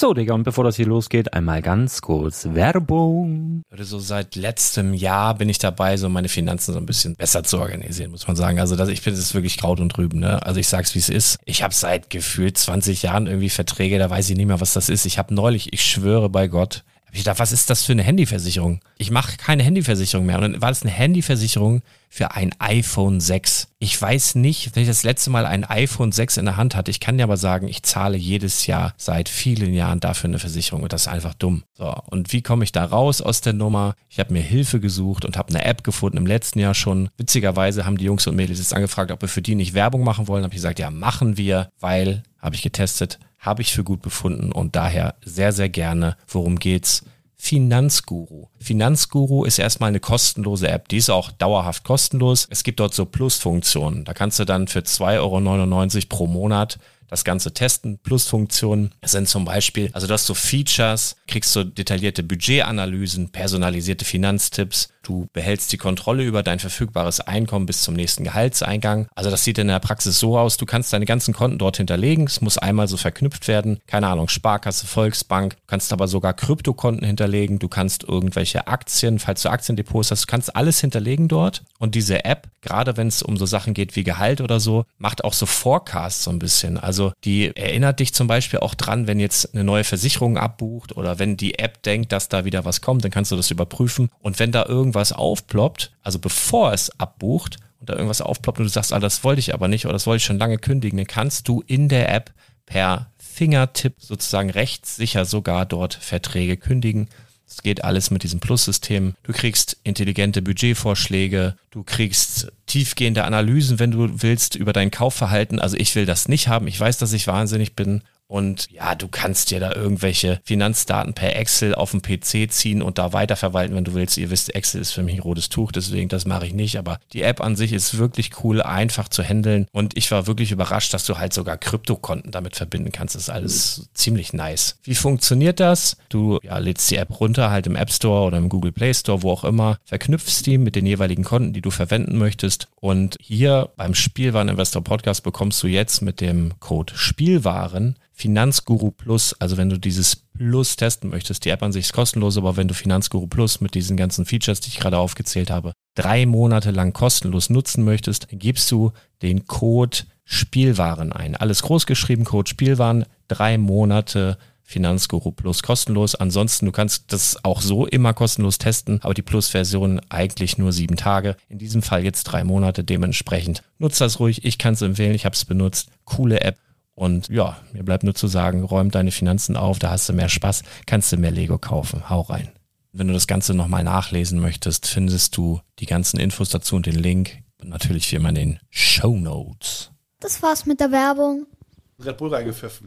So, Digga, und bevor das hier losgeht, einmal ganz kurz Werbung. So seit letztem Jahr bin ich dabei, so meine Finanzen so ein bisschen besser zu organisieren, muss man sagen. Also das ist wirklich Kraut und Rüben, ne? Also ich sag's, wie es ist. Ich habe seit gefühlt 20 Jahren irgendwie Verträge, da weiß ich nicht mehr, was das ist. Ich habe neulich, ich schwöre bei Gott, ich dachte, was ist das für eine Handyversicherung? Ich mache keine Handyversicherung mehr. Und dann war das eine Handyversicherung für ein iPhone 6. Ich weiß nicht, wenn ich das letzte Mal ein iPhone 6 in der Hand hatte. Ich kann dir aber sagen, ich zahle jedes Jahr seit vielen Jahren dafür eine Versicherung. Und das ist einfach dumm. So, und wie komme ich da raus aus der Nummer? Ich habe mir Hilfe gesucht und habe eine App gefunden im letzten Jahr schon. Witzigerweise haben die Jungs und Mädels jetzt angefragt, ob wir für die nicht Werbung machen wollen. Habe ich gesagt, ja, machen wir, weil, habe ich getestet, habe ich für gut befunden und daher sehr, sehr gerne. Worum geht's? Finanzguru. Finanzguru ist erstmal eine kostenlose App. Die ist auch dauerhaft kostenlos. Es gibt dort so Plusfunktionen. Da kannst du dann für 2,99 € pro Monat das Ganze testen. Plusfunktionen sind zum Beispiel, also du hast so Features, kriegst so detaillierte Budgetanalysen, personalisierte Finanztipps, du behältst die Kontrolle über dein verfügbares Einkommen bis zum nächsten Gehaltseingang. Also das sieht in der Praxis so aus, du kannst deine ganzen Konten dort hinterlegen, es muss einmal so verknüpft werden, keine Ahnung, Sparkasse, Volksbank, du kannst aber sogar Kryptokonten hinterlegen, du kannst irgendwelche Aktien, falls du Aktiendepots hast, du kannst alles hinterlegen dort und diese App, gerade wenn es um so Sachen geht wie Gehalt oder so, macht auch so Forecasts so ein bisschen, also die erinnert dich zum Beispiel auch dran, wenn jetzt eine neue Versicherung abbucht oder wenn die App denkt, dass da wieder was kommt, dann kannst du das überprüfen und wenn da irgendwas aufploppt, also bevor es abbucht und da irgendwas aufploppt und du sagst, das wollte ich aber nicht oder das wollte ich schon lange kündigen, dann kannst du in der App per Fingertipp sozusagen rechtssicher sogar dort Verträge kündigen. Das geht alles mit diesem Plus-System. Du kriegst intelligente Budgetvorschläge, du kriegst tiefgehende Analysen, wenn du willst, über dein Kaufverhalten. Also ich will das nicht haben. Ich weiß, dass ich wahnsinnig bin. Und ja, du kannst dir da irgendwelche Finanzdaten per Excel auf dem PC ziehen und da weiterverwalten, wenn du willst. Ihr wisst, Excel ist für mich ein rotes Tuch, deswegen das mache ich nicht. Aber die App an sich ist wirklich cool, einfach zu handeln. Und ich war wirklich überrascht, dass du halt sogar Kryptokonten damit verbinden kannst. Das ist alles ziemlich nice. Wie funktioniert das? Du lädst die App runter, halt im App Store oder im Google Play Store, wo auch immer, verknüpfst die mit den jeweiligen Konten, die du verwenden möchtest. Und hier beim Spielwareninvestor Podcast bekommst du jetzt mit dem Code Spielwaren Finanzguru Plus, also wenn du dieses Plus testen möchtest, die App an sich ist kostenlos, aber wenn du Finanzguru Plus mit diesen ganzen Features, die ich gerade aufgezählt habe, 3 Monate lang kostenlos nutzen möchtest, dann gibst du den Code Spielwaren ein. Alles groß geschrieben, Code Spielwaren, 3 Monate Finanzguru Plus kostenlos. Ansonsten, du kannst das auch so immer kostenlos testen, aber die Plus-Version eigentlich nur 7 Tage. In diesem Fall jetzt 3 Monate, dementsprechend nutzt das ruhig. Ich kann es empfehlen, ich habe es benutzt. Coole App. Und ja, mir bleibt nur zu sagen, räum deine Finanzen auf, da hast du mehr Spaß, kannst du mehr Lego kaufen. Hau rein. Wenn du das Ganze nochmal nachlesen möchtest, findest du die ganzen Infos dazu und den Link. Und natürlich wie immer in den Shownotes. Das war's mit der Werbung. Red Bull reingepfiffen.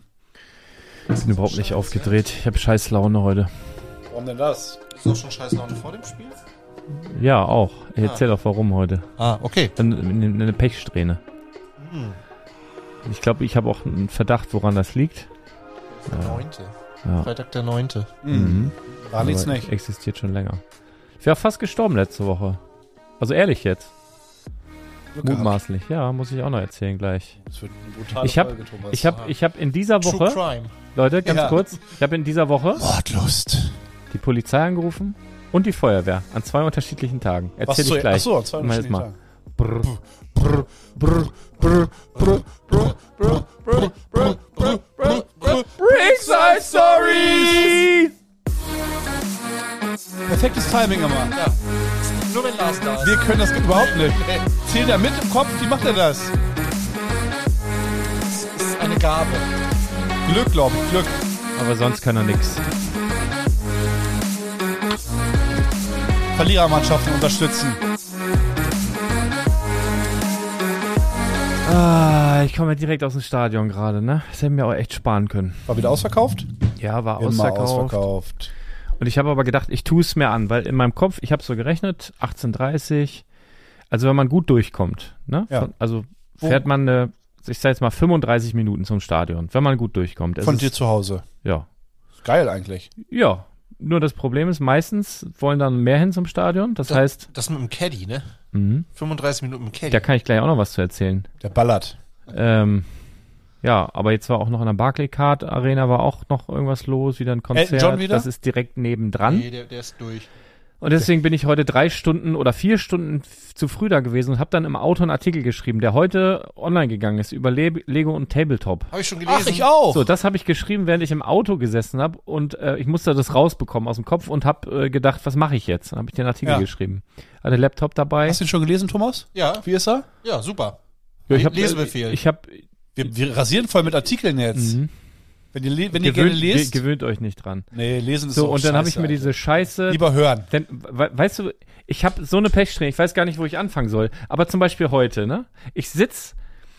Ich bin überhaupt nicht aufgedreht. Ich habe scheiß Laune heute. Warum denn das? Ist doch schon scheiß Laune vor dem Spiel? Ja, auch. Ich erzähl auch warum heute. Okay. Eine Pechsträhne. Ich glaube, ich habe auch einen Verdacht, woran das liegt. Der 9. Ja. Freitag der 9. War nichts Aber nicht. Existiert schon länger. Ich wäre fast gestorben letzte Woche. Also ehrlich jetzt. Mutmaßlich. Ja, muss ich auch noch erzählen gleich. Das wird eine brutale Ich hab- Folge, Thomas. Ich habe in dieser True Woche, Crime. Leute, ganz Ja. kurz, ich habe in dieser Woche Mordlust. die Polizei angerufen und die Feuerwehr an 2 unterschiedlichen Tagen. Erzähl ich gleich. Achso, 2 Mal jetzt mal. Tagen. Ringside Stories! Perfektes Timing immer. Ja. Nur wenn Lars da ist. Wir können das überhaupt nicht. Zählt er mit im Kopf? Wie macht er das? Das ist eine Gabe. Glück, glaube ich. Glück. Aber sonst kann er nix. Verlierermannschaften unterstützen. Ich komme ja direkt aus dem Stadion gerade, ne? Das hätten wir auch echt sparen können. War wieder ausverkauft? Ja, war Immer ausverkauft. ausverkauft. Und ich habe aber gedacht, ich tue es mir an, weil in meinem Kopf, ich habe so gerechnet, 18:30, also wenn man gut durchkommt, ne? Ja. Also fährt man ich sag jetzt mal 35 Minuten zum Stadion, wenn man gut durchkommt. Von dir zu Hause. Ja. Ist geil eigentlich. Ja. Nur das Problem ist, meistens wollen dann mehr hin zum Stadion. Das heißt, Das mit dem Caddy, ne? 35 Minuten mit dem Caddy. da kann ich gleich auch noch was zu erzählen. Der ballert. Ja, aber jetzt war auch noch in der Barclaycard Arena war auch noch irgendwas los, wieder ein Konzert. Elton John wieder? Das ist direkt nebendran. Nee, der ist durch. Und deswegen bin ich heute 3 Stunden oder 4 Stunden zu früh da gewesen und habe dann im Auto einen Artikel geschrieben, der heute online gegangen ist über Lego und Tabletop. Habe ich schon gelesen. Ach, ich auch. So, das habe ich geschrieben, während ich im Auto gesessen habe und ich musste das rausbekommen aus dem Kopf und habe gedacht, was mache ich jetzt? Dann habe ich den Artikel geschrieben. Hatte den Laptop dabei. Hast du ihn schon gelesen, Thomas? Ja, Wie ist er? ja, super. Ja, ich hab, Lesebefehl. Ich habe Wir rasieren voll mit Artikeln jetzt. Wenn ihr gerne gewöhnt, lest. gewöhnt euch nicht dran. Nee, lesen ist So, auch und dann habe ich scheiße, mir diese Scheiße. Lieber hören. Denn, weißt du, ich habe so eine Pechsträhne, ich weiß gar nicht, wo ich anfangen soll. Aber zum Beispiel heute, ne? Ich sitz.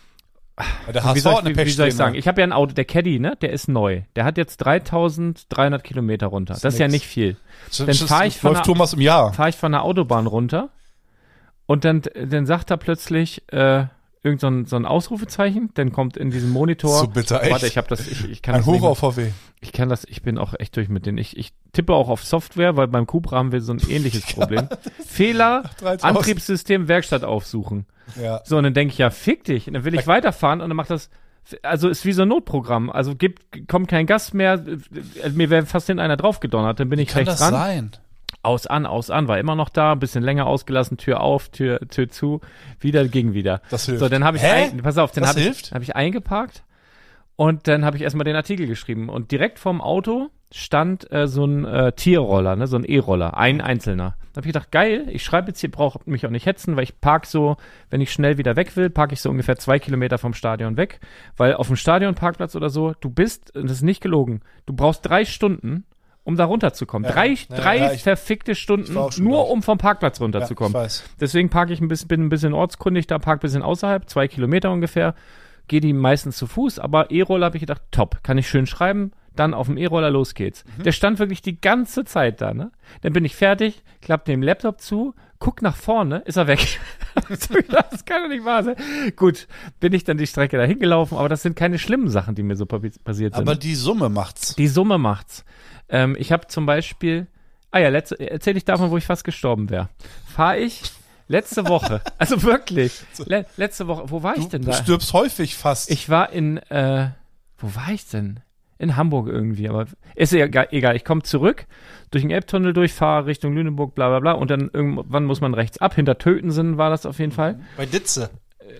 Der Wie HSV soll, hat eine wie soll ich sagen? Pechsträhne. Ich habe ja ein Auto, der Caddy, ne? Der ist neu. Der hat jetzt 3.300 Kilometer runter. Das ist ja nix. nicht viel. Dann Dann fahr ich von läuft der- Thomas im Jahr. Fahre ich von der Autobahn runter und dann sagt er plötzlich irgend so ein Ausrufezeichen, dann kommt in diesem Monitor. So bitter, echt. Warte, ich habe das, ich kann Ein das nicht Hoch mehr- auf VW. ich bin auch echt durch mit denen. Ich tippe auch auf Software, weil beim Cupra haben wir so ein ähnliches Problem. Fehler, 3000. Antriebssystem, Werkstatt aufsuchen. Ja. So, und dann denke ich, ja, fick dich. Und dann will ich weiterfahren und dann macht das, also ist wie so ein Notprogramm. Also kommt kein Gas mehr, mir wäre fast hinten einer draufgedonnert, dann bin ich Kann rechts das ran. sein? Aus, an, war immer noch da, ein bisschen länger ausgelassen, Tür auf, Tür zu, ging wieder. Das hilft. So, dann habe ich, Hä? pass auf, dann Das habe hilft? ich eingeparkt und dann habe ich erstmal den Artikel geschrieben und direkt vorm Auto stand so ein Tierroller, ne, so ein E-Roller, ein einzelner. Da habe ich gedacht, geil, ich schreibe jetzt hier, brauche mich auch nicht hetzen, weil ich park so, wenn ich schnell wieder weg will, parke ich so ungefähr 2 Kilometer vom Stadion weg, weil auf dem Stadionparkplatz oder so, das ist nicht gelogen, du brauchst 3 Stunden, um da runterzukommen. Drei ich verfickte Stunden, war auch schon nur da. um vom Parkplatz Ja, runterzukommen. ich weiß. Deswegen parke ich bin ein bisschen ortskundig, da park ein bisschen außerhalb, 2 Kilometer ungefähr. Gehe die meistens zu Fuß, aber E-Roller habe ich gedacht, top, kann ich schön schreiben, dann auf dem E-Roller, los geht's. Der stand wirklich die ganze Zeit da, ne? Dann bin ich fertig, klapp den Laptop zu, guck nach vorne, ist er weg. Das kann doch nicht wahr sein. Gut, bin ich dann die Strecke dahin gelaufen, aber das sind keine schlimmen Sachen, die mir so passiert sind. Aber die Summe macht's. Die Summe macht's. Ich habe zum Beispiel, erzähle ich davon, wo ich fast gestorben wäre. Fahre ich letzte Woche, also wirklich, letzte Woche, wo war ich denn Du da? stirbst häufig fast. Ich war wo war ich denn? In Hamburg irgendwie, aber ist ja egal. Ich komme zurück, durch den Elbtunnel durchfahre, Richtung Lüneburg, bla bla bla, und dann irgendwann muss man rechts ab, hinter Tötensen war das auf jeden Fall. Bei Ditze.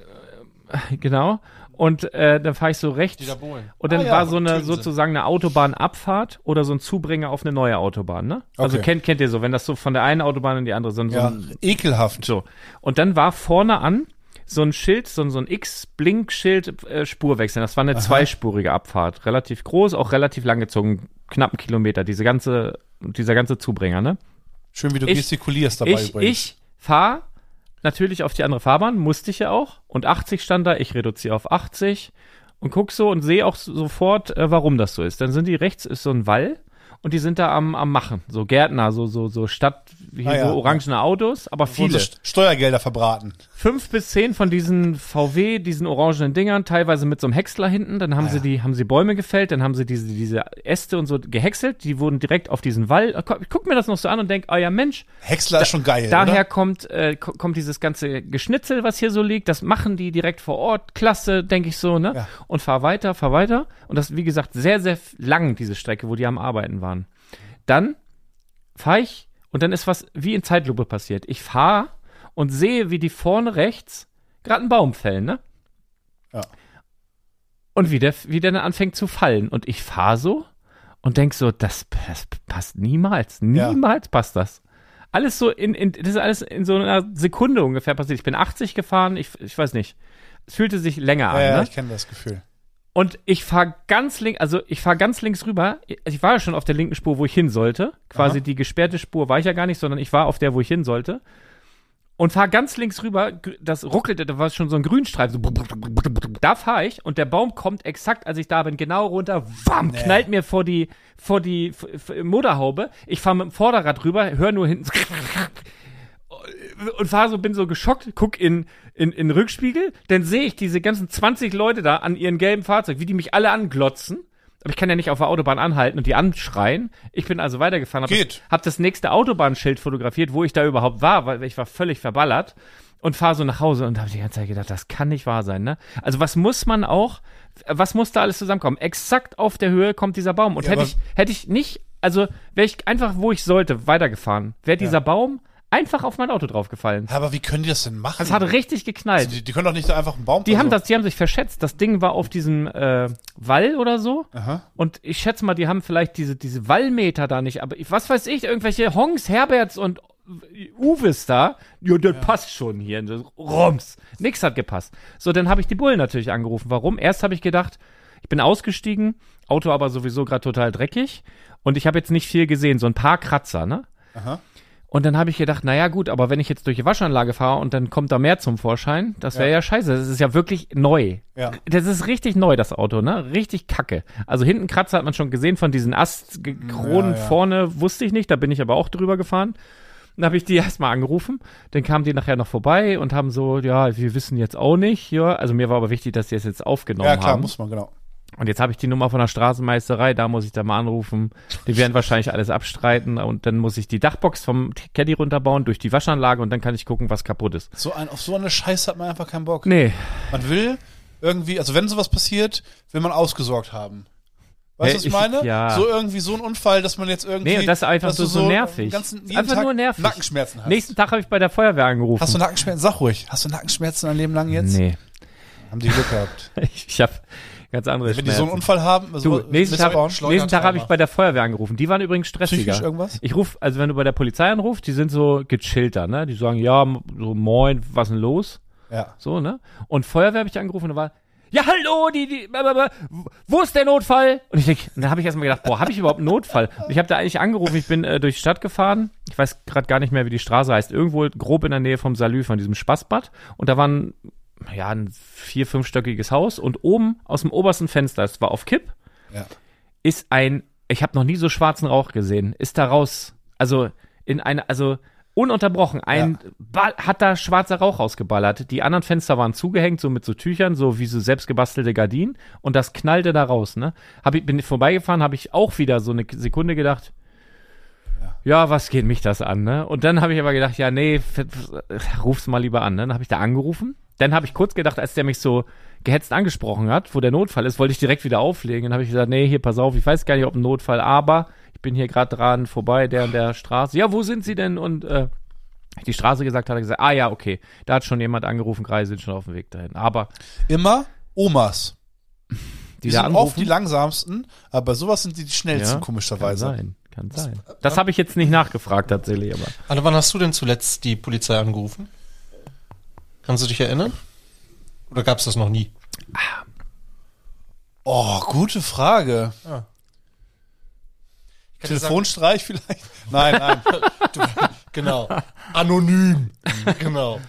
Genau. Und dann fahre ich so rechts. Dieter Bohlen. Und dann Ah ja, war so eine Tötensen. sozusagen eine Autobahnabfahrt oder so ein Zubringer auf eine neue Autobahn, ne? Also Okay. kennt ihr so, wenn das so von der einen Autobahn in die andere so Ja, ekelhaft. so. Und dann war vorne an so ein Schild, so ein X-Blink-Schild, Spurwechsel. Das war eine zweispurige Abfahrt. Relativ groß, auch relativ lang gezogen, knapp einen Kilometer, dieser ganze Zubringer, ne? Schön, wie du Ich- gestikulierst dabei übrigens. Ich fahre natürlich auf die andere Fahrbahn, musste ich ja auch. Und 80 stand da, ich reduziere auf 80 und guck so und sehe auch sofort, warum das so ist. Dann sind die rechts, ist so ein Wall und die sind da am Machen. So Gärtner, so Stadt, hier ja. so orangene Autos, aber viele. Unsere Steuergelder verbraten. 5 bis 10 von diesen VW, diesen orangenen Dingern, teilweise mit so einem Häcksler hinten. Dann haben haben sie Bäume gefällt, dann haben sie diese Äste und so gehäckselt. Die wurden direkt auf diesen Wall. Ich guck mir das noch so an und denk, ja Mensch, Häcksler ist schon geil, daher oder? kommt dieses ganze Geschnitzel, was hier so liegt. Das machen die direkt vor Ort. Klasse, denke ich so, ne? Ja. Und fahr weiter. Und das, wie gesagt, sehr, sehr lang, diese Strecke, wo die am Arbeiten waren. Dann fahre ich und dann ist was wie in Zeitlupe passiert. Ich fahre und sehe, wie die vorne rechts gerade einen Baum fällen, ne? Ja. Und wie der dann anfängt zu fallen. Und ich fahre so und denk so, das passt niemals. Niemals passt das. Alles so das ist alles in so einer Sekunde ungefähr passiert. Ich bin 80 gefahren, ich weiß nicht. Es fühlte sich länger an, Ja, ne? ich kenne das Gefühl. Und ich fahre ganz links rüber. Ich war ja schon auf der linken Spur, wo ich hin sollte. Quasi die gesperrte Spur war ich ja gar nicht, sondern ich war auf der, wo ich hin sollte. Und fahre ganz links rüber, das ruckelte, da war schon so ein Grünstreifen. So, da fahre ich und der Baum kommt exakt, als ich da bin, genau runter, wam, knallt mir vor die Motorhaube. Ich fahre mit dem Vorderrad rüber, höre nur hinten und bin so geschockt, guck in den Rückspiegel, dann sehe ich diese ganzen 20 Leute da an ihren gelben Fahrzeug, wie die mich alle anglotzen. Aber ich kann ja nicht auf der Autobahn anhalten und die anschreien. Ich bin also weitergefahren, hab das nächste Autobahnschild fotografiert, wo ich da überhaupt war, weil ich war völlig verballert. und fahre so nach Hause und habe die ganze Zeit gedacht, das kann nicht wahr sein, ne? Also was muss da alles zusammenkommen? Exakt auf der Höhe kommt dieser Baum. Und Ja, hätte ich nicht, also wäre ich einfach, wo ich sollte, weitergefahren, wäre dieser Baum einfach auf mein Auto draufgefallen. Ja, aber wie können die das denn machen? Das hat richtig geknallt. Also die können doch nicht da einfach einen Baum... Die haben sich verschätzt. Das Ding war auf diesem Wall oder so. Aha. Und ich schätze mal, die haben vielleicht diese Wallmeter da nicht. Aber was weiß ich, irgendwelche Hongs, Herberts und Uwes da. Ja, das passt schon hier. Roms. Nix hat gepasst. So, dann habe ich die Bullen natürlich angerufen. Warum? Erst habe ich gedacht, ich bin ausgestiegen, Auto aber sowieso gerade total dreckig. Und ich habe jetzt nicht viel gesehen, so ein paar Kratzer, ne? Aha. Und dann habe ich gedacht, naja gut, aber wenn ich jetzt durch die Waschanlage fahre und dann kommt da mehr zum Vorschein, das wäre ja scheiße. Das ist ja wirklich neu. Ja. Das ist richtig neu, das Auto, ne? Richtig kacke. Also hinten Kratzer hat man schon gesehen von diesen Astkronen vorne, wusste ich nicht, da bin ich aber auch drüber gefahren. Dann habe ich die erstmal angerufen, dann kamen die nachher noch vorbei und haben so, ja, wir wissen jetzt auch nicht, ja. Also mir war aber wichtig, dass die es jetzt aufgenommen haben. Ja, klar, muss man, genau. Und jetzt habe ich die Nummer von der Straßenmeisterei, da muss ich da mal anrufen. Die werden wahrscheinlich alles abstreiten und dann muss ich die Dachbox vom Caddy runterbauen durch die Waschanlage und dann kann ich gucken, was kaputt ist. Auf so eine Scheiße hat man einfach keinen Bock. Nee. Man will irgendwie, also wenn sowas passiert, will man ausgesorgt haben. Weißt du, was ich meine? Ja. So irgendwie so ein Unfall, dass man jetzt irgendwie... Nee, das ist einfach dass du so nervig. jeden Einfach Tag nur nervig. Nackenschmerzen hast. Nächsten Tag habe ich bei der Feuerwehr angerufen. Hast du Nackenschmerzen? Sag ruhig. Hast du Nackenschmerzen ein Leben lang jetzt? Nee. Haben die Glück gehabt. Ich habe ganz andere Wenn die so einen Unfall haben... Du, nächsten Tag habe ich bei der Feuerwehr angerufen. Die waren übrigens stressiger. Psychisch irgendwas? Ich rufe, also wenn du bei der Polizei anrufst, die sind so gechillter, ne? Die sagen, ja, so moin, was ist denn los? Ja. So, ne? Und Feuerwehr habe ich angerufen und da war, ja, hallo, wo ist der Notfall? Und dann habe ich erstmal gedacht, boah, habe ich überhaupt einen Notfall? Und ich habe da eigentlich angerufen, ich bin durch die Stadt gefahren. Ich weiß gerade gar nicht mehr, wie die Straße heißt. Irgendwo grob in der Nähe vom Salü, von diesem Spaßbad. Und da war ein 4-, 5-stöckiges Haus und oben aus dem obersten Fenster, es war auf Kipp, ist ich habe noch nie so schwarzen Rauch gesehen, ist da raus, also ununterbrochen, hat da schwarzer Rauch rausgeballert. Die anderen Fenster waren zugehängt, so mit so Tüchern, so wie so selbstgebastelte Gardinen und das knallte da raus, ne? Bin ich vorbeigefahren, habe ich auch wieder so eine Sekunde gedacht, ja, was geht mich das an, ne? Und dann habe ich aber gedacht, ja, nee, ruf's mal lieber an, ne? Dann habe ich da angerufen. Dann habe ich kurz gedacht, als der mich so gehetzt angesprochen hat, wo der Notfall ist, wollte ich direkt wieder auflegen. Dann habe ich gesagt, nee, hier, pass auf, ich weiß gar nicht, ob ein Notfall, aber ich bin hier gerade dran, vorbei, der an der Straße. Ja, wo sind Sie denn? Und die Straße gesagt hat, er gesagt, ja, okay, da hat schon jemand angerufen, gerade sind schon auf dem Weg dahin. Aber immer Omas. Die sind anrufen, oft die langsamsten, aber bei sowas sind die schnellsten, komischerweise. Kann sein. Das habe ich jetzt nicht nachgefragt tatsächlich, aber. Anne, wann hast du denn zuletzt die Polizei angerufen? Kannst du dich erinnern? Oder gab es das noch nie? Oh, gute Frage. Ah. Telefonstreich vielleicht? Nein. Genau. Anonym. Genau.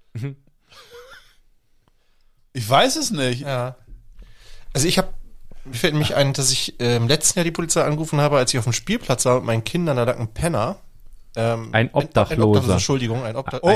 Ich weiß es nicht. Ja. Also mir fällt nämlich ein, dass ich im letzten Jahr die Polizei angerufen habe, als ich auf dem Spielplatz war mit meinen Kindern, da lag ein Penner. Ein Obdachloser. Entschuldigung, ein Oh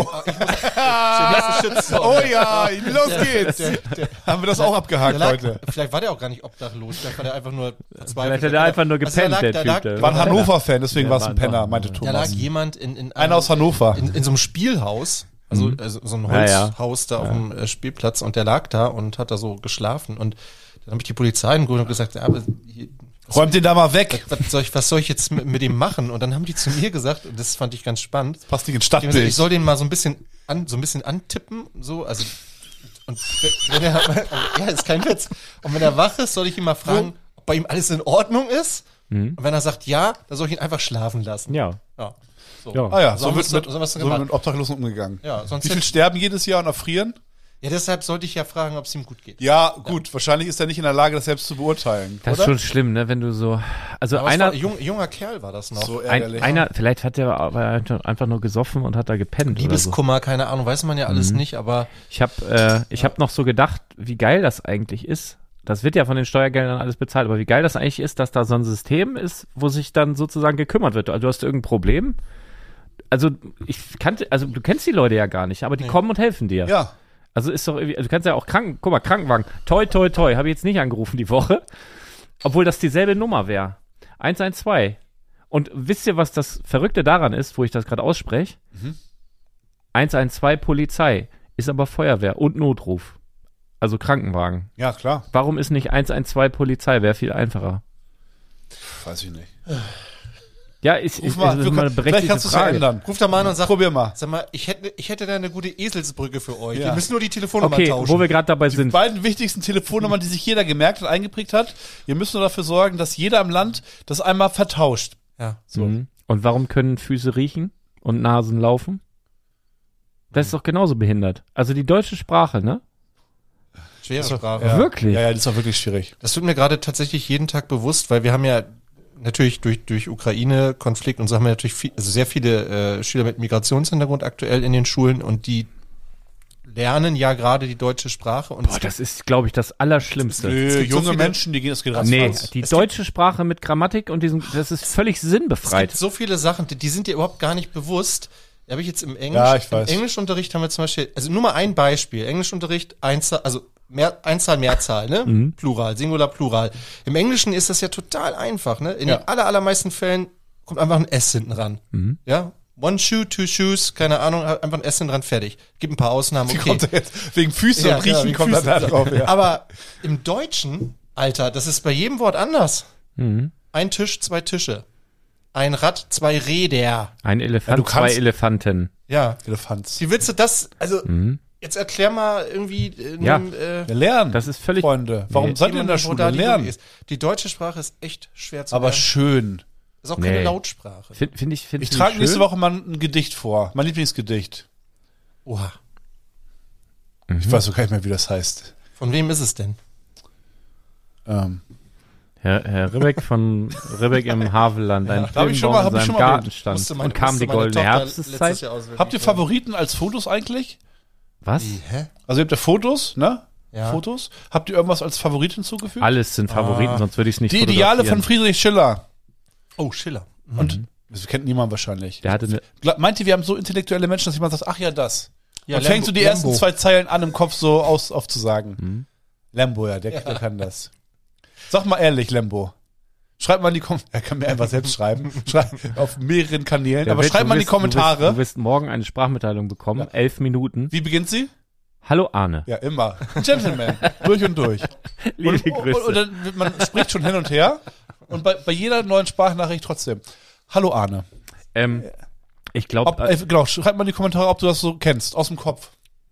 ja, los geht's. Haben wir das auch abgehakt heute? Vielleicht war der auch gar nicht obdachlos, vielleicht war der einfach nur Vielleicht hat er einfach nur gepennt, der Typ. War ein Hannover-Fan, deswegen war es ein Penner, meinte Da lag Thomas. jemand in Einer aus Hannover. in so einem Spielhaus, also so ein Holzhaus da auf dem Spielplatz, und der lag da und hat da so geschlafen, und dann habe ich die Polizei angerufen und gesagt, ja, aber hier, Räumt den da mal weg. was soll ich jetzt mit dem machen? Und dann haben die zu mir gesagt, und das fand ich ganz spannend, Passt nicht ins die haben gesagt, Stadtbild. ich soll den mal so ein bisschen antippen, so, also, und wenn er, ja, ist kein Witz. Und wenn er wach ist, soll ich ihn mal fragen, ob bei ihm alles in Ordnung ist. Und wenn er sagt ja, dann soll ich ihn einfach schlafen lassen. Ja. So. Ja. Ah ja, So so wir's wird gemacht. mit Obdachlosen umgegangen. Ja, sonst Wie viel sterben jedes Jahr und erfrieren? Ja, deshalb sollte ich ja fragen, ob es ihm gut geht. Ja, gut, wahrscheinlich ist er nicht in der Lage, das selbst zu beurteilen, Das oder? ist schon schlimm, ne, wenn du so, also Aber einer, es war junger Kerl war das noch. So ärgerlich. vielleicht hat der aber einfach nur gesoffen und hat da gepennt oder so. Liebeskummer, keine Ahnung, weiß man ja alles nicht, aber Ich hab noch so gedacht, wie geil das eigentlich ist. Das wird ja von den Steuergeldern alles bezahlt, aber wie geil das eigentlich ist, dass da so ein System ist, wo sich dann sozusagen gekümmert wird. Also du hast irgendein Problem. Also du kennst die Leute ja gar nicht, aber die kommen und helfen dir. Ja. Also ist doch irgendwie, du kannst ja auch Krankenwagen. Toi, habe ich jetzt nicht angerufen die Woche. Obwohl das dieselbe Nummer wäre. 112. Und wisst ihr, was das Verrückte daran ist, wo ich das gerade ausspreche? 112 Polizei ist aber Feuerwehr und Notruf. Also Krankenwagen. Ja, klar. Warum ist nicht 112 Polizei? Wäre viel einfacher. Weiß ich nicht. Ja, ist Ruf mal, eine vielleicht berechtigte kannst du es ja Frage. ändern. Ruf da mal an und sag, Probier mal. sag mal, ich hätte da eine gute Eselsbrücke für euch. Ja. Wir müssen nur die Telefonnummer Okay, tauschen. wo wir gerade dabei Die sind. beiden wichtigsten Telefonnummern, die sich jeder gemerkt und eingeprägt hat. Wir müssen nur dafür sorgen, dass jeder im Land das einmal vertauscht. Ja. So. Mhm. Und warum können Füße riechen und Nasen laufen? Das ist doch genauso behindert. Also die deutsche Sprache, ne? Schwere So, Sprache. ja. Wirklich? Ja, das ist auch wirklich schwierig. Das wird mir gerade tatsächlich jeden Tag bewusst, weil wir haben ja natürlich durch Ukraine-Konflikt und so haben wir natürlich sehr viele Schüler mit Migrationshintergrund aktuell in den Schulen und die lernen ja gerade die deutsche Sprache. Und Boah, das ist, glaube ich, das Allerschlimmste. Nö, gibt so junge viele- Menschen, die gehen das geht Nee, ratzfatz. die deutsche Sprache mit Grammatik und das ist völlig es sinnbefreit. gibt so viele Sachen, die sind dir überhaupt gar nicht bewusst. Da habe ich jetzt im Ja, ich weiß. Englischunterricht haben wir zum Beispiel, also nur mal ein Beispiel, Englischunterricht, Einzahl, also Einzahl, Mehrzahl, ne? Plural, Singular, Plural. Im Englischen ist das ja total einfach, ne? In Ja. den allermeisten Fällen kommt einfach ein S hinten ran. Ja? One shoe, two shoes, keine Ahnung, einfach ein S hinten dran, fertig. Gibt ein paar Ausnahmen, Wie okay. kommt er jetzt? Wegen Füße Ja, und Riechen wegen kommt er da Füßen. drauf. Ja. Aber im Deutschen, Alter, das ist bei jedem Wort anders. Ein Tisch, zwei Tische. Ein Rad, zwei Räder. Ein Elefant, Ja, du kannst- zwei Elefanten. Ja. Elefanz. Wie willst du das, also, jetzt erklär mal irgendwie, Ja. Wir lernen. Das ist völlig- Freunde. Warum Nee. seid ihr in der wo da Schule? die Lernen. Logik ist. Die deutsche Sprache ist echt schwer zu Aber lernen. schön. Ist auch keine Nee. Lautsprache. Finde ich Ich trage nächste Woche mal ein Gedicht vor. Mein Lieblingsgedicht. Oha. Ich weiß so gar nicht mehr, wie das heißt. Von wem ist es denn? Herr Ribbeck von Ribbeck im Havelland, ein hab ich schon mal- Firmenbaum hab in ich seinem schon mal Garten gehört. stand Musste und kam die meine goldene Tochter Herbsteszeit. letztes Jahr auswendig Habt ihr lernen. Favoriten als Fotos eigentlich? Was? Hä? Also ihr habt ja Fotos, ne? Ja. Fotos. Habt ihr irgendwas als Favorit hinzugefügt? Alles sind Favoriten, sonst würde ich es nicht Die Ideale von fotografieren. Friedrich Schiller. Oh, Schiller. Und das kennt niemand wahrscheinlich. Der hatte eine, Meint ihr, wir haben so intellektuelle Menschen, dass jemand sagt, ach ja, das. Ja, Und fängt so die ersten Lambo. 2 Zeilen an, im Kopf so aufzusagen. Lambo, ja, der kann das. Sag mal ehrlich, Lambo. Schreibt mal in die Kommentare. Er kann mir einfach selbst schreiben. Schreibt auf mehreren Kanälen. der Aber wird- schreibt du mal in die wirst- Kommentare. Du wirst morgen eine Sprachmitteilung bekommen, 11 Minuten. Wie beginnt sie? Hallo Arne. Ja, immer. Gentleman. Durch und durch. Liebe Und, und dann, man spricht schon hin und her. Und bei jeder neuen Sprachnachricht trotzdem. Hallo Arne. Ich glaube, Genau, schreib mal in die Kommentare, ob du das so kennst, aus dem Kopf.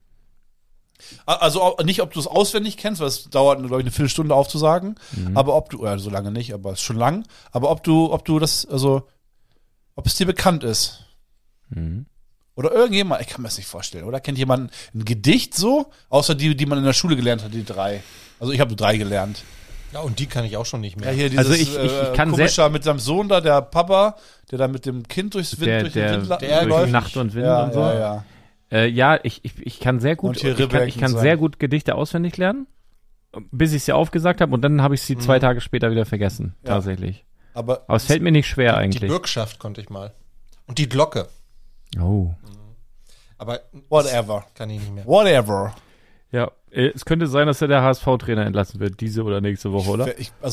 Also nicht, ob du es auswendig kennst, weil es dauert, glaube ich, eine Viertelstunde aufzusagen. Aber ob du, ja, so lange nicht, aber es ist schon lang. Aber ob du das, also, ob es dir bekannt ist. Oder irgendjemand, ich kann mir das nicht vorstellen. Oder kennt jemand ein Gedicht so? Außer die man in der Schule gelernt hat, die 3. Also ich habe nur 3 gelernt. Ja, und die kann ich auch schon nicht mehr. Ja, hier dieses Also ich kann komischer mit seinem Sohn da, der Papa, der da mit dem Kind durch den Wind der durch läuft. Nacht und Wind ja, und so. ja. Ja, ich kann sehr gut, Und hier ich kann Ribbeck und sehr gut Gedichte auswendig lernen, bis ich sie aufgesagt habe und dann habe ich sie 2 Tage später wieder vergessen, Ja. tatsächlich. Aber Aber es fällt mir nicht schwer Die eigentlich. Bürgschaft konnte ich mal. Und die Glocke. Oh. Aber whatever. kann ich nicht mehr. Whatever. Ja, es könnte sein, dass der HSV-Trainer entlassen wird, diese oder nächste Woche, oder?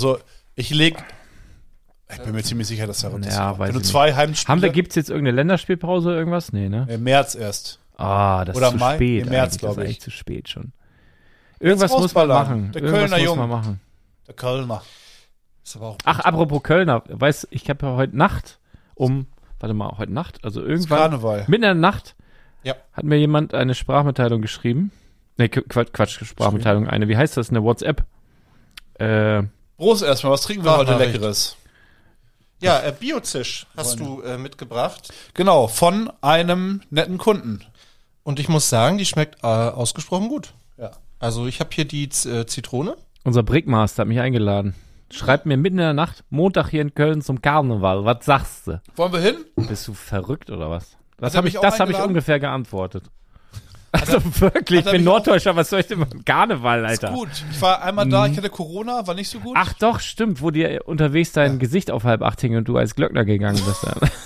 Ich bin mir ziemlich sicher, dass er runter ist. Ja, weiß Wenn du ich 2 Heimspiele Gibt's jetzt irgendeine Länderspielpause oder irgendwas? Nee, ne? im März erst. Ah, das Oder ist zu Mai? spät. Im März, eigentlich. glaub Das ist ich. echt zu spät schon. Irgendwas Jetzt muss man rausballern. machen. Der Irgendwas Kölner muss Jung. man machen. Der Kölner. Ist aber auch Ach, apropos Kölner. Weißt, ich habe ja heute Nacht heute Nacht, also irgendwann, Karneval. mitten in der Nacht, Ja. hat mir jemand eine Sprachmitteilung geschrieben. Ne, Quatsch, Sprachmitteilung, wie heißt das, eine WhatsApp? Prost erstmal, was trinken wir heute Sprachnachricht. Leckeres? Ja, Biozisch hast du mitgebracht. Genau, von einem netten Kunden. Und ich muss sagen, die schmeckt ausgesprochen gut. Ja. Also ich habe hier die Zitrone. Unser Brickmaster hat mich eingeladen. Schreibt mir mitten in der Nacht, Montag hier in Köln zum Karneval. Was sagst du? Wollen wir hin? Bist du verrückt oder was? Das er habe mich ich, auch das hab ich eingeladen? ungefähr geantwortet. Also wirklich, ich er bin mich auch- Norddeutscher, was soll ich denn mit Karneval, Alter? Gut. Ich war einmal da, ich hatte Corona, war nicht so gut. Ach doch, stimmt, wo dir unterwegs dein Gesicht auf 7:30 hing und du als Glöckner gegangen bist.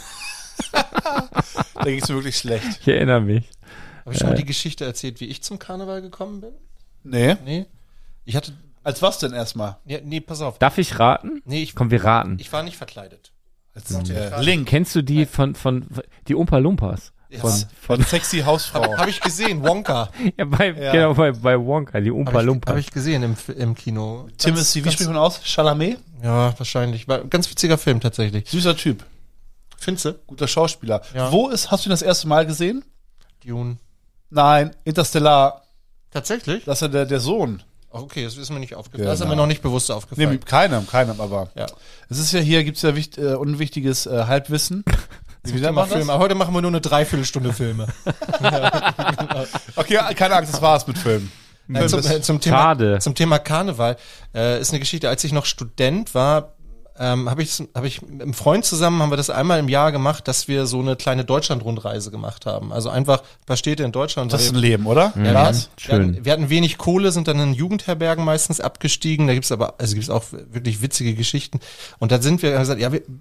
Da ging es mir wirklich schlecht. Ich erinnere mich. Habe ich schon mal die Geschichte erzählt, wie ich zum Karneval gekommen bin? Nee. Nee. Ich hatte. Als was denn erstmal? Nee, pass auf. Darf ich raten? Nee, Komm, wir raten. ich war nicht verklinked. Als Link. Link. Kennst du die von die Umpa Lumpas? Von Sexy Hausfrau. Habe ich gesehen, Wonka. Genau, bei Wonka, die Oompa Loompa. Habe ich gesehen im Kino. Timothy, wie spricht man aus? Chalamet? Ja, wahrscheinlich. War ein ganz witziger Film tatsächlich. Süßer Typ. Findest du? Guter Schauspieler. Ja. Hast du ihn das erste Mal gesehen? Dune. Nein, Interstellar. Tatsächlich? Das ist ja der Sohn. Ach, okay, das ist mir nicht aufgefallen. Genau. Das ist mir noch nicht bewusst aufgefallen. Nee, keinem, aber. Ja. Es ist ja hier, gibt's ja unwichtiges Halbwissen. Wie Thema Filme. Aber heute machen wir nur eine Dreiviertelstunde Filme. Okay, keine Angst, das war's mit Filmen. Nein, zum Thema Karneval ist eine Geschichte, als ich noch Student war, habe ich mit einem Freund zusammen, haben wir das einmal im Jahr gemacht, dass wir so eine kleine Deutschland-Rundreise gemacht haben. Also einfach ein paar Städte in Deutschland. Das ist ein Leben, oder? Ja, schön. Wir hatten wenig Kohle, sind dann in Jugendherbergen meistens abgestiegen. Da gibt's auch wirklich witzige Geschichten. Und da haben gesagt,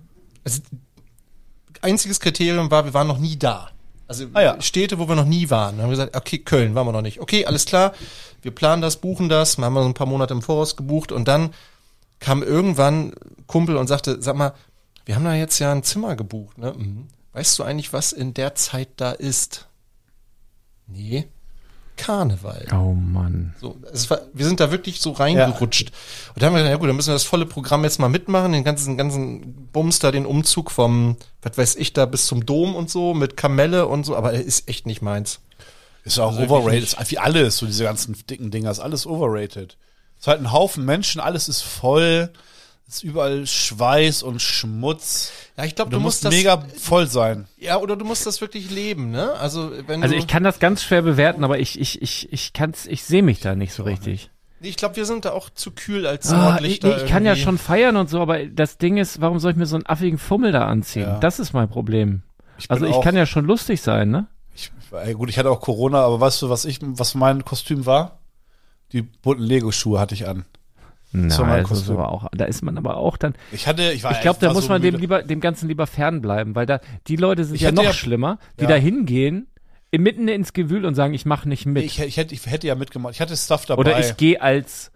einziges Kriterium war, wir waren noch nie da. Also Städte, wo wir noch nie waren. Dann haben wir gesagt, okay, Köln waren wir noch nicht. Okay, alles klar, wir planen das, buchen das. Dann haben wir so ein paar Monate im Voraus gebucht und dann kam irgendwann ein Kumpel und sagte, sag mal, wir haben da jetzt ja ein Zimmer gebucht, ne? Weißt du eigentlich, was in der Zeit da ist? Nee. Karneval. Oh Mann. So, wir sind da wirklich so reingerutscht. Und da haben wir gedacht, ja gut, dann müssen wir das volle Programm jetzt mal mitmachen, den ganzen Bums da, den Umzug vom, was weiß ich, da bis zum Dom und so, mit Kamelle und so, aber er ist echt nicht meins. Ist auch overrated, ist wie alles, so diese ganzen dicken Dinger, ist alles overrated. Ist halt ein Haufen Menschen, alles ist voll, ist überall Schweiß und Schmutz. Ja, ich glaube, du musst mega voll sein. Ja, oder du musst das wirklich leben, ne? Also ich kann das ganz schwer bewerten, aber ich sehe mich da nicht so richtig. Ich glaube, wir sind da auch zu kühl als Ich Nordlichter. kann ja schon feiern und so, aber das Ding ist, warum soll ich mir so einen affigen Fummel da anziehen? Ja. Das ist mein Problem. Ich kann ja schon lustig sein, ne? Ich hatte auch Corona, aber weißt du, was mein Kostüm war? Die bunten Lego-Schuhe hatte ich an. Nein, da ist man aber auch dann. Ich glaube, da muss man dem Ganzen lieber fernbleiben, weil die Leute sind ja noch schlimmer, die da hingehen, mitten ins Gewühl und sagen, ich mache nicht mit. Ich hätte ja mitgemacht. Ich hatte Stuff dabei. Oder ich gehe als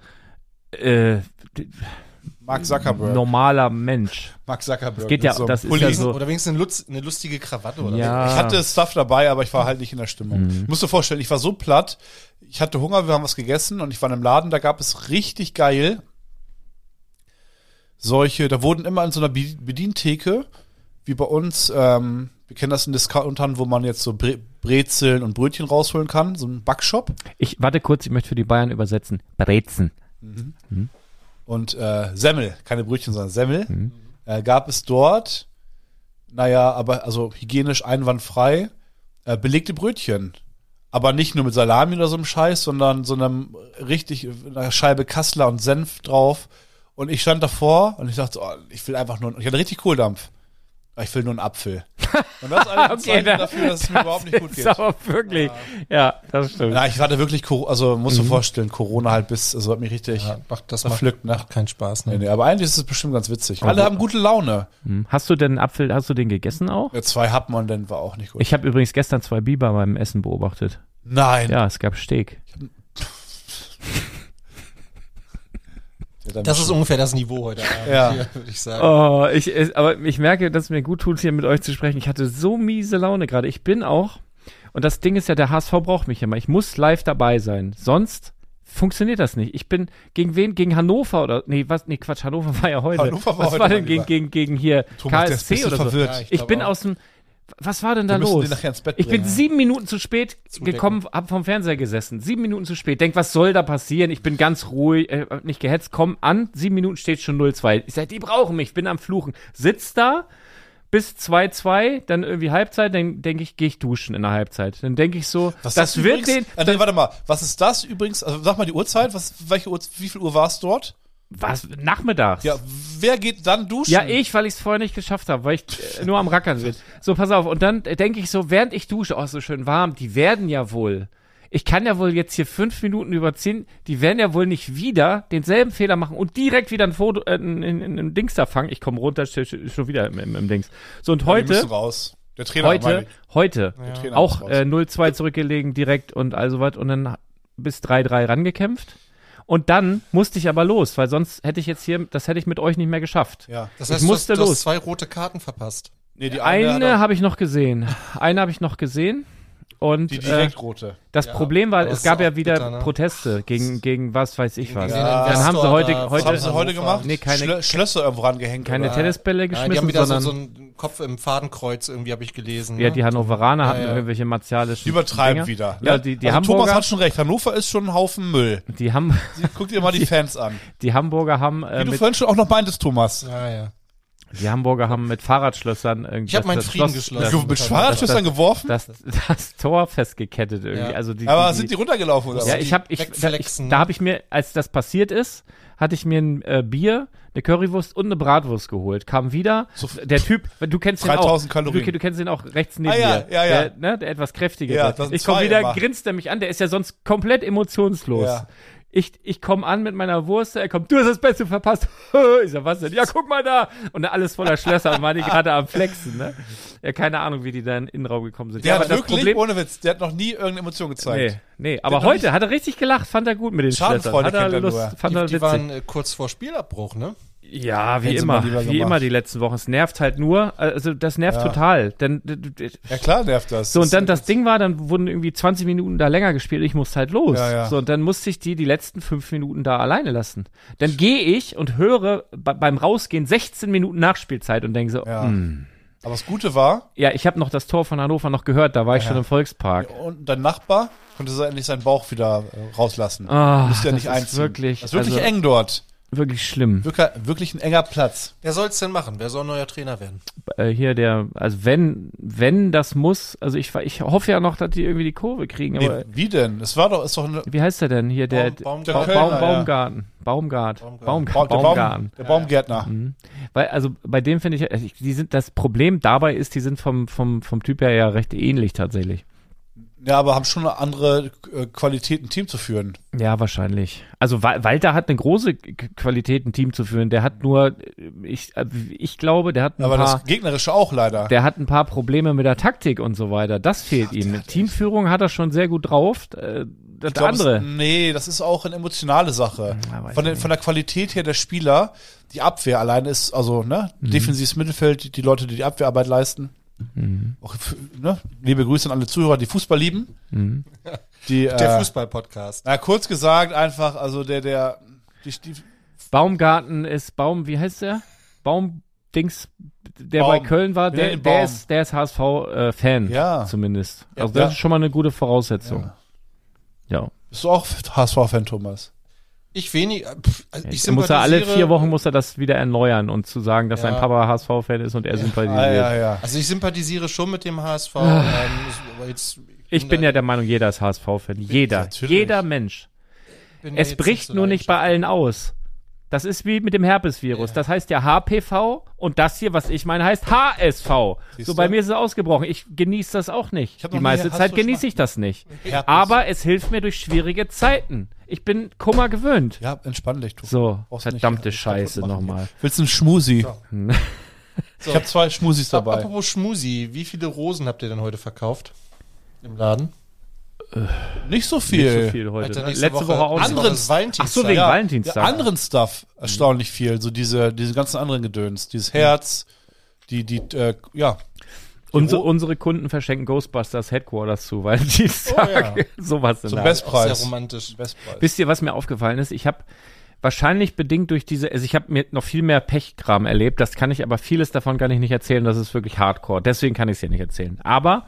Mark Zuckerberg. Normaler Mensch. Mark Zuckerberg. Das geht ja, das ist ja so. Oder wenigstens eine lustige Krawatte oder ja. Ich hatte Stuff dabei, aber ich war halt nicht in der Stimmung. Ich musst dir vorstellen, ich war so platt, ich hatte Hunger, wir haben was gegessen und ich war in einem Laden, da gab es richtig geil da wurden immer in so einer Bedientheke, wie bei uns, wir kennen das in Discountern, wo man jetzt so Brezeln und Brötchen rausholen kann, so ein Backshop. Warte kurz, ich möchte für die Bayern übersetzen. Brezen. Und Semmel, keine Brötchen, sondern Semmel, gab es dort, aber also hygienisch einwandfrei, belegte Brötchen. Aber nicht nur mit Salami oder so einem Scheiß, sondern so einer Scheibe Kassler und Senf drauf. Und ich stand davor und ich dachte, ich will einfach ich hatte richtig Kohldampf. Ich will nur einen Apfel. Und das ist eigentlich ein Zeichen dafür, dass es mir überhaupt nicht gut geht. Das ist aber wirklich, ja, das stimmt. Ja, ich hatte wirklich, musst du vorstellen, Corona halt hat mich richtig verpflückt. Macht keinen Spaß, ne? Nee, aber eigentlich ist es bestimmt ganz witzig. Alle haben gute Laune. Hast du denn einen Apfel, hast du den gegessen auch? Ja, 2 Happen und dann war auch nicht gut. Ich habe übrigens gestern 2 Biber beim Essen beobachtet. Nein. Ja, es gab Steak. Das ist ungefähr das Niveau heute Abend, hier, würde ich sagen. Aber ich merke, dass es mir gut tut, hier mit euch zu sprechen. Ich hatte so miese Laune gerade. Ich bin auch, und das Ding ist ja, der HSV braucht mich immer. Ich muss live dabei sein. Sonst funktioniert das nicht. Ich bin gegen wen? Gegen Hannover oder, Quatsch, Hannover war ja heute. Was war denn gegen hier Thomas, KSC oder so? Verwirrt. Ja, ich bin aus dem, was war denn da los? Ich bin 7 Minuten zu spät gekommen, hab vom Fernseher gesessen. 7 Minuten zu spät. Denk, was soll da passieren? Ich bin ganz ruhig, nicht gehetzt. Komm an, 7 Minuten steht schon 0-2. Ich sag, die brauchen mich, bin am Fluchen. Sitz da bis 2-2, dann irgendwie Halbzeit, dann denke ich, gehe ich duschen in der Halbzeit. Dann denke ich so, das wird den... warte mal, was ist das übrigens? Also sag mal die Uhrzeit, wie viel Uhr war es dort? Was? Nachmittags? Ja, wer geht dann duschen? Ja, weil ich es vorher nicht geschafft habe, weil ich nur am Rackern bin. So, pass auf. Und dann denke ich so, während ich dusche, so schön warm, die werden ja wohl, ich kann ja wohl jetzt hier 5 Minuten überziehen, die werden ja wohl nicht wieder denselben Fehler machen und direkt wieder ein Foto, ein Dings da fangen. Ich komme runter, schon wieder im Dings. So, und heute... Wir müssen raus. Der Trainer heute Trainer auch 0-2 zurückgelegen direkt und also was und dann bis 3-3 rangekämpft. Und dann musste ich aber los, weil sonst hätte ich jetzt das hätte ich mit euch nicht mehr geschafft. Ja. Das heißt, ich musste du hast los. 2 rote Karten verpasst. Nee, die Eine habe ich noch gesehen. Und die direktrote. das Problem war, aber es ist gab auch ja wieder bitter, ne? Proteste gegen was weiß ich was. Gegen den Dann haben sie Investor heute, da Was haben sie Hannover. heute gemacht? Nee, keine Schlösser irgendwo rangehängt. oder? Tennisbälle Die haben geschmissen, wieder sondern so einen Kopf im Fadenkreuz irgendwie, habe ich gelesen. ja, Ne? die Hannoveraner hatten ja. irgendwelche martialischen Die übertreiben Dinger. wieder. Ja, ne? die also Hamburger, Thomas hat schon recht. Hannover ist schon ein Haufen Müll. Guck dir mal die Fans an. die Hamburger haben Wie du vorhin schon auch noch meintest, Thomas. die Hamburger haben mit Fahrradschlössern irgendwie Ich habe meinen das Frieden Schloss- geschlossen. Mit Fahrradschüssern geworfen? das Tor festgekettet irgendwie. Ja. Also Aber sind die runtergelaufen oder ja, was? wegflexen, da habe ich mir, als das passiert ist, hatte ich mir ein Bier, eine Currywurst und eine Bratwurst geholt. Kam wieder, der Typ, du kennst den auch. 3000 Kalorien. Du kennst den auch rechts neben ja, dir. ja. Der etwas kräftigere. Ja, das sind ich komme zwei wieder, immer. grinst er mich an, der ist ja sonst komplett emotionslos. Ja. Ich komme an mit meiner Wurst, er kommt, du hast das Beste verpasst. Ich sag, was denn? Ja, guck mal da. Und alles voller Schlösser und war die gerade am Flexen, ne? Ja, keine Ahnung, wie die da in den Innenraum gekommen sind. Der ja, hat aber das wirklich, Problem, ohne Witz, der hat noch nie irgendeine Emotion gezeigt. nee, aber noch heute hat er richtig gelacht, fand er gut mit den Schlössern. Schadenfreude Hat er kennt er Lust, nur. fand er Die witzig. waren kurz vor Spielabbruch, ne? Ja, wie Hätten sie mal immer, lieber wie gemacht. immer die letzten Wochen. Es nervt halt nur, also das nervt total. Denn, Ja klar nervt das. so, und dann das Ding war, dann wurden irgendwie 20 Minuten da länger gespielt, ich musste halt los. Ja. So, und dann musste ich die letzten 5 Minuten da alleine lassen. Dann gehe ich und höre beim Rausgehen 16 Minuten Nachspielzeit und denke so, Ja. Aber das Gute war, ja, ich habe noch das Tor von Hannover noch gehört, da war ich schon im Volkspark. und dein Nachbar konnte so endlich seinen Bauch wieder rauslassen. Ah, Musste ja das nicht ist einziehen. wirklich, Das ist wirklich also, eng dort. wirklich schlimm. Wirklich ein enger Platz. Wer soll's denn machen? Wer soll neuer Trainer werden? Hier also wenn das muss, also ich hoffe ja noch, dass die irgendwie die Kurve kriegen, aber Nee, wie denn? Es war doch, ist doch eine, wie heißt der denn hier, der Baumgarten. Kölner, Baumgarten. der Baumgärtner. Weil, also bei dem finde ich, die sind, das Problem dabei ist, die sind vom Typ her ja recht ähnlich tatsächlich. Ja, aber haben schon eine andere Qualität, ein Team zu führen. Ja, wahrscheinlich. Also Walter hat eine große Qualität, ein Team zu führen. Der hat nur, ich glaube, der hat Aber das Gegnerische auch leider. der hat ein paar Probleme mit der Taktik und so weiter. Das fehlt ihm. Teamführung hat er schon sehr gut drauf. Das Ich glaub, andere. Nee, das ist auch eine emotionale Sache. Ja, weiß Von ich der Qualität her der Spieler, die Abwehr alleine ist, also, ne, defensives Mittelfeld, die Leute, die die Abwehrarbeit leisten. Auch, ne, liebe Grüße an alle Zuhörer, die Fußball lieben. Die, Der Fußball-Podcast. na, kurz gesagt, einfach, also die Baumgarten ist wie heißt der? Baumdings, der Baum. bei Köln war, Wir nennen ihn der Baum. ist HSV-Fan. Ja. Zumindest. Ja. Also das Ja. ist schon mal eine gute Voraussetzung. Ja. bist du auch HSV-Fan, Thomas? Ich wenig. Ich Muss er alle sympathisiere- 4 Wochen muss er das wieder erneuern und zu sagen, dass Ja. sein Papa HSV-Fan ist und er sympathisiert. ja. Also ich sympathisiere schon mit dem HSV. Aber jetzt, Ich bin ja der Meinung, jeder ist HSV-Fan. Jeder. Natürlich. Jeder Mensch. bin da Es jetzt bricht so nur nicht bei leidenschaftlich. allen aus. Das ist wie mit dem Herpesvirus. Das heißt ja HPV und das hier, was ich meine, heißt HSV. Siehst So du? bei mir ist es ausgebrochen. Ich genieße das auch nicht. Ich hab Die noch nie- meiste hast Zeit du genieße schon ich das nicht. Herpes. Aber es hilft mir durch schwierige Zeiten. Ich bin Kummer gewöhnt. Ja, entspann dich, du. So, Brauchst nicht verdammte kaputt Scheiße machen. nochmal. Willst du einen Schmusi? So. Ich habe 2 Schmusis dabei. Apropos Schmusi, wie viele Rosen habt ihr denn heute verkauft? Im Laden? Nicht so viel. Nicht so viel heute. Alter, ne? nächste Letzte Woche auch. nächste Anderen- ist Valentinstag. Ach so, wegen Valentinstag. Der anderen Stuff erstaunlich viel. So diese ganzen anderen Gedöns. Dieses Herz, ja. Unsere Kunden verschenken Ghostbusters Headquarters zu, weil die sagen, sowas in Zum der Art. Auch Bestpreis. sehr romantisch. Bestpreis. Wisst ihr, was mir aufgefallen ist? Ich habe wahrscheinlich bedingt durch ich habe mir noch viel mehr Pechkram erlebt. Das kann ich aber vieles davon nicht erzählen. Das ist wirklich Hardcore. Deswegen kann ich es ja nicht erzählen. Aber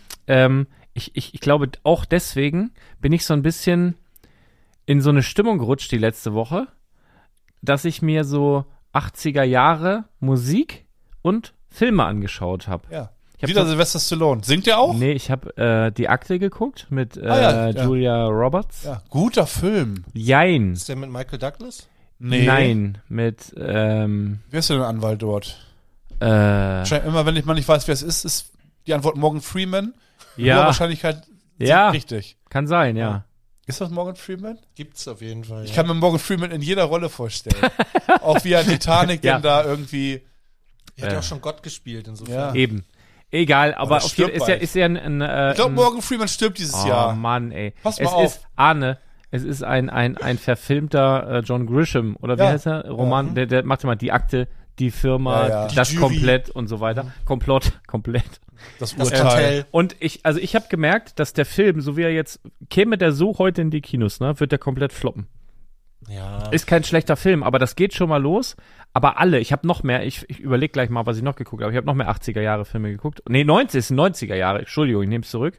ich glaube, auch deswegen bin ich so ein bisschen in so eine Stimmung gerutscht die letzte Woche, dass ich mir so 80er Jahre Musik und Filme angeschaut habe. Ja. Ich hab Wieder so- Sylvester Stallone. Singt der auch? Nee, ich habe die Akte geguckt mit ja. Julia Roberts. Ja. Guter Film. Jein. Ist der mit Michael Douglas? Nee. Nein, mit Wer ist denn der Anwalt dort? ja, Immer wenn man nicht weiß, wer es ist die Antwort Morgan Freeman. Hohe Wahrscheinlichkeit Ja. richtig. kann sein, ja. Ist das Morgan Freeman? Gibt's auf jeden Fall. Ich kann mir Morgan Freeman in jeder Rolle vorstellen. Auch wie er in Titanic Ja. denn da irgendwie. Er hat ja auch schon Gott gespielt, insofern. Ja. Eben. Egal, aber er auf jeden stirbt Fall bald. ist ja ein Ich glaube, Morgan Freeman stirbt dieses oh Jahr. Mann, ey. Pass mal es auf. ist Arne. Es ist ein verfilmter John Grisham, oder wie Ja. heißt er? Roman, der macht immer die Akte die Firma, Ja. das Die Jury. komplett und so weiter. Komplett. Das Das Urteil. Kartell. Und ich habe gemerkt, dass der Film, so wie er jetzt, käme der so heute in die Kinos, ne, wird der komplett floppen. Ja. Ist kein schlechter Film, aber das geht schon mal los. Aber alle, ich habe noch mehr, ich überlege gleich mal, was ich noch geguckt habe. Ich habe noch mehr 80er-Jahre-Filme geguckt. Nee, 90er Jahre, Entschuldigung, ich nehme es zurück.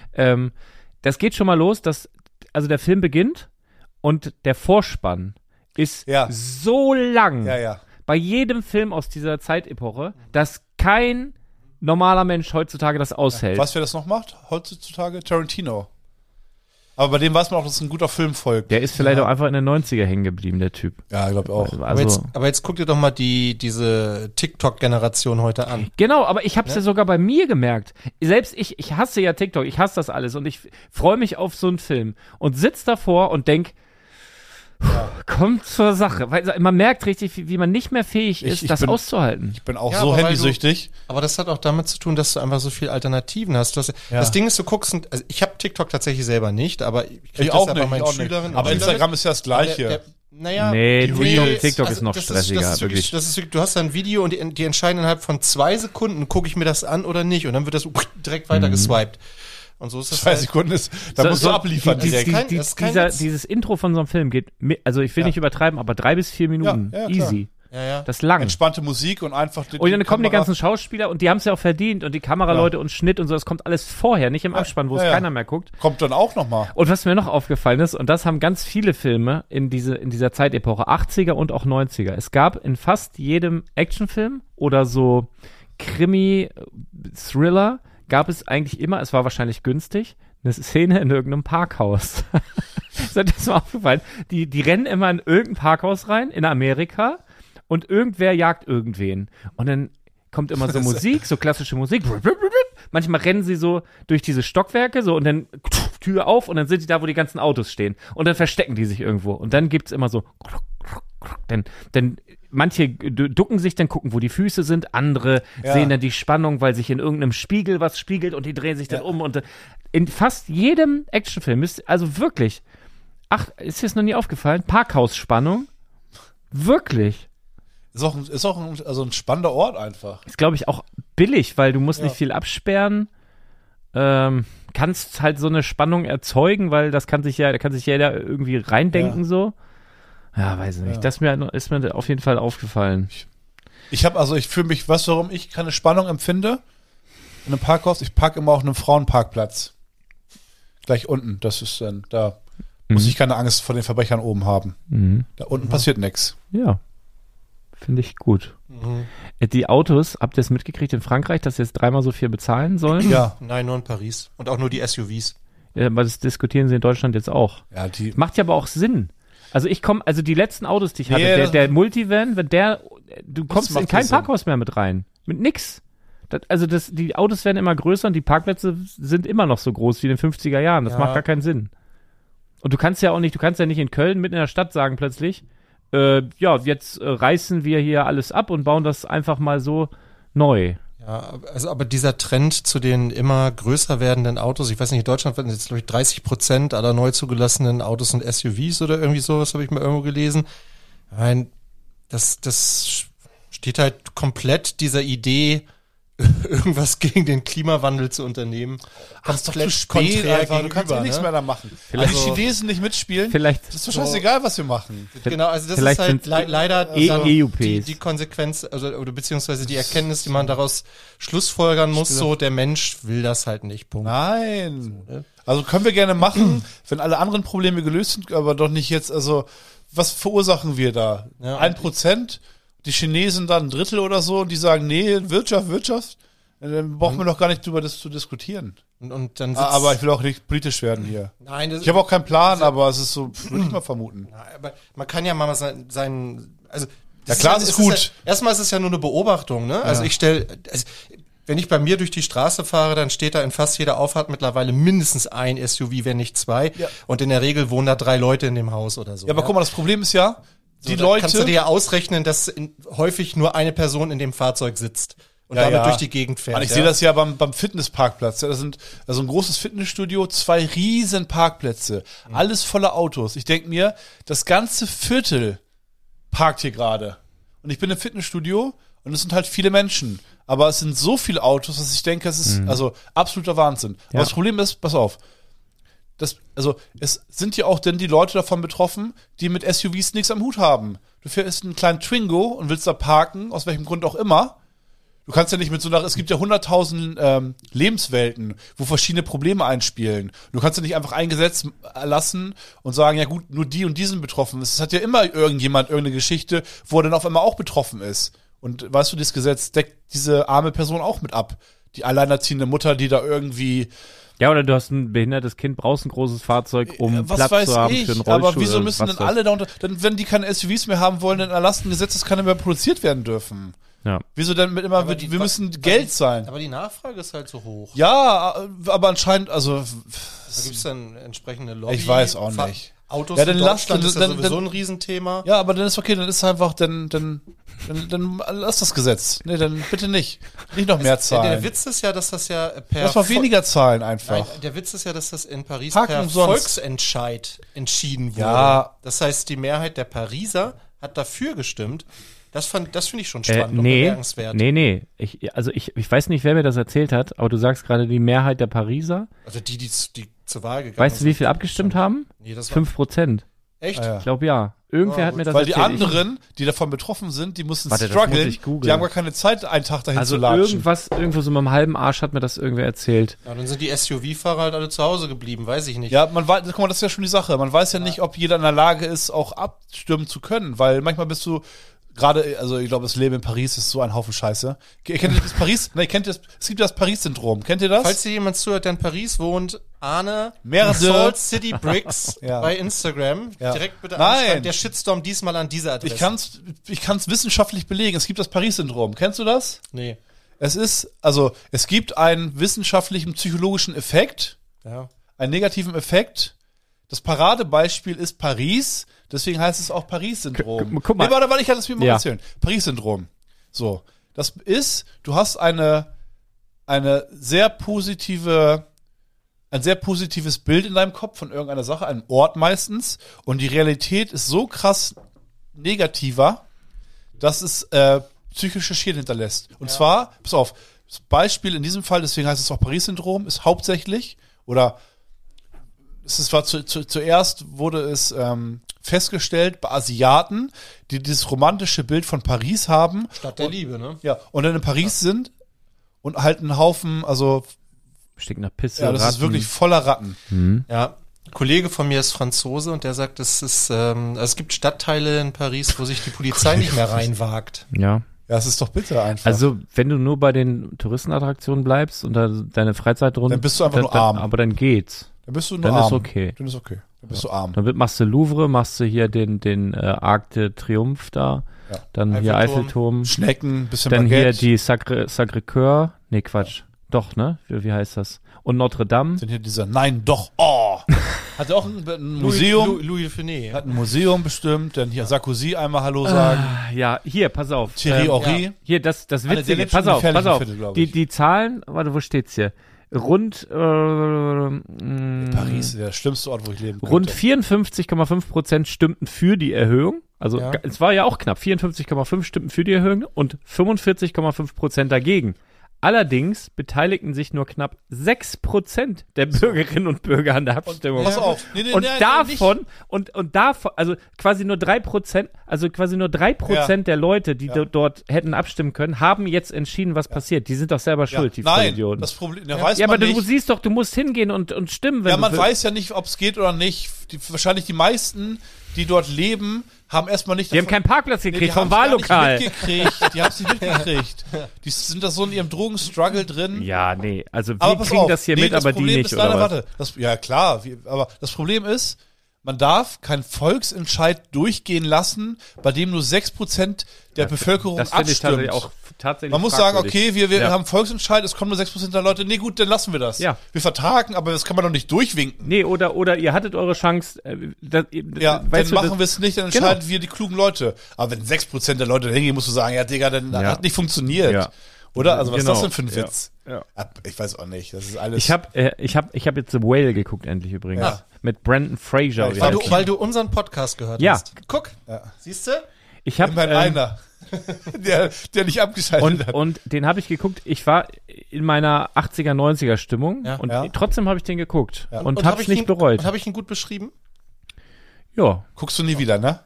Das geht schon mal los, also der Film beginnt und der Vorspann ist so lang Ja. bei jedem Film aus dieser Zeitepoche, dass kein normaler Mensch heutzutage das aushält. Was wer das noch macht heutzutage? Tarantino. Aber bei dem weiß man auch, dass es ein guter Film folgt. Der ist vielleicht auch einfach in den 90er hängen geblieben, der Typ. Ja, ich glaube auch. Also, Aber jetzt guck dir doch mal diese TikTok-Generation heute an. genau, aber ich habe es ja sogar bei mir gemerkt. Selbst ich hasse ja TikTok, ich hasse das alles und ich freue mich auf so einen Film und sitz davor und denk, kommt zur Sache. Weil man merkt richtig, wie man nicht mehr fähig ist, Ich das bin- auszuhalten. Ich bin auch Ja, so aber weil handysüchtig. Aber das hat auch damit zu tun, dass du einfach so viele Alternativen hast. Das Ding ist, du guckst, also ich habe TikTok tatsächlich selber nicht, aber ich krieg Ich das auch ja nicht. bei meinen ich auch nicht. Schülerinnen. Aber und Instagram ist ja das Schülern. Gleiche. Naja, Nee, die TikTok- Reels, TikTok ist noch stressiger, das ist wirklich. Das ist wirklich. Du hast da ein Video und die entscheiden innerhalb von 2 Sekunden, gucke ich mir das an oder nicht. Und dann wird das direkt weiter geswiped. Und so ist das 2 Sekunden ist, da musst du abliefern direkt. Das ist kein Witz. Dieses Intro von so einem Film geht, also ich will nicht übertreiben, aber 3 bis 4 Minuten. Ja, klar. Easy. Ja. Das ist lang. Entspannte Musik und einfach Und dann kommen die Kamera- ganzen Schauspieler und die haben es ja auch verdient und die Kameraleute und Schnitt und so, das kommt alles vorher, nicht im Abspann, wo es ja. keiner mehr guckt. Kommt dann auch nochmal. Und was mir noch aufgefallen ist, und das haben ganz viele Filme in dieser Zeitepoche, 80er und auch 90er. Es gab in fast jedem Actionfilm oder so Krimi-Thriller gab es eigentlich immer, es war wahrscheinlich günstig, eine Szene in irgendeinem Parkhaus. Ist dir das mal aufgefallen? Die rennen immer in irgendein Parkhaus rein, in Amerika, und irgendwer jagt irgendwen. Und dann kommt immer so Musik, so klassische Musik. Manchmal rennen sie so durch diese Stockwerke so und dann Tür auf und dann sind sie da, wo die ganzen Autos stehen. Und dann verstecken die sich irgendwo. Und dann gibt's immer so denn manche ducken sich, dann gucken, wo die Füße sind, andere sehen dann die Spannung, weil sich in irgendeinem Spiegel was spiegelt und die drehen sich dann um und in fast jedem Actionfilm also wirklich, ist dir das noch nie aufgefallen? Parkhausspannung? Wirklich. Ist auch ein spannender Ort einfach. Ist, glaube ich, auch billig, weil du musst nicht viel absperren. Kannst halt so eine Spannung erzeugen, weil da kann sich jeder irgendwie reindenken so. Ja, weiß ich nicht. Das ist mir auf jeden Fall aufgefallen. Ich fühle mich, weißt du, warum ich keine Spannung empfinde? In einem Parkhaus, ich parke immer auf einem Frauenparkplatz. Gleich unten, das ist dann, da muss ich keine Angst vor den Verbrechern oben haben. Da unten passiert nichts. Ja, finde ich gut. Die Autos, habt ihr es mitgekriegt in Frankreich, dass sie jetzt 3-mal so viel bezahlen sollen? Ja. Nein, nur in Paris. Und auch nur die SUVs. Ja, aber das diskutieren sie in Deutschland jetzt auch. Ja, die. Macht ja aber auch Sinn. Also die letzten Autos, die ich hatte, der Multivan, du kommst in kein Parkhaus mehr mit rein. Mit nix. Die Autos werden immer größer und die Parkplätze sind immer noch so groß wie in den 50er Jahren. Das macht gar keinen Sinn. Und du kannst ja nicht in Köln mitten in der Stadt sagen plötzlich, jetzt reißen wir hier alles ab und bauen das einfach mal so neu. Ja, also aber dieser Trend zu den immer größer werdenden Autos, ich weiß nicht, in Deutschland werden jetzt, glaube ich, 30% aller neu zugelassenen Autos und SUVs oder irgendwie sowas, habe ich mal irgendwo gelesen. Nein, das steht halt komplett dieser Idee, irgendwas gegen den Klimawandel zu unternehmen. Ist doch zu spät, einfach. Du kannst nichts mehr da machen. Wenn die Chinesen nicht mitspielen, Vielleicht das ist doch scheißegal, was wir machen. Genau, also das Vielleicht ist halt sind leider EUPs. die Konsequenz, oder beziehungsweise die Erkenntnis, die man daraus schlussfolgern muss, so der Mensch will das halt nicht. Punkt. Nein. Also können wir gerne machen, wenn alle anderen Probleme gelöst sind, aber doch nicht jetzt, also was verursachen wir da? Ja, 1%? Die Chinesen dann 1/3 oder so und die sagen, nee, Wirtschaft, dann brauchen wir doch gar nicht drüber das zu diskutieren. Und dann Aber ich will auch nicht politisch werden hier. Nein, Ich habe auch keinen Plan, aber es ist so, würde ich mal vermuten. aber man kann ja mal sein also Ja, klar, es ist gut. Erstmal ist es ja nur eine Beobachtung, ne? Also wenn ich bei mir durch die Straße fahre, dann steht da in fast jeder Auffahrt mittlerweile mindestens ein SUV, wenn nicht 2. Ja. Und in der Regel wohnen da 3 Leute in dem Haus oder so. Ja, aber guck mal, das Problem ist ja, die da Leute. kannst du dir ja ausrechnen, dass häufig nur eine Person in dem Fahrzeug sitzt und damit durch die Gegend fährt. Und ich sehe das ja beim Fitnessparkplatz. Ja, das sind also ein großes Fitnessstudio, 2 riesen Parkplätze, alles voller Autos. Ich denke mir, das ganze Viertel parkt hier gerade. und ich bin im Fitnessstudio und es sind halt viele Menschen. Aber es sind so viele Autos, dass ich denke, es ist also absoluter Wahnsinn. Ja. Aber das Problem ist, pass auf, es sind ja auch denn die Leute davon betroffen, die mit SUVs nichts am Hut haben. Du fährst einen kleinen Twingo und willst da parken, aus welchem Grund auch immer. Du kannst ja nicht mit so einer, es gibt ja 100.000 Lebenswelten, wo verschiedene Probleme einspielen. Du kannst ja nicht einfach ein Gesetz erlassen und sagen, ja gut, nur die und die sind betroffen. Es hat ja immer irgendjemand irgendeine Geschichte, wo er dann auf einmal auch betroffen ist. Und weißt du, dieses Gesetz deckt diese arme Person auch mit ab. Die alleinerziehende Mutter, die da irgendwie... Ja, oder du hast ein behindertes Kind, brauchst ein großes Fahrzeug, um was Platz zu haben für einen Rollstuhl. Aber wieso müssen was denn alle da unter... Dann, wenn die keine SUVs mehr haben wollen, dann erlassen ein Gesetz, das kann nicht mehr produziert werden dürfen. Ja. Wieso denn mit immer, wir müssen Geld zahlen? Aber die Nachfrage ist halt so hoch. Ja, aber anscheinend, also... Da gibt es dann entsprechende Lobby. Ich weiß auch nicht. Autos Ja, dann in Deutschland lass- ist ja dann- sowieso dann- ein Riesenthema. Ja, aber dann ist okay, dann ist einfach, dann lass das Gesetz. Nee, dann bitte nicht. Nicht noch mehr Ja, zahlen. der Witz ist ja, dass das ja per... Lass mal weniger zahlen einfach. Nein, der Witz ist ja, dass das in Paris Parken per umsonst. Volksentscheid entschieden wurde. Ja. Das heißt, die Mehrheit der Pariser hat dafür gestimmt. Das finde ich schon spannend und Nee. bemerkenswert. Ich weiß nicht, wer mir das erzählt hat, aber du sagst gerade die Mehrheit der Pariser. Also die zur Wahl gegangen Weißt du, wie viel sind, abgestimmt haben? Nee, das war 5%. echt. Ja, Ich glaube, ja. Irgendwer Ja, hat mir gut. das Weil die erzählt. anderen, die davon betroffen sind, die mussten Warte, das muss strugglen. ich googeln. Die haben gar keine Zeit, einen Tag dahin Also zu latschen. irgendwo so mit einem halben Arsch hat mir das irgendwer erzählt. Ja, dann sind die SUV-Fahrer halt alle zu Hause geblieben, weiß ich nicht. Ja, man weiß, guck mal, das ist ja schon die Sache. Man weiß ja nicht, ob jeder in der Lage ist, auch abstimmen zu können, weil manchmal bist du gerade, also ich glaube, das Leben in Paris ist so ein Haufen Scheiße. Kennt ihr das Paris? Nein, es gibt das Paris-Syndrom. Kennt ihr das? Falls hier jemand zuhört, der in Paris wohnt, Arne, Merde. Salt City Bricks Ja. bei Instagram. Ja. Direkt bitte Nein. anschreiben. Der Shitstorm diesmal an diese Adresse. ich kann's wissenschaftlich belegen. Es gibt das Paris-Syndrom. Kennst du das? Nee. Es gibt einen wissenschaftlichen psychologischen Effekt, Ja. einen negativen Effekt. Das Paradebeispiel ist Paris, deswegen heißt es auch Paris-Syndrom. Guck mal. Nee, warte, ich kann das mir mal Ja. erzählen. Paris-Syndrom. So. Das ist, du hast ein sehr positives Bild in deinem Kopf von irgendeiner Sache, einem Ort meistens, und die Realität ist so krass negativer, dass es psychische Schäden hinterlässt. Und zwar, pass auf, das Beispiel in diesem Fall, deswegen heißt es auch Paris-Syndrom, ist hauptsächlich, oder zuerst wurde es festgestellt bei Asiaten, die dieses romantische Bild von Paris haben. Stadt der Liebe, ne? Ja, und dann in Paris sind und halt einen Haufen, also, Stinkt nach Pisse. ja, das ist Ratten. wirklich voller Ratten. Ja. Ein Kollege von mir ist Franzose und der sagt, es gibt Stadtteile in Paris, wo sich die Polizei nicht mehr reinwagt. Ja. Ja, es ist doch bitter einfach. Also, wenn du nur bei den Touristenattraktionen bleibst und da deine Freizeit rund, Dann bist du einfach nur arm. Aber dann geht's. dann bist du nur dann arm. ist okay. Dann ist okay. Dann bist du arm. Dann machst du Louvre, machst du hier den Arc de Triomphe da, Ja. dann hier Eiffelturm. Eiffelturm, Schnecken, bisschen dann hier Baguette. die Sacré-Cœur, nee, Quatsch, doch, ne? Wie heißt das? Und Notre Dame. Dann hier dieser, nein, doch, oh. Hat er auch ein Museum. Louis Finet. Hat ein Museum bestimmt. Dann hier Sarkozy einmal Hallo sagen. Ja, hier, pass auf. Thierry Henry. Hier, das der Witzige, lebt pass schon im auf. gefährlichen Viertel, glaub ich. Die Zahlen, warte, wo steht's hier? Rund Paris, der schlimmste Ort, wo ich leben Rund könnte. 54,5% stimmten für die Erhöhung. Also Ja. es war ja auch knapp. 54,5 stimmten für die Erhöhung und 45,5% dagegen. Allerdings beteiligten sich nur knapp 6% der Bürgerinnen und Bürger an der Abstimmung. Pass auf. Nee, Und nee, davon, und davon, also quasi nur 3%, der Leute, die dort hätten abstimmen können, haben jetzt entschieden, was passiert. Die sind doch selber schuld, die Nein, Vollidioten. das Problem, da weiß Ja, man aber nicht. du siehst doch, du musst hingehen und stimmen, wenn Ja, du man willst. weiß ja nicht, ob es geht oder nicht. Wahrscheinlich die meisten, die dort leben, haben erstmal nicht... Die haben keinen Parkplatz gekriegt die vom haben's gar Wahllokal. nicht mitgekriegt. Die haben es nicht mitgekriegt. Die sind da so in ihrem Drogenstruggle drin. Ja, nee, also wir Aber pass kriegen auf, das hier mit, das aber die Problem nicht, ist, oder leider, was? warte, ja klar, aber das Problem ist, man darf keinen Volksentscheid durchgehen lassen, bei dem nur 6% der Bevölkerung Das finde ich abstimmt. tatsächlich Man muss sagen, fragwürdig. okay, wir Ja. haben Volksentscheid, es kommen nur 6% der Leute, nee gut, dann lassen wir das. Ja. Wir vertagen, aber das kann man doch nicht durchwinken. Nee, oder ihr hattet eure Chance. Ja, dann machen wir es nicht, dann Genau. entscheiden wir die klugen Leute. Aber wenn 6% der Leute da hingehen, musst du sagen, ja Digga, dann Ja. hat nicht funktioniert. Ja. Oder? Also was Genau. ist das denn für ein Witz? Ja. Ich weiß auch nicht, das ist alles... Ich hab jetzt The Whale geguckt, endlich übrigens. Ja. Mit Brandon Fraser. Ja, ich wie war heißt okay. er? Weil du unseren Podcast gehört Ja. hast. Guck, siehst du? Ich habe Immerhin einer, der nicht abgeschaltet hat. und den habe ich geguckt. Ich war in meiner 80er, 90er Stimmung Ja. und Ja. trotzdem habe ich den geguckt Ja. und hab's nicht ihn, bereut. Und habe ich ihn gut beschrieben? Ja. Guckst du nie wieder, ne?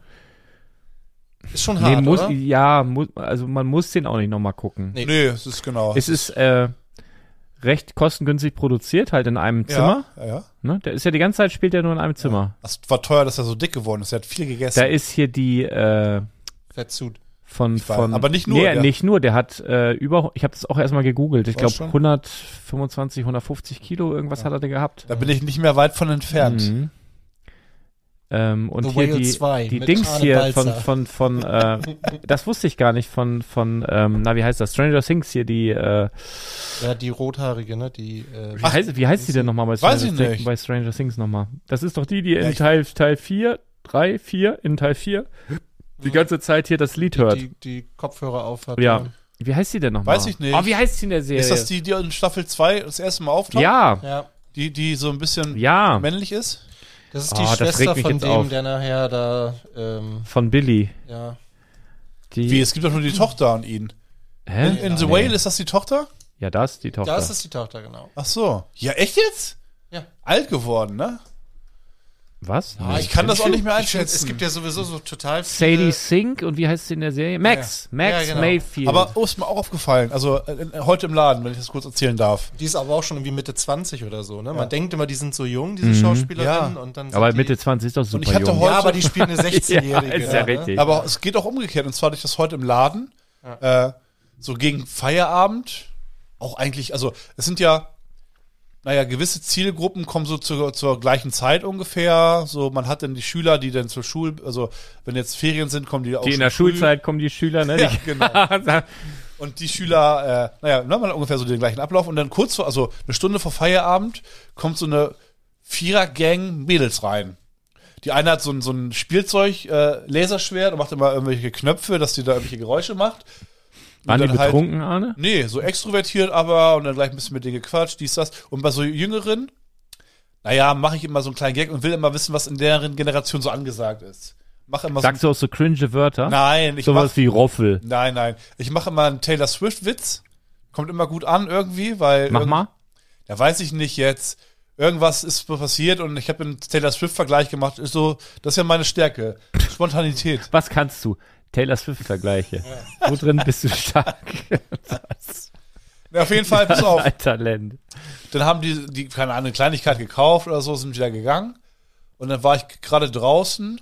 Ist schon Nee, hart, oder? also man muss den auch nicht nochmal gucken. Nee. Nee, es ist genau. Es ist recht kostengünstig produziert, halt in einem Zimmer. Ja. Ne? Der ist ja die ganze Zeit, spielt er nur in einem Zimmer. Das war teuer, dass er so dick geworden ist. Er hat viel gegessen. Da ist hier die Fettsuit. von Ich weiß, aber nicht nur, Nee, der- nicht nur, der hat ich habe das auch erstmal gegoogelt. Ich Was glaube schon? 125, 150 Kilo, irgendwas hat er da gehabt. Da bin ich nicht mehr weit von entfernt. Mhm. Und The hier Whale die 2 die mit Dings Arne hier Balzer. von das wusste ich gar nicht, von wie heißt das? Stranger Things hier, die Ja, die rothaarige, ne? Die, wie heißt die denn nochmal bei Weiß ich nicht. bei Stranger Things nochmal? Das ist doch die in ich- Teil 4, in Teil 4 die ganze Zeit hier das Lied hört. die Kopfhörer auf hat. Ja. Wie heißt die denn nochmal? Weiß ich nicht. Oh, wie heißt die in der Serie? Ist das die in Staffel 2 das erste Mal auftaucht? Ja, Ja. Die so ein bisschen ja, männlich ist? Das ist die Oh, das Schwester regt mich von jetzt dem, auf. der nachher da, von Billy. ja. Die, Wie, es gibt doch nur die Tochter an ihn. hä? In The Whale ist das die Tochter? Ja, das ist die Tochter. Das ist die Tochter, genau. Ach so. Ja, echt jetzt? Ja. Alt geworden, ne? Was? Ah, Ich kann das auch nicht mehr Ich find, einschätzen. es gibt ja sowieso so total Sadie viele... Sink und wie heißt sie in der Serie? Max Ja, genau. Mayfield. Aber ist mir auch aufgefallen, also heute im Laden, wenn ich das kurz erzählen darf. Die ist aber auch schon irgendwie Mitte 20 oder so, ne? Man denkt immer, die sind so jung, diese Schauspielerinnen. Ja. Und dann sind aber die, Mitte 20 ist doch super ich hatte jung. heute- Ja, aber die spielt eine 16-Jährige. Ja, ist ja ne? richtig. Aber es geht auch umgekehrt, und zwar durch das heute im Laden, so gegen Feierabend, auch eigentlich, also es sind ja, naja, gewisse Zielgruppen kommen so zur gleichen Zeit ungefähr, so man hat dann die Schüler, die dann zur Schule, also wenn jetzt Ferien sind, kommen die auch Die in schon der früh. Schulzeit kommen die Schüler, ne? Ja, Die- genau. Und die Schüler, naja, man hat ungefähr so den gleichen Ablauf und dann kurz vor, also eine Stunde vor Feierabend, kommt so eine Vierer-Gang Mädels rein. Die eine hat so ein Spielzeug, Laserschwert und macht immer irgendwelche Knöpfe, dass die da irgendwelche Geräusche macht. Und Waren die dann halt- betrunken, Arne? Nee, so extrovertiert aber und dann gleich ein bisschen mit denen gequatscht, dies, das. Und bei so Jüngeren, naja, mache ich immer so einen kleinen Gag und will immer wissen, was in deren Generation so angesagt ist. Mach immer Sagst du auch so cringe Wörter? Nein, ich Sowas mach, wie Roffel. nein. Ich mache immer einen Taylor Swift-Witz. Kommt immer gut an irgendwie, weil. Mach mal. Ja, weiß ich nicht jetzt. Irgendwas ist passiert und ich habe einen Taylor Swift-Vergleich gemacht. Ist so, das ist ja meine Stärke. Spontanität. Was kannst du? Taylor Swift-Vergleiche. Wo drin bist du stark? Ja, auf jeden Fall, pass auf. Ein Talent. Dann haben die, keine Ahnung, eine Kleinigkeit gekauft oder so, sind wieder gegangen. Und dann war ich gerade draußen,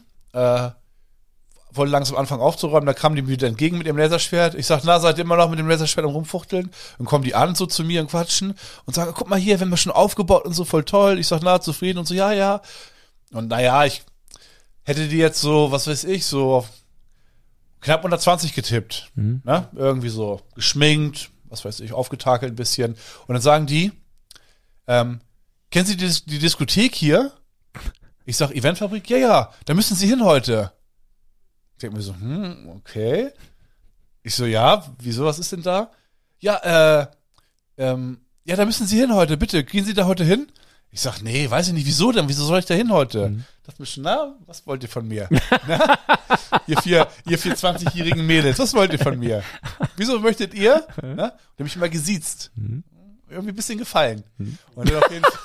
wollte langsam anfangen aufzuräumen, da kamen die mir wieder entgegen mit ihrem Laserschwert. Ich sag, na, seid ihr immer noch mit dem Laserschwert am Rumfuchteln? Dann kommen die an so zu mir und quatschen und sagen, guck mal hier, wir haben wir schon aufgebaut und so, voll toll. Ich sag, na, zufrieden und so, ja. Und naja, ich hätte die jetzt so, was weiß ich, so auf knapp 120 getippt. Ne? Irgendwie so geschminkt, was weiß ich, aufgetakelt ein bisschen. Und dann sagen die, kennen Sie die Diskothek hier? Ich sag, Eventfabrik? Ja, da müssen Sie hin heute. Ich denke mir so, okay. Ich so, ja, wieso, was ist denn da? Ja, ja, da müssen Sie hin heute, bitte, gehen Sie da heute hin? Ich sag, nee, weiß ich nicht, wieso denn? Wieso soll ich da hin heute? Dachte mir schon, na, was wollt ihr von mir? Na? Ihr vier 20-jährigen Mädels, was wollt ihr von mir? Wieso möchtet ihr? Na? Und dann hab ich immer gesiezt. Irgendwie ein bisschen gefallen. Und dann auf jeden Fall.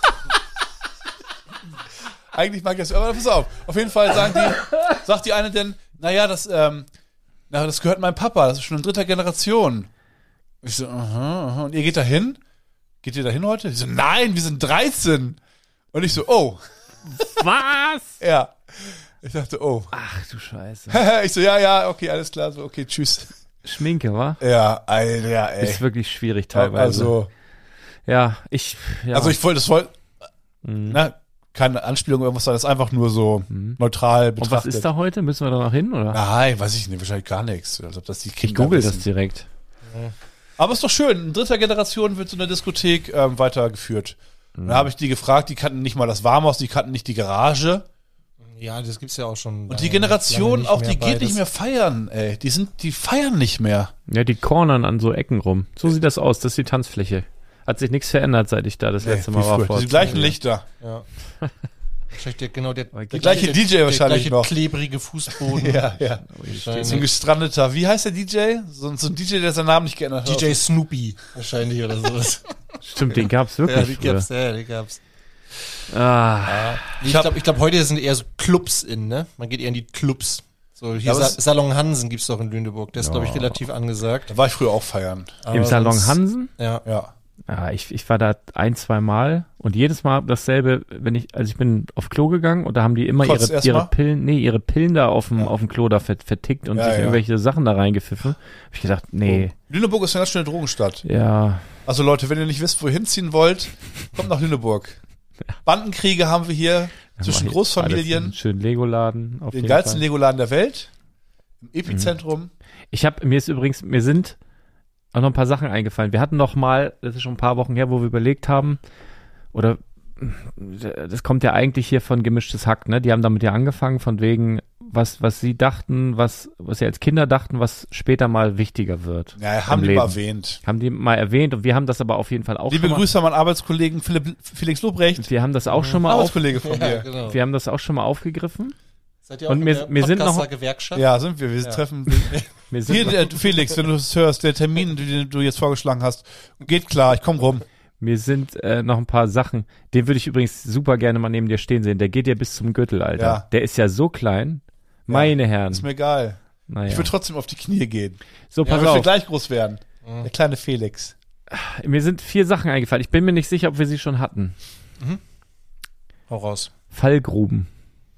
Eigentlich mag ich das, aber pass auf. Auf jeden Fall sagt die eine denn, naja, das gehört meinem Papa, das ist schon in 3. Generation. Ich so, aha. Und ihr geht da hin? Geht ihr da hin heute? Ich so, nein, wir sind 13. Und ich so, oh. Was? Ja. Ich dachte, oh. Ach du Scheiße. Ich so, ja, okay, alles klar, so, okay, tschüss. Schminke, wa? Ja, Alter, ey. Ist wirklich schwierig teilweise. Also ich wollte, keine Anspielung, irgendwas, das ist einfach nur so neutral Und betrachtet. was ist da heute? Müssen wir da noch hin, oder? Nein, weiß ich nicht, wahrscheinlich gar nichts. Als ob das die Kinder Ich google wissen. das direkt. Aber ist doch schön, in 3. Generation wird so eine Diskothek weitergeführt. Da habe ich die gefragt, die kannten nicht mal das Warmhaus, die kannten nicht die Garage. Ja, das gibt's ja auch schon. Und die Generation, lange auch nicht die mehr geht nicht mehr feiern, ey. Die feiern nicht mehr. Ja, die cornern an so Ecken rum. So sieht das aus, das ist die Tanzfläche. Hat sich nichts verändert, seit ich da das letzte Mal wie war. früher. vor Die gleichen 2 Jahren. Lichter. Ja. Wahrscheinlich der gleiche DJ wahrscheinlich gleiche noch. klebrige Fußboden. Ja. So ein gestrandeter. Wie heißt der DJ? So ein DJ, der seinen Namen nicht geändert hat. DJ Snoopy wahrscheinlich oder sowas. Stimmt, den gab's wirklich die früher. gab's. Ah, Ich glaube, heute sind eher so Clubs ne? Man geht eher in die Clubs. So, hier Ja, Salon Hansen gibt's doch in Lüneburg. Der ist, glaube ich, relativ angesagt. Da war ich früher auch feiern. im Salon Hansen? Ja. Ja. Ja, ich war da 1-2 Mal und jedes Mal dasselbe, ich bin auf Klo gegangen und da haben die immer Kotzt ihre erstmal? ihre Pillen da auf dem Klo da vertickt und Ja, sich ja. irgendwelche Sachen da reingepfiffen. Hab ich gedacht, nee, Lüneburg ist eine ganz schöne Drogenstadt. ja, Also Leute, wenn ihr nicht wisst, wohin ziehen wollt, kommt nach Lüneburg. Bandenkriege haben wir hier zwischen alles Großfamilien, einen schönen Lego-Laden. Auf den jeden geilsten Fall. Legoladen der Welt, im Epizentrum. Mir sind auch noch ein paar Sachen eingefallen. Wir hatten noch mal, das ist schon ein paar Wochen her, wo wir überlegt haben, oder das kommt ja eigentlich hier von Gemischtes Hack, ne? Die haben damit ja angefangen, von wegen, was sie dachten, was sie als Kinder dachten, was später mal wichtiger wird. Ja, haben im die mal Leben. erwähnt. Haben die mal erwähnt und wir haben das aber auf jeden Fall auch Liebe schon mal. Grüße an meinen Arbeitskollegen Felix Lobrecht, Wir haben das auch schon mal Arbeitskollege von Ja, mir. genau. wir haben das auch schon mal aufgegriffen. Seid ihr auch Und in mir der sind noch- Podcaster-Gewerkschaft? Ja, sind wir. Wir treffen. Wir sind Hier, Felix, wenn du das hörst, der Termin, den du jetzt vorgeschlagen hast, geht klar, ich komm rum. Mir sind noch ein paar Sachen, den würde ich übrigens super gerne mal neben dir stehen sehen. Der geht ja bis zum Gürtel, Alter. Ja. Der ist ja so klein. Meine Herren. Ist mir egal. Naja. Ich will trotzdem auf die Knie gehen. So, Ich pass möchte auf. gleich groß werden. Der kleine Felix. Mir sind 4 Sachen eingefallen. Ich bin mir nicht sicher, ob wir sie schon hatten. Hau raus. Fallgruben.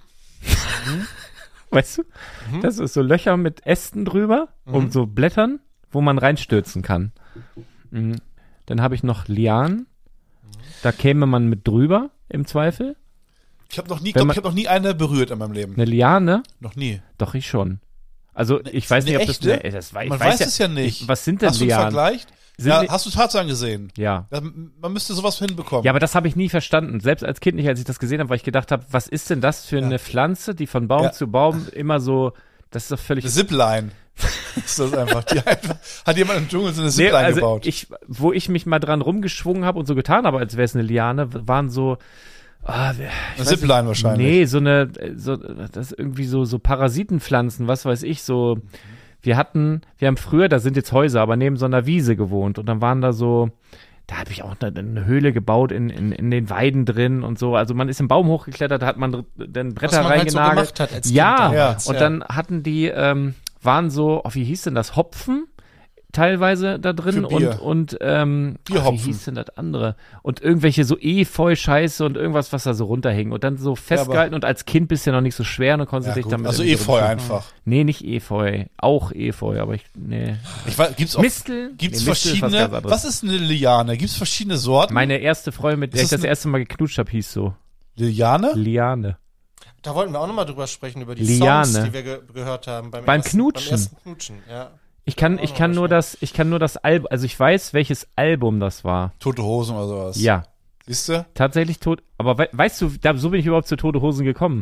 Weißt du? Das ist so Löcher mit Ästen drüber und so Blättern, wo man reinstürzen kann. Mhm. Dann habe ich noch Lianen. Da käme man mit drüber, im Zweifel. Ich habe noch nie, Wenn glaub, man- ich habe noch nie eine berührt in meinem Leben. Eine Liane? Noch nie. Doch, ich schon. Also, ich weiß nicht, ob das... echte? Nee, das ich Man weiß es ja nicht. Was sind denn Hast du einen Lianen? Vergleich? Sind Ja, die- hast du Tarzan gesehen? Ja. Ja, man müsste sowas hinbekommen. Ja, aber das habe ich nie verstanden. Selbst als Kind nicht, als ich das gesehen habe, weil ich gedacht habe, was ist denn das für eine Pflanze, die von Baum Ja. zu Baum immer so, das ist doch völlig... Eine Zipline. Ist das einfach. Hat jemand im Dschungel so eine Zipline also gebaut? wo ich mich mal dran rumgeschwungen habe und so getan habe, als wäre es eine Liane, waren so... Eine Zipline wahrscheinlich. Nee, das ist irgendwie so Parasitenpflanzen, was weiß ich, so... Wir haben früher, da sind jetzt Häuser, aber neben so einer Wiese gewohnt und dann waren da so... Da habe ich auch eine Höhle gebaut in den Weiden drin und so. Also man ist im Baum hochgeklettert, da hat man dann Bretter Was man halt so reingenagelt. gemacht hat als Kind Ja, damals, und ja. dann hatten die, waren so, wie hieß denn das, Hopfen teilweise da drin Für Bier. und wie Bierhopfen. hieß denn das andere? Und irgendwelche so Efeu-Scheiße und irgendwas, was da so runterhing und dann so festgehalten und als Kind bist du ja noch nicht so schwer und dann konntest Ja, du dich gut. damit Also irgendwie Efeu rumschlagen. einfach. Nee, nicht Efeu, auch Efeu, aber nee. Ich weiß, gibt's auch, Mistel? gibt's Nee, Mistel ist was verschiedene, ganz anderes. was ist eine Liane? Gibt's verschiedene Sorten? Meine erste Freundin, mit der ich Ist das das erste Mal geknutscht habe, hieß so. Liane? Liane. Da wollten wir auch nochmal drüber sprechen, über die Liane. Songs, die wir gehört haben. Beim Knutschen. Beim ersten Knutschen, ja. Ich kann nur das Album, also ich weiß, welches Album das war. Tote Hosen oder sowas. Ja, Siehst du? tatsächlich tot. Aber weißt du, so bin ich überhaupt zu Tote Hosen gekommen.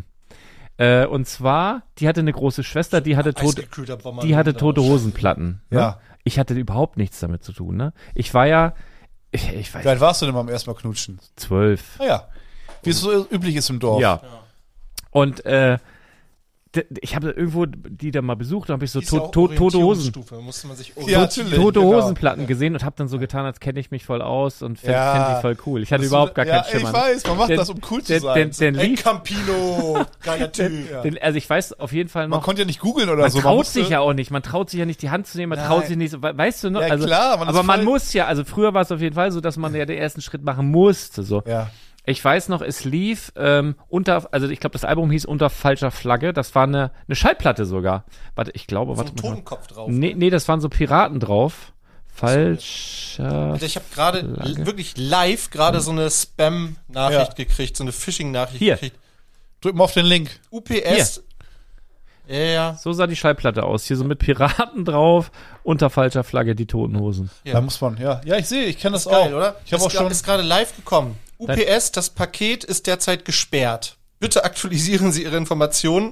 Und zwar, die hatte eine große Schwester, die hatte Eisgekühlter Bomber- Tote Hosenplatten. Ne? Ja. Ich hatte überhaupt nichts damit zu tun. Ne? Ich war ja, ich weiß Wie alt warst du denn beim ersten Mal knutschen? 12. Naja. Wie es so üblich ist im Dorf. Ja. Und ich habe irgendwo die da mal besucht und habe ich so Ist ja auch Tote Hosen. Orientierungsstufe, musste man sich Ja, natürlich. Tote genau. Hosenplatten gesehen und habe dann so getan, als kenne ich mich voll aus und fänd die voll cool. Ich hatte Das überhaupt gar ja, keinen Schimmer. Ich weiß, man macht Den- das, um cool zu Den sein. Ey, lief, Campino, geiler Typ. Ja. also ich weiß auf jeden Fall Man noch, konnte ja nicht googeln oder man so. traut musste- sich ja auch nicht, man traut sich ja nicht die Hand zu nehmen, man Nein. traut sich nicht, so, weißt du, ne? Ja, also, klar, man ist aber man voll- muss ja, also früher war es auf jeden Fall so, dass man ja den ersten Schritt machen musste, so. Ja. Ich weiß noch, es lief also ich glaube, das Album hieß Unter falscher Flagge, das war eine Schallplatte sogar. Warte, ich glaube, So warte ein mal. Totenkopf drauf. Nee, das waren so Piraten drauf. Falscher. Alter, ich habe gerade wirklich live gerade so eine Spam-Nachricht gekriegt, so eine Phishing-Nachricht Hier. gekriegt. Drück mal auf den Link. UPS. Ja. So sah die Schallplatte aus. Hier so mit Piraten drauf, unter falscher Flagge die Toten Hosen. Ja. Da muss man, ja. Ja, ich sehe, ich kenne das Geil, auch. oder? Ich habe auch schon. Ist gerade live gekommen. UPS, das Paket ist derzeit gesperrt. Bitte aktualisieren Sie Ihre Informationen.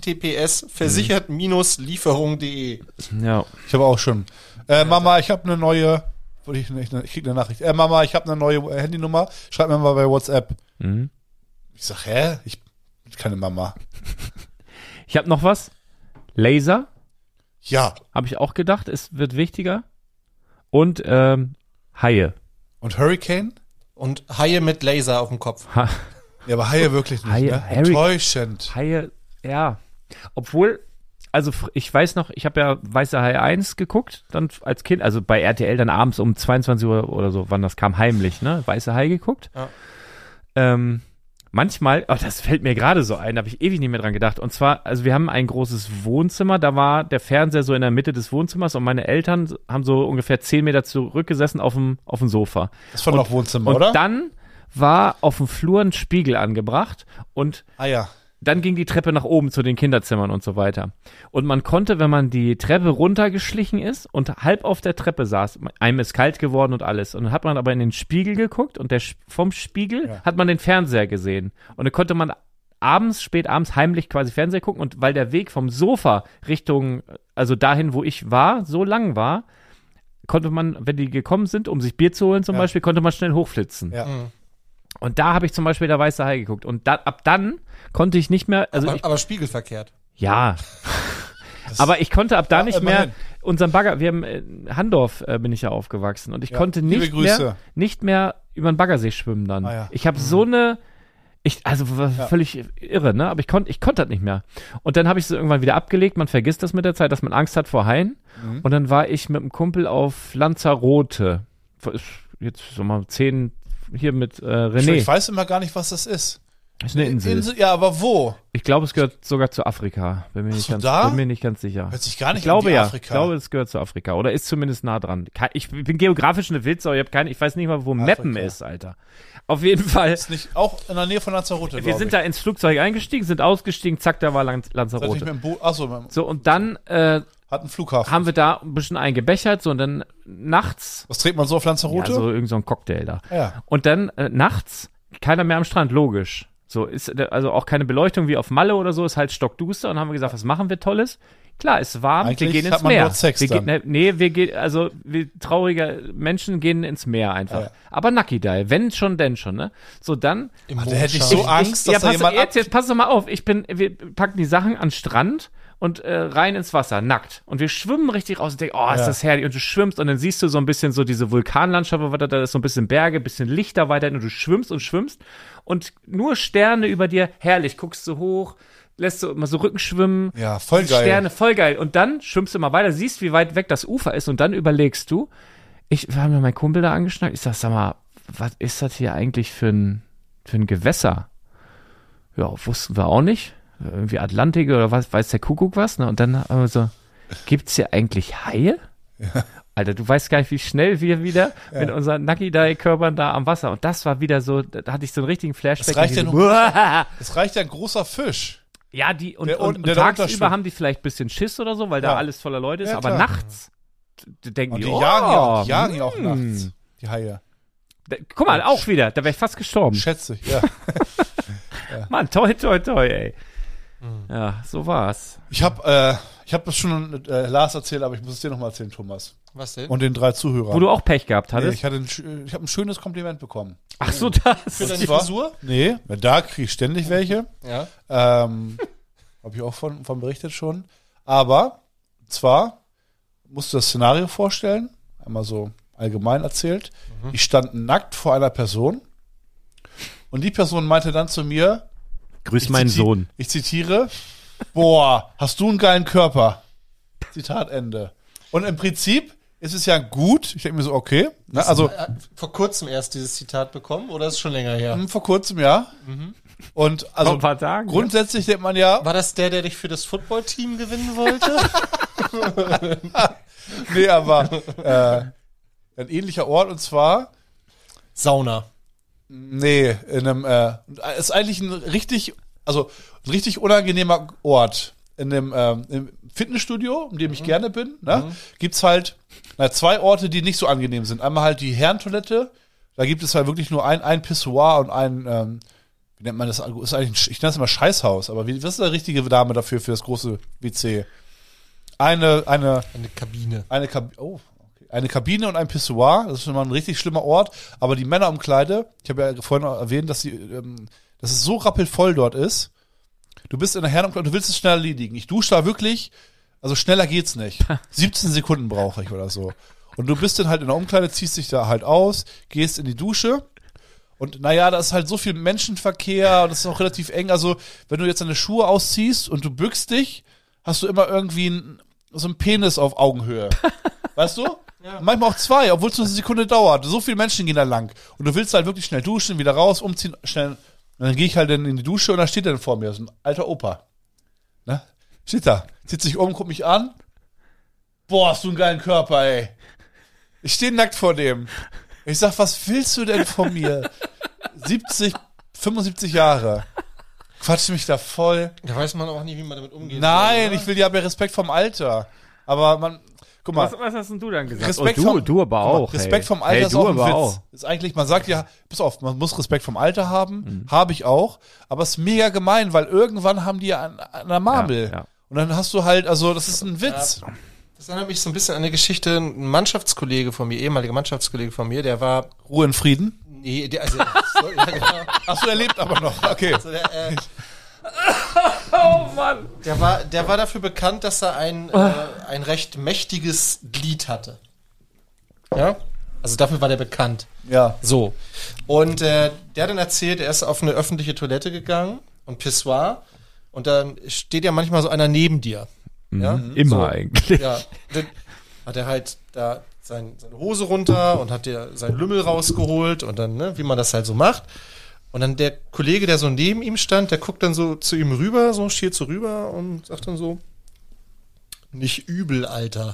https://versichert-lieferung.de. Ja. Ich habe auch schon. Mama, ich habe eine neue. Ich krieg eine Nachricht. Mama, ich habe eine neue Handynummer. Schreib mir mal bei WhatsApp. Mhm. Ich sag, hä? Ich bin keine Mama. Ich habe noch was. Laser, Ja. habe ich auch gedacht, es wird wichtiger. Und Haie. Und Hurricane? Und Haie mit Laser auf dem Kopf. Ja, aber Haie wirklich nicht, Haie, ne? Harry- Enttäuschend. Haie, ja. Obwohl, also ich weiß noch, ich habe ja Weiße Hai 1 geguckt, dann als Kind, also bei RTL dann abends um 22 Uhr oder so, wann das kam, heimlich, ne? Weiße Hai geguckt. Ja. Manchmal, das fällt mir gerade so ein, da habe ich ewig nicht mehr dran gedacht. Und zwar, also wir haben ein großes Wohnzimmer, da war der Fernseher so in der Mitte des Wohnzimmers und meine Eltern haben so ungefähr 10 Meter zurückgesessen auf dem Sofa. Das war doch Wohnzimmer, Und oder? dann war auf dem Flur ein Spiegel angebracht und Ah ja. dann ging die Treppe nach oben zu den Kinderzimmern und so weiter. Und man konnte, wenn man die Treppe runtergeschlichen ist und halb auf der Treppe saß, einem ist kalt geworden und alles. Und dann hat man aber in den Spiegel geguckt und vom Spiegel hat man den Fernseher gesehen. Und dann konnte man spät abends heimlich quasi Fernseher gucken. Und weil der Weg vom Sofa Richtung, also dahin, wo ich war, so lang war, konnte man, wenn die gekommen sind, um sich Bier zu holen zum Beispiel, konnte man schnell hochflitzen. Ja. Und da habe ich zum Beispiel der Weiße Hai geguckt. Und ab dann konnte ich nicht mehr, also aber spiegelverkehrt. ja. Aber ich konnte ab da nicht mehr immerhin. unseren Bagger, wir haben in Handorf bin ich ja aufgewachsen und ich konnte liebe Grüße. nicht mehr über den Baggersee schwimmen dann. Ah, ja. Ich habe so eine völlig irre, ne? Aber ich konnte das nicht mehr. Und dann habe ich es irgendwann wieder abgelegt. Man vergisst das mit der Zeit, dass man Angst hat vor Haien. Und dann war ich mit einem Kumpel auf Lanzarote. Jetzt so mal 10 hier mit René. Ich weiß immer gar nicht, was das ist. Das ist eine Insel. Ja, aber wo? Ich glaube, es gehört sogar zu Afrika. Bin mir nicht ganz sicher. Hört sich gar nicht Ich glaube an wie ja. Afrika. Ich glaube, es gehört zu Afrika. Oder ist zumindest nah dran. Ich bin geografisch eine Wildsau. Ich weiß nicht mal, wo Meppen ist, Alter. Auf jeden Fall. Ist nicht auch in der Nähe von Lanzarote, Wir sind da ins Flugzeug eingestiegen, sind ausgestiegen, zack, da war Lanzarote. So, und dann hat einen Flughafen. haben wir da ein bisschen eingebechert, so, und dann nachts, Was trägt man so auf Lanzarote? so irgend so ein Cocktail da. Ja. Und dann nachts, keiner mehr am Strand, logisch. So, ist also auch keine Beleuchtung wie auf Malle oder so, ist halt stockduster, und haben wir gesagt, was machen wir Tolles? Klar, ist warm, Eigentlich wir gehen hat ins man Meer. dort Sex wir dann. wir traurige Menschen gehen ins Meer einfach. Ja. Aber Nucky Die, wenn schon, denn schon, ne? So, dann Im Da hätte ich Mondschein. so Angst, dass da jemand jetzt pass doch mal auf. Wir packen die Sachen an den Strand und rein ins Wasser, nackt. Und wir schwimmen richtig raus und denken, ist das herrlich. Und du schwimmst und dann siehst du so ein bisschen so diese Vulkanlandschaft, da ist so ein bisschen Berge, bisschen Lichter weiter und du schwimmst und schwimmst und nur Sterne über dir, herrlich. Guckst du hoch, lässt du immer so Rücken schwimmen. Ja, voll geil. Sterne, voll geil. Und dann schwimmst du mal weiter, siehst, wie weit weg das Ufer ist und dann überlegst du, wir haben ja meinen Kumpel da angeschnallt, ich sag mal, was ist das hier eigentlich für ein Gewässer? Ja, wussten wir auch nicht. Irgendwie Atlantik oder was, weiß der Kuckuck was, ne? Und dann haben wir so, gibt's hier eigentlich Haie? Ja. Alter, du weißt gar nicht, wie schnell wir wieder mit unseren Nucky-Die-Körpern da am Wasser, und das war wieder so, da hatte ich so einen richtigen Flashback. Es reicht ja so, nur- Es reicht ja ein großer Fisch. ja, Der und da tagsüber runterschwimmt. haben die vielleicht ein bisschen Schiss oder so, weil da Ja. alles voller Leute ist, Ja, aber klar. nachts denken Und die, die jagen ja auch nachts. Die Haie. Guck mal, auch wieder, da wäre ich fast gestorben. Schätze ich, ja. Mann, toi, ey. Ja, so war's. Ich hab das schon Lars erzählt, aber ich muss es dir nochmal erzählen, Thomas. Was denn? Und den 3 Zuhörern. Wo du auch Pech gehabt Nee, hattest. ich habe ein schönes Kompliment bekommen. Ach so, das. Für deine Das war- Frisur? Nee, da kriege ich ständig welche. Ja. Habe ich auch von berichtet schon. Aber, zwar musst du das Szenario vorstellen, einmal so allgemein erzählt. Ich stand nackt vor einer Person und die Person meinte dann zu mir, Grüß meinen Sohn. ich zitiere, boah, hast du einen geilen Körper. Zitat Ende. Und im Prinzip ist es ja gut. Ich denke mir so, okay. Ne, also Vor kurzem erst dieses Zitat bekommen oder ist es schon länger her? vor kurzem, ja. Und Vor also ein paar Tagen. grundsätzlich denkt man ja, War das der dich für das Footballteam gewinnen wollte? nee, aber ein ähnlicher Ort, und zwar, Sauna. nee, in einem, ist eigentlich ein richtig unangenehmer Ort. In dem im Fitnessstudio, in dem ich gerne bin, ne, gibt's halt 2 Orte, die nicht so angenehm sind. Einmal halt die Herrentoilette, da gibt es halt wirklich nur ein Pissoir und ein, wie nennt man das? Ist eigentlich ich nenne es immer Scheißhaus, aber was ist der richtige Name dafür für das große WC? Eine Eine Kabine. Oh, okay. eine Kabine und ein Pissoir. Das ist schon mal ein richtig schlimmer Ort. Aber die Männerumkleide, ich habe ja vorhin auch erwähnt, dass es so rappelvoll dort ist. Du bist in der Herrenumkleide, du willst es schnell erledigen. Ich dusche da wirklich, also schneller geht's nicht. 17 Sekunden brauche ich oder so. Und du bist dann halt in der Umkleide, ziehst dich da halt aus, gehst in die Dusche. Und naja, da ist halt so viel Menschenverkehr und das ist auch relativ eng. Also, wenn du jetzt deine Schuhe ausziehst und du bückst dich, hast du immer irgendwie so einen Penis auf Augenhöhe. Weißt du? Ja. Manchmal auch 2, obwohl es nur eine Sekunde dauert. So viele Menschen gehen da lang. Und du willst halt wirklich schnell duschen, wieder raus, umziehen, schnell. Und dann gehe ich halt dann in die Dusche und da steht dann vor mir so ein alter Opa. Ne? Steht da, zieht sich um, guckt mich an. Boah, hast du einen geilen Körper, ey. Ich stehe nackt vor dem. Ich sag, was willst du denn von mir? 70, 75 Jahre. Quatscht mich da voll. Da weiß man auch nicht, wie man damit umgeht. Nein, ich will ja Respekt vom Alter. Aber man, guck mal. Was hast denn du dann gesagt? Respekt du aber auch. Respekt vom Alter ist auch ein Witz. Ist eigentlich, man sagt ja, pass auf, man muss Respekt vom Alter haben. Habe ich auch. Aber es ist mega gemein, weil irgendwann haben die ja an der Marmel. Ja. Und dann hast du halt, also das ist ein Witz. Ja. Das erinnert mich so ein bisschen an eine Geschichte, ein Mannschaftskollege von mir, ehemaliger Mannschaftskollege von mir, der war... Ruhe in Frieden? Nee, ja, genau. Achso, er lebt aber noch, okay. Also Oh Mann. Der war dafür bekannt, dass er ein recht mächtiges Glied hatte. Ja? Also dafür war der bekannt. Ja. So. Und der hat dann erzählt, er ist auf eine öffentliche Toilette gegangen und Pissoir und dann steht ja manchmal so einer neben dir. Ja? Immer eigentlich. Ja, dann hat er halt da seine Hose runter und hat dir seinen Lümmel rausgeholt und dann, ne, wie man das halt so macht. Und dann der Kollege, der so neben ihm stand, der guckt dann so zu ihm rüber, so schielt so rüber und sagt dann so, nicht übel, Alter.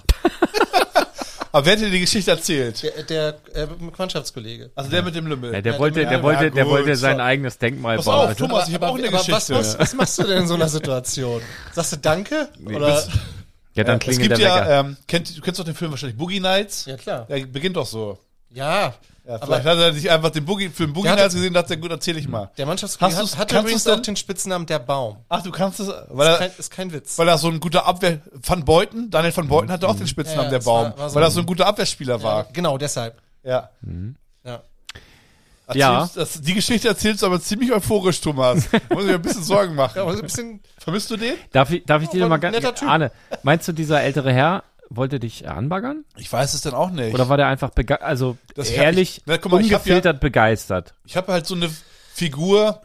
Aber wer hat dir die Geschichte erzählt? Der Mannschaftskollege. Also der mit dem Lümmel. Ja, der wollte sein eigenes Denkmal Pass bauen. auf, Thomas, ich habe auch eine Geschichte. Was machst du denn in so einer Situation? Sagst du Danke? Oder? Ja, dann Es klingelt gibt der Wecker. ja, du kennst doch den Film wahrscheinlich, Boogie Nights. Ja, klar. Der beginnt doch so. Ja. Ja, Aber vielleicht hat er sich einfach den Film Boogie Der Nights hatte- gesehen und dachte, gut, erzähl ich mal. Der Mannschaftskollege Kannst hat du's übrigens denn? auch den Spitznamen der Baum. Ach, du kannst es, weil Ist kein Witz. er so ein guter Daniel van Beuten hatte auch den Spitznamen Ja, der das Baum, war so weil er ein- so ein guter Abwehrspieler Ja, war. genau, deshalb. Ja. Ja. Ja. Die Geschichte erzählst du aber ziemlich euphorisch, Thomas. Muss ich mir ein bisschen Sorgen machen. Aber so ein bisschen, Vermisst du den? Darf ich dir noch mal ganz, netter Typ. Arne, meinst du, dieser ältere Herr wollte dich anbaggern? Ich weiß es denn auch nicht. Oder war der einfach Das- ehrlich, Na, guck mal, ich hab ungefiltert begeistert? Ich habe halt so eine Figur.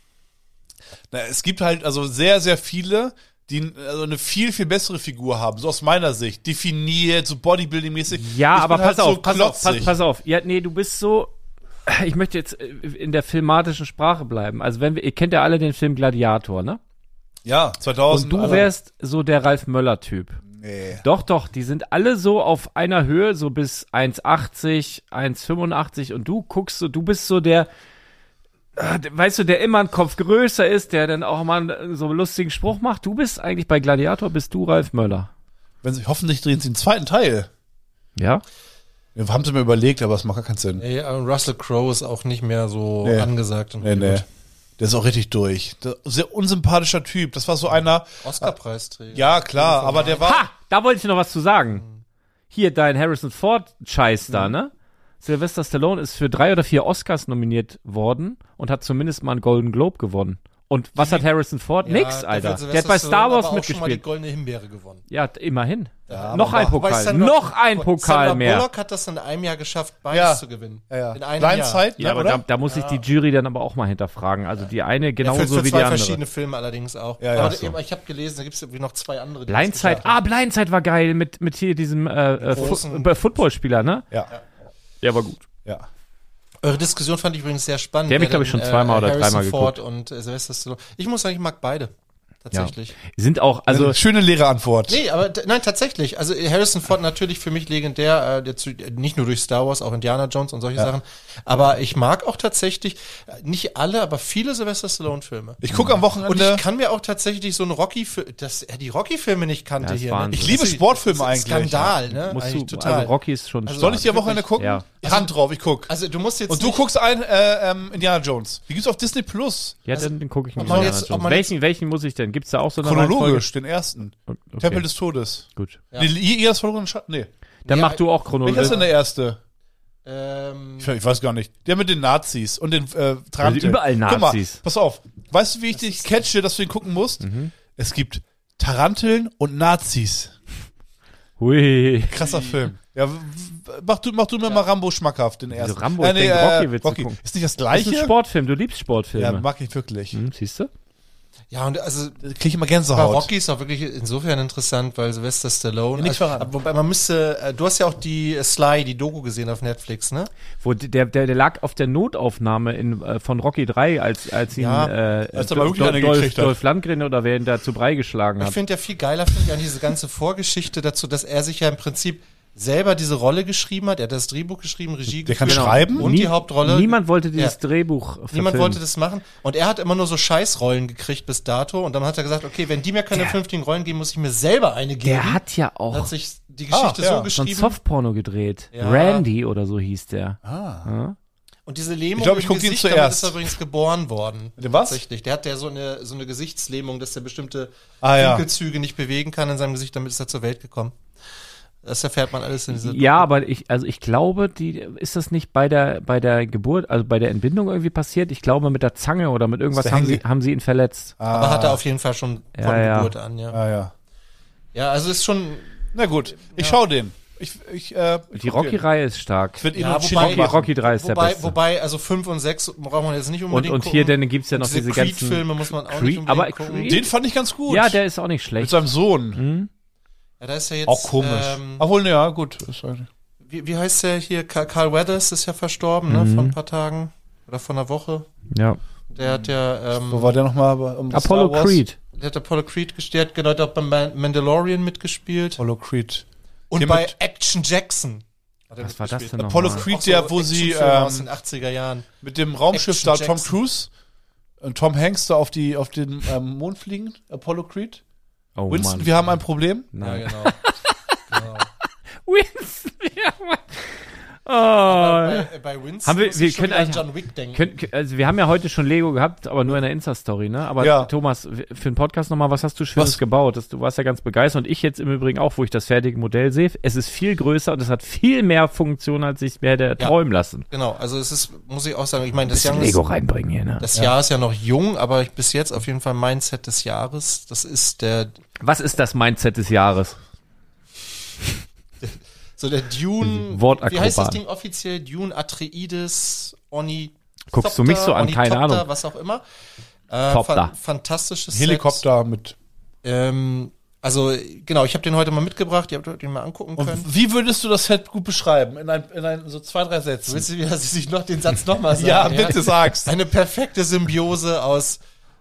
Na, es gibt halt also sehr, sehr viele, die also eine viel, viel bessere Figur haben, so aus meiner Sicht. Definiert, so Bodybuilding-mäßig. Ja, Ich aber bin halt pass auf, so pass auf. Ja, nee, du bist so, ich möchte jetzt in der filmatischen Sprache bleiben. Also ihr kennt ja alle den Film Gladiator, ne? Ja, 2000. Und du wärst so der Ralf Möller-Typ. Nee. Doch, die sind alle so auf einer Höhe, so bis 1,80, 1,85 und du guckst so, du bist so der, weißt du, der immer einen Kopf größer ist, der dann auch mal so einen lustigen Spruch macht. Du bist eigentlich bei Gladiator, bist du Ralf Möller. Hoffentlich drehen sie den zweiten Teil. Ja? Ja, haben sie mir überlegt, aber es macht gar keinen Sinn. ey, Russell Crowe ist auch nicht mehr so Nee. angesagt. Und Nee. gut. Der ist auch richtig durch. Sehr unsympathischer Typ. Das war so einer. Oscar-Preisträger. Ja, klar, aber der war. Ha! Da wollte ich noch was zu sagen. Hier, dein Harrison Ford-Scheiß da, ne? Sylvester Stallone ist für 3 oder 4 Oscars nominiert worden und hat zumindest mal einen Golden Globe gewonnen. Und was hat Harrison Ford? Nix, dafür Alter. hat Der hat bei Sylvester Star Wars Stallone aber auch schon mal die mitgespielt. goldene Himbeere gewonnen. Ja, immerhin. Ja, noch ein Wobei Pokal. Sandra- Noch ein Pokal Sandra mehr. Bullock hat das in einem Jahr geschafft, beides Ja. zu gewinnen. Ja. In einem Jahr. Blindside, Ja, aber oder? da muss ich die Jury dann aber auch mal hinterfragen. Also die eine Ja, genauso für wie die zwei andere. verschiedene Filme allerdings auch. Ja, ja, aber so. ich habe gelesen, da gibt es irgendwie noch 2 andere. die das Blindside. geschafft haben. Blindside war geil mit hier diesem großen- Footballspieler, ne? Ja. Der war gut. Ja. Eure Diskussion fand ich übrigens sehr spannend. Die hab ich, wer glaub ich, denn, schon zweimal oder Harrison dreimal Ford und Sylvester Stallone. Ich muss sagen, ich mag beide. Tatsächlich. Sind auch, also Schöne leere Antwort. Nee, aber nein, tatsächlich. Also Harrison Ford natürlich für mich legendär, nicht nur durch Star Wars, auch Indiana Jones und solche Sachen. Aber ich mag auch tatsächlich, nicht alle, aber viele Sylvester Stallone-Filme. Ich gucke am Und Wochenende. ich kann mir auch tatsächlich so einen dass er die Rocky-Filme nicht kannte Ja, ist hier. Wahnsinn. Ich liebe Das ist- Sportfilme das ist ein eigentlich. Skandal, ne? musst Eigentlich du, total. also Rocky ist schon Also Soll ich dir am Wochenende wirklich? gucken? Ja. Hand drauf, ich guck. Also du musst jetzt Und du nicht, guckst Indiana Jones. Die gibt's auf Disney Plus. Ja, dann den gucke ich mir ob man an. jetzt- ob man Welchen muss ich denn? Gibt's da auch so eine Chronologisch, den ersten. Reihenfolge? Tempel Okay, des Todes. gut. Ja. Nee, ihr das verlorene Schatten? Nee. Dann Ja, mach du auch Welcher chronologisch. ist denn der erste? Ähm, Ich weiß gar nicht. Der mit den Nazis und den Taranteln. Also überall Guck mal, Nazis. pass auf. Weißt du, wie ich dich catche, dass du ihn gucken musst? Es gibt Taranteln und Nazis. Hui. Krasser Film. Ja, mach du mir mal Rambo schmackhaft, den ersten. Rambo? Ich denk, Rocky willst du gucken. Ist nicht das Das ist ein Gleiche? Sportfilm, du liebst Sportfilme. Ja, mag ich wirklich. Siehst du? ja, und also Da krieg ich immer bei Gänsehaut. Rocky ist auch wirklich insofern interessant, weil Sylvester Stallone. Nichts verraten. Wobei man müsste, du hast ja auch die Sly, die Doku gesehen auf Netflix, ne? Wo der lag auf der Notaufnahme von Rocky 3, als ihn Ja, als er mal wirklich eine gekriegt hat. Dolph Lundgren oder wer ihn da zu Brei geschlagen Ich hat. finde ja viel geiler, finde ich an diese ganze Vorgeschichte dazu, dass er sich ja im Prinzip selber diese Rolle geschrieben hat. Er hat das Drehbuch geschrieben, Regie Der kann geführt schreiben? und die Hauptrolle. Niemand wollte dieses Ja. Drehbuch verfilmen. Niemand wollte das machen. Und er hat immer nur so Scheißrollen gekriegt bis dato. Und dann hat er gesagt, okay, wenn die mir keine vernünftigen Rollen geben, muss ich mir selber eine geben. Der hat ja Dann auch hat sich die Geschichte ja. so so ein geschrieben. Softporno gedreht. Ja. Randy oder so hieß der. Und diese Lähmung Ich glaub, ich im guck den Gesicht, damit zuerst. ist er übrigens geboren worden. Mit dem was? Tatsächlich. Der hat ja so eine Gesichtslähmung, dass er bestimmte Ja. Winkelzüge nicht bewegen kann in seinem Gesicht, damit ist er zur Welt gekommen. Das erfährt man alles in dieser Ja, aber ich glaube, ist das nicht bei der Geburt, also bei der Entbindung irgendwie passiert? Ich glaube, mit der Zange oder mit irgendwas der haben sie ihn verletzt. Aber hat er auf jeden Fall schon von Ja. Geburt an, ja. Ja. Ja, also ist schon, Na gut, ich schau den. Die Rocky-Reihe ist stark. Ich würde ihn Ja, noch wobei- Chili machen. Rocky 3 ist der Beste. wobei, also 5 und 6 braucht man jetzt nicht unbedingt und gucken. hier dann gibt's ja noch Und diese diese ganzen Creed-Filme muss man auch Creed- nicht unbedingt aber gucken. Creed- Den fand ich ganz gut. Ja, der ist auch nicht Mit schlecht. seinem Sohn. Ja, da ist ja jetzt, Auch komisch. Obwohl, ja, gut. Ist eigentlich- wie heißt der hier? Carl Weathers ist ja verstorben, ne, vor ein paar Tagen. Oder vor einer Woche. Ja. Der hat ja, Wo war der nochmal? Apollo Creed. der hat Apollo Creed gestellt, genau, der hat beim Mandalorian mitgespielt. Apollo Creed. Und Hier bei mit- Action Jackson. Hat er Was war das mitgespielt. denn noch? Apollo mal? Creed, Auch so der, wo sie Actionfilme aus den 80er Jahren. mit dem Raumschiff Action da Tom Jackson. Cruise und Tom Hanks da auf den Mond fliegen. Apollo Creed. Oh Winston, Mann. wir haben ein Problem. Nein. Ja, genau. Winston, ja, Mann. Oh. Bei Winston Haben wir- muss wir ich schon können wieder an eigentlich- John Wick denken. Also wir haben ja heute schon Lego gehabt, aber nur in der Insta-Story, ne? Aber Ja. Thomas, für den Podcast nochmal, was hast du Schönes Was? gebaut? Du warst ja ganz begeistert und ich jetzt im Übrigen auch, wo ich das fertige Modell sehe. Es ist viel größer und es hat viel mehr Funktionen, als ich mir hätte träumen lassen. Genau, also es ist, muss ich auch sagen, ich meine, das Bisschen Jahr Lego ist, reinbringen hier, ne? das Jahr ist ja noch jung, aber bis jetzt auf jeden Fall mein Set des Jahres. Das ist der Was ist das Mindset des Jahres? Dune, Wortakrobat. wie heißt das Ding offiziell? Dune Atreides Ornithopter, Guckst du mich so an? Keine Ornithopter, Ahnung. was auch immer. Topter. Fantastisches Helikopter mit. Set. Also, genau, ich habe den heute mal mitgebracht, ihr habt den mal angucken Und können. wie würdest du das Set gut beschreiben? In ein so 2, 3 Sätzen. Willst du, dass ich sich noch den Satz nochmal sagen? Ja, bitte sag's. Eine perfekte Symbiose aus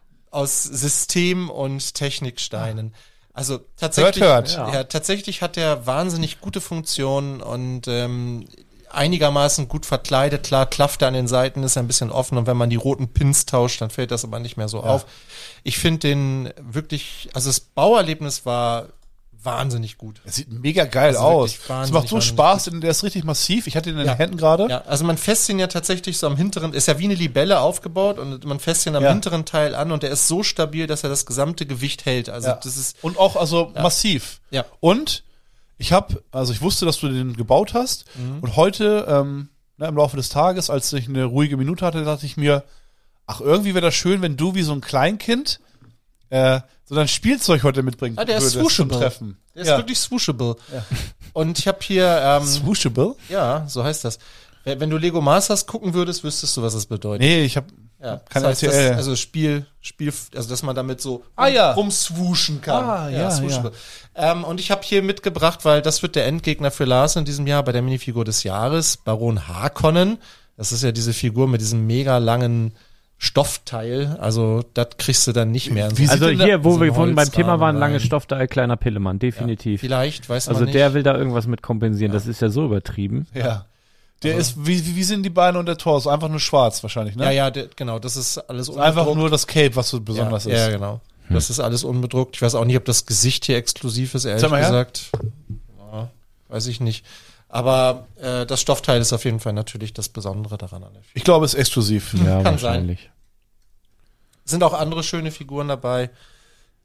System und Techniksteinen. Also tatsächlich, Hört. Ja, tatsächlich hat er wahnsinnig gute Funktionen und einigermaßen gut verkleidet. Klar, Klafter an den Seiten ist ein bisschen offen und wenn man die roten Pins tauscht, dann fällt das aber nicht mehr so auf. Ich finde den wirklich, also das Bauerlebnis war wahnsinnig gut. Es sieht mega geil Also aus. wirklich Es wahnsinnig, macht so wahnsinnig Spaß, denn der ist richtig massiv. Ich hatte ihn in Ja. den Händen gerade. Ja, also man fasst ihn ja tatsächlich so am hinteren, ist ja wie eine Libelle aufgebaut und man fasst ihn am Ja. hinteren Teil an und der ist so stabil, dass er das gesamte Gewicht hält. Also Ja. das ist, Und auch massiv. ja. Und ich wusste, dass du den gebaut hast. Und heute, im Laufe des Tages, als ich eine ruhige Minute hatte, dachte ich mir, ach, irgendwie wäre das schön, wenn du wie so ein Kleinkind so dein Spielzeug heute mitbringen Ah, der ist würdest zum swooshable. Treffen. Der ist wirklich swooshable. Und ich habe hier, Swooshable? ja, so heißt das. Wenn du Lego Masters gucken würdest, wüsstest du, was das bedeutet. Nee, ich habe Ja, kein das heißt, RTL. also Spiel, also dass man damit so ja. rumswooschen kann. Ah, ja, swooshable. Und ich habe hier mitgebracht, weil das wird der Endgegner für Lars in diesem Jahr bei der Minifigur des Jahres, Baron Harkonnen. Das ist ja diese Figur mit diesem mega langen Stoffteil. Also das kriegst du dann nicht mehr. Wie Also sieht denn hier, wo so wir ein vorhin beim Thema waren, Holzrahmen langes rein. Stoffteil, kleiner Pillemann, definitiv. Vielleicht, weiß man Also nicht. der will da irgendwas mit kompensieren, das ist ja so übertrieben. Ja. Der ist, wie sind die Beine und der Torso? Einfach nur schwarz wahrscheinlich, ne? ja, genau, das ist alles Einfach unbedruckt. nur das Cape, was so besonders ja, ist. Ja, genau. Das ist alles unbedruckt. Ich weiß auch nicht, ob das Gesicht hier exklusiv ist, ehrlich Sag mal her. gesagt. Ja, weiß ich nicht. Aber das Stoffteil ist auf jeden Fall natürlich das Besondere daran. An der Figur. Ich glaube, es ist exklusiv. Ja, Kann wahrscheinlich. Sind auch andere schöne Figuren dabei.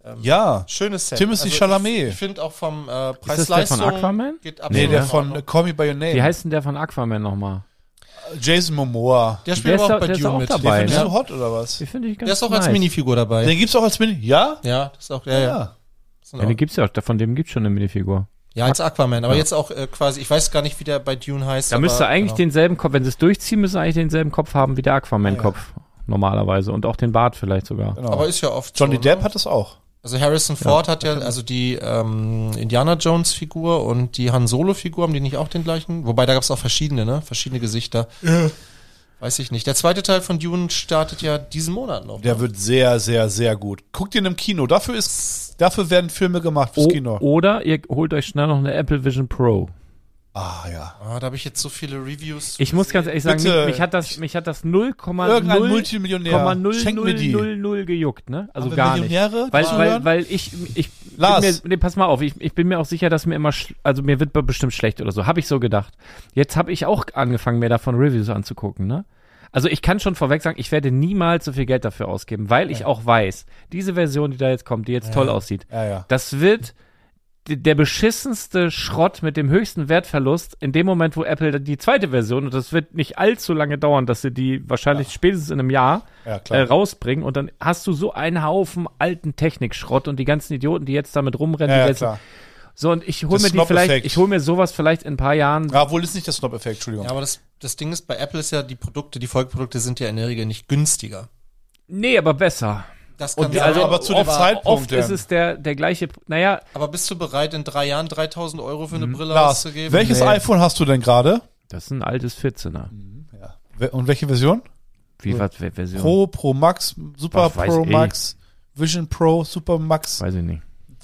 Ja. Schönes Set. Timothy Chalamet. Ich finde auch vom Ist das Preis-Leistung der von Aquaman? geht Nee, absolut der in von Ordnung. Call Me By Your Name. Wie heißt denn der von Aquaman nochmal? Jason Momoa. Der spielt Der aber ist auch bei der ist Dune auch mit. dabei, Findest ne? du hot oder was? Die finde ich ganz Der ist auch nice. als Minifigur dabei. Den gibt's auch als Mini? Ja? Ja, das ist auch, ja. Ja. Ist in Ja, den Ordnung. gibt's ja auch, von dem gibt's schon eine Minifigur. Ja, als Aquaman, aber jetzt auch quasi, ich weiß gar nicht, wie der bei Dune heißt. Da aber, müsste eigentlich genau. denselben Kopf, wenn sie es durchziehen, müssen sie eigentlich denselben Kopf haben wie der Aquaman-Kopf. Normalerweise. Und auch den Bart vielleicht sogar. Genau. Aber ist ja oft Johnny so, Depp ne? hat das auch. Also Harrison Ford hat ja, also die Indiana Jones Figur und die Han Solo Figur, haben die nicht auch den gleichen? Wobei, da gab es auch verschiedene, ne? Verschiedene Gesichter. Ja. Weiß ich nicht. Der zweite Teil von Dune startet ja diesen Monat noch. Der wird sehr, sehr, sehr gut. Guckt ihn im Kino. Dafür werden Filme gemacht fürs Kino. Oder ihr holt euch schnell noch eine Apple Vision Pro. Ah, ja. Da habe ich jetzt so viele Reviews. Ich muss ganz ehrlich sagen, Bitte. mich hat das Irgendein Multimillionär. Schenk mir die. 0,000 gejuckt, ne? Also Haben wir gar nicht. Millionäre, Weil, die weil, zuhören? weil ich Lars. bin mir, nee, pass mal auf, ich bin mir auch sicher, dass mir immer, also mir wird bestimmt schlecht oder so. Habe ich so gedacht. Jetzt habe ich auch angefangen, mir davon Reviews anzugucken, ne? Also ich kann schon vorweg sagen, ich werde niemals so viel Geld dafür ausgeben, weil ich auch weiß, diese Version, die da jetzt kommt, die jetzt toll aussieht, Ja. das wird der beschissenste Schrott mit dem höchsten Wertverlust in dem Moment, wo Apple die zweite Version, und das wird nicht allzu lange dauern, dass sie die wahrscheinlich spätestens in einem Jahr Ja, klar. rausbringen, und dann hast du so einen Haufen alten Technikschrott und die ganzen Idioten, die jetzt damit rumrennen. Ja, die jetzt, klar. so, und ich hole Das mir die Snob-Effekt. vielleicht, ich hole mir sowas vielleicht in ein paar Jahren. Ja, wohl ist nicht der Snob-Effekt, Entschuldigung. Ja, aber das Ding ist, bei Apple ist ja die Folgeprodukte sind ja in der Regel nicht günstiger. Nee, aber besser. Das kann Und sein, also, aber zu dem Zeitpunkt, oft ist denn. es der gleiche, naja, aber bist du bereit, in 3 Jahren 3.000 Euro für eine Brille Lars, auszugeben? welches Nee. iPhone hast du denn gerade? das ist ein altes 14er. Und welche Version? Wie, was, Version? Pro Max, Super Ach, weiß Pro ich. Max, Vision Pro, Super Max. Weiß ich nicht.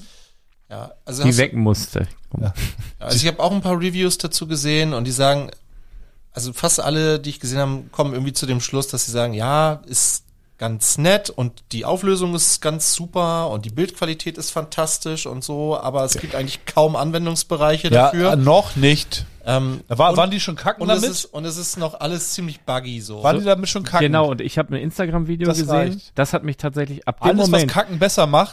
Ja, also Die weg musste. Also ich habe auch ein paar Reviews dazu gesehen und die sagen, also fast alle, die ich gesehen habe, kommen irgendwie zu dem Schluss, dass sie sagen, ja, ist ganz nett und die Auflösung ist ganz super und die Bildqualität ist fantastisch und so, aber es gibt eigentlich kaum Anwendungsbereiche dafür. Noch nicht. Waren die schon kacken Und damit? es ist noch alles ziemlich buggy so. Waren die damit schon kacken? Genau, und ich habe ein Instagram-Video Das gesehen. reicht. Das hat mich tatsächlich ab dem Alles, Moment. was Kacken besser macht.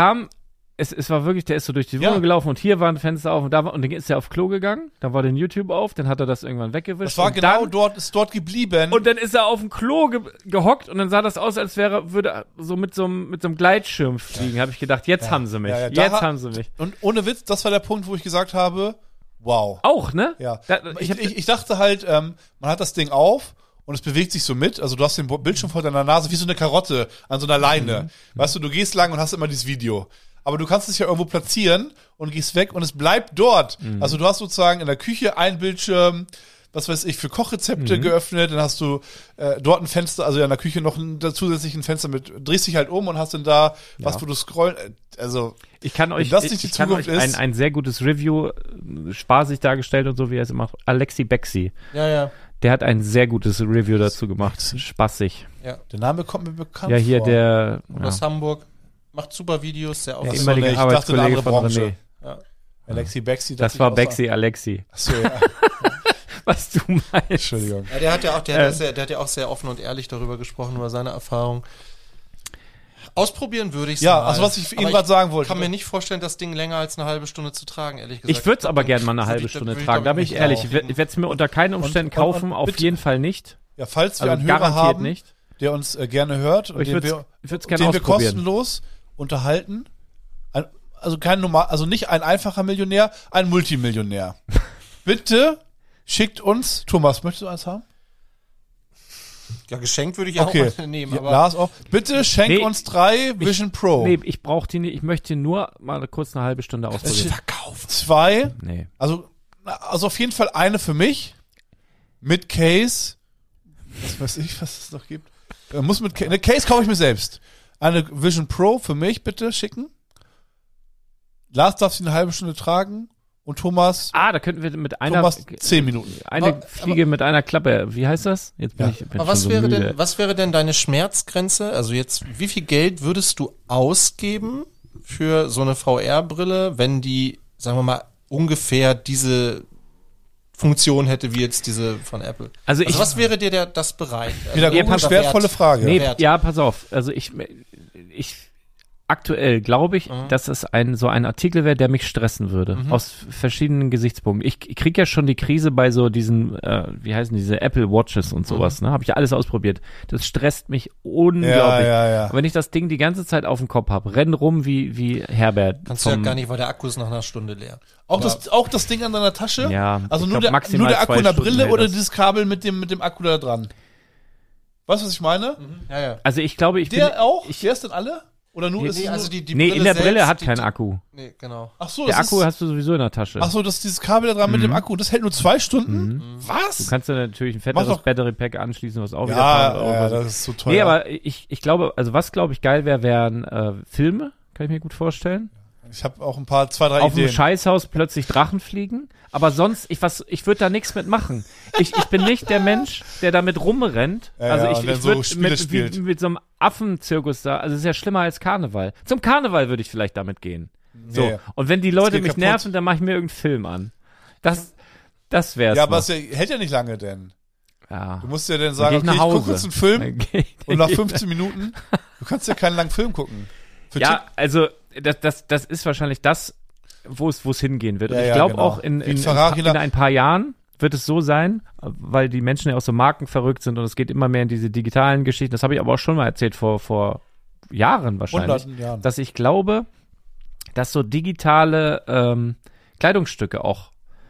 Es war wirklich, der ist so durch die Ja. Wohnung gelaufen und hier war ein Fenster auf und da war, und dann ist er auf Klo gegangen, dann war den YouTube auf, dann hat er das irgendwann weggewischt. das war und genau dann, ist dort geblieben. Und dann ist er auf dem Klo gehockt und dann sah das aus, als würde er so mit so einem Gleitschirm fliegen. Habe ich gedacht, jetzt haben sie mich. Ja, da Jetzt haben sie mich. Und ohne Witz, das war der Punkt, wo ich gesagt habe, wow. Auch, ne? Ja. Ich hab, Ich dachte halt, man hat das Ding auf und es bewegt sich so mit. Also du hast den Bildschirm vor deiner Nase wie so eine Karotte an so einer Leine. Weißt du gehst lang und hast immer dieses Video. Aber du kannst es ja irgendwo platzieren und gehst weg und es bleibt dort. Also du hast sozusagen in der Küche einen Bildschirm, was weiß ich, für Kochrezepte geöffnet. Dann hast du dort ein Fenster, also ja in der Küche noch zusätzlich ein Fenster mit, drehst dich halt um und hast dann da was, wo du scrollen. Also ich kann euch, wenn das nicht die ich kann euch Zukunft ist. ein sehr gutes Review, spaßig dargestellt und so, wie er es immer macht. Alexi Bexi. Ja. Der hat ein sehr gutes Review dazu gemacht. Spaßig. Der Name kommt mir bekannt Ja, hier vor. der Aus Hamburg. Macht super Videos, sehr Ja, aufmerksam. so, ehemalige nee, ich dachte, eine Arbeitskollege andere von Branche. René. Alexi Bexi. Das war Bexi Alexi. Achso, ja. Was du meinst. Entschuldigung. Ja, der hat ja auch sehr offen und ehrlich darüber gesprochen, über seine Erfahrung. Ausprobieren würde ich Ja, mal. also was ich Aber eben gerade sagen wollte. Ich kann mir nicht vorstellen, das Ding länger als eine halbe Stunde zu tragen, ehrlich gesagt. Ich würde es aber gerne mal eine Würde halbe ich- Stunde würde ich, tragen. Da glaub bin ich, ich ehrlich. nicht Ich werde es mir unter keinen Umständen kaufen. Auf bitte- jeden Fall nicht. Ja, falls wir Also einen Hörer garantiert haben, nicht. der uns gerne hört und Ich den würde es wir gerne ausprobieren. kostenlos unterhalten, also kein normal, also nicht ein einfacher Millionär, ein Multimillionär. Bitte schickt uns, Thomas, möchtest du eins haben? Ja, geschenkt würde ich Okay, auch mal nehmen, ja, aber Lars auch. Bitte schenk Nee, uns 3 Vision Pro. Nee, ich brauche die nicht. Ich möchte nur mal kurz eine halbe Stunde ausprobieren. verkauft. 2, Nee. also auf jeden Fall eine für mich mit Case. Was weiß ich, was es noch gibt. Muss mit Case, eine Case kaufe ich mir selbst. Eine Vision Pro für mich bitte schicken. Lars darf sie eine halbe Stunde tragen und Thomas Da könnten wir mit einer 10 Minuten. eine Fliege mit einer Klappe. Wie heißt das? Jetzt bin Ja. ich bin Aber schon so müde. was wäre denn deine Schmerzgrenze? Also jetzt, wie viel Geld würdest du ausgeben für so eine VR-Brille, wenn die, sagen wir mal, ungefähr diese Funktion hätte wie jetzt diese von Apple? Also was wäre dir das bereit? Wieder Ja, eine pass- schwervolle Frage. Nee, Wert. ja, pass auf. Also ich aktuell glaube ich, dass es so ein Artikel wäre, der mich stressen würde. Aus verschiedenen Gesichtspunkten. Ich kriege ja schon die Krise bei so diesen, wie heißen diese Apple Watches und sowas, ne? Habe ich ja alles ausprobiert. Das stresst mich unglaublich. Ja. Und wenn ich das Ding die ganze Zeit auf dem Kopf habe, renn rum wie Herbert. Kannst du ja gar nicht, weil der Akku ist nach einer Stunde leer. Auch das Ding an deiner Tasche? Ja, Also ich nur glaub, maximal der Akku 2 in der Stunden Brille hält oder das. dieses Kabel mit dem Akku da dran? Weißt du, was ich meine? Ja. Also ich glaube, Der auch? Der ist denn alle? Oder nur ist Nee, es also nur, die Nee, Brille in der Brille selbst, hat kein Akku. Nee, genau. Ach so, Der das Akku ist, hast du sowieso in der Tasche. ach so, das ist dieses Kabel da dran mit dem Akku, das hält nur 2 Stunden? Du Was? kannst ja natürlich ein Mach fetteres doch- Battery Pack anschließen, was auch wieder Ja, 100 Euro ja, kostet. das ist so teuer. Nee, aber ich glaube, also was glaube ich geil wäre, wären Filme, kann ich mir gut vorstellen. ich habe auch ein paar, 2, 3 Auf dem Ideen. Scheißhaus plötzlich Drachen fliegen, aber sonst, ich würde da nichts mitmachen. Ich bin nicht der Mensch, der damit rumrennt. Ja, Also ja, ich und dann so würde Spiele spielt. mit so einem Affenzirkus da, also es ist ja schlimmer als Karneval. Zum Karneval würde ich vielleicht damit gehen. So. Nee. Und wenn die Leute geht mich kaputt. nerven, dann mache ich mir irgendeinen Film an. Das wär's. Ja, aber noch. es hält ja nicht lange denn. Ja. Du musst ja dann Dann sagen, geh ich okay, nach ich Hause. gucke jetzt einen Film Dann geh ich- und nach 15 Minuten, du kannst ja keinen langen Film gucken. Für Ja, also das ist wahrscheinlich das, wo es hingehen wird. Und Ja, ich ja, glaube genau. auch in Ferrari ein paar Jahren wird es so sein, weil die Menschen ja auch so markenverrückt sind und es geht immer mehr in diese digitalen Geschichten. Das habe ich aber auch schon mal erzählt vor Jahren wahrscheinlich, Hunderten Jahren. dass ich glaube, dass so digitale Kleidungsstücke auch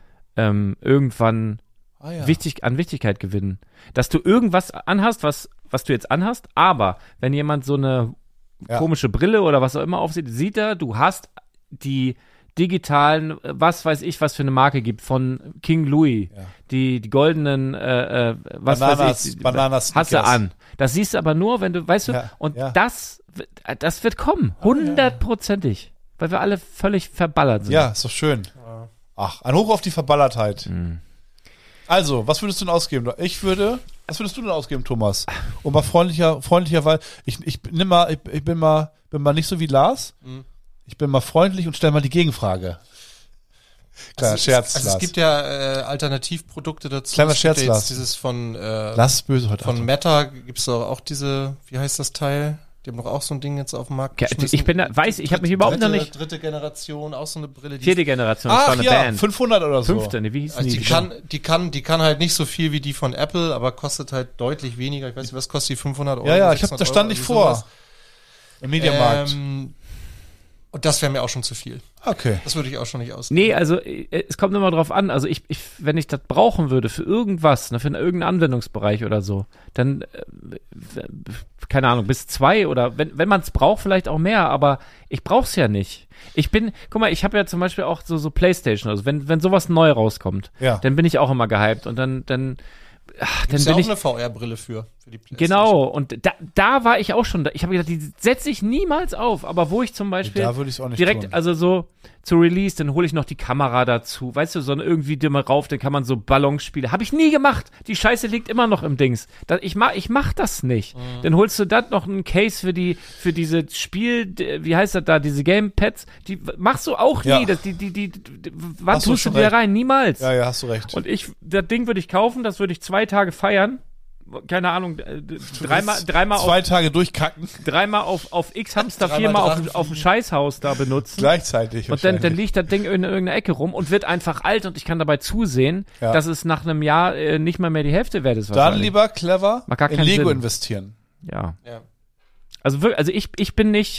irgendwann Ah, ja. an Wichtigkeit gewinnen. Dass du irgendwas anhast, was du jetzt anhast, aber wenn jemand so eine Ja. komische Brille oder was auch immer aufsieht, sieht er, du hast die digitalen, was weiß ich, was für eine Marke gibt, von King Louis, Ja. die goldenen, was weiß ich, Bananas hast du Snickers. an. Das siehst du aber nur, wenn du, weißt du, Ja, und ja. das wird kommen, 100%ig, weil wir alle völlig verballert sind. Ja, ist doch schön. Ach, ein Hoch auf die Verballertheit. Mhm. Also, was würdest du denn ausgeben? Was würdest du denn ausgeben, Thomas? Und mal freundlicherweise, ich bin mal nicht so wie Lars. Ich bin mal freundlich und stell mal die Gegenfrage. Kleiner Scherz, Also Lars. es gibt ja Alternativprodukte dazu. Kleiner Es gibt Scherz, ja Lars. jetzt dieses von Lars ist böse heute. von Achtung. Meta gibt's doch auch diese, wie heißt das Teil? Die haben doch auch so ein Ding jetzt auf dem Markt Ja, geschmissen. ich habe mich überhaupt noch nicht, Dritte Generation, auch so eine Brille. Die 4. Generation, das war Ach eine ja, Band. 500 oder so. 5. Ne, wie hießen also die? die kann halt nicht so viel wie die von Apple, aber kostet halt deutlich weniger. Ich weiß nicht, was kostet die 500 Euro? Ja, ja, 600 da stand Euro, ich irgendwie vor. sowas. Im Mediamarkt. Und das wäre mir auch schon zu viel. Okay. Das würde ich auch schon nicht ausgeben. Nee, also es kommt immer drauf an. Also wenn ich das brauchen würde für irgendwas, ne, für irgendeinen Anwendungsbereich oder so, dann, keine Ahnung, bis 2 oder wenn man es braucht, vielleicht auch mehr, aber ich brauch's ja nicht. Guck mal, ich habe ja zum Beispiel auch so PlayStation, also wenn sowas neu rauskommt, Ja. dann bin ich auch immer gehypt und dann Gibt's ja bin auch ich eine VR-Brille für die PlayStation. genau, und da war ich auch schon, ich habe gedacht, die setze ich niemals auf, aber wo ich zum Beispiel Da würde ich es auch nicht direkt, tun. also so zu Release, dann hole ich noch die Kamera dazu, weißt du, so irgendwie dimmer rauf, dann kann man so Ballonspiele, habe ich nie gemacht, die Scheiße liegt immer noch im Dings, ich mach das nicht, dann holst du dann noch einen Case für diese wie heißt das da, diese Gamepads, die machst du auch Ja. nie, wann Hast du tust du schon die da recht. rein? Niemals. Ja, ja, hast du recht. Und das Ding würde ich kaufen, das würde ich 2 Tage feiern. Keine Ahnung, dreimal 2 Tage durchkacken. auf X-Hamster, Dreimal 4-mal Drachen auf dem Scheißhaus da benutzen. Gleichzeitig. Und dann wahrscheinlich. liegt das Ding in irgendeiner Ecke rum und wird einfach alt und ich kann dabei zusehen, Ja. dass es nach einem Jahr nicht mal mehr die Hälfte wert ist. Dann wahrscheinlich. lieber clever Macht gar in keinen Lego Sinn. investieren. Ja. Ja. Also wirklich, also ich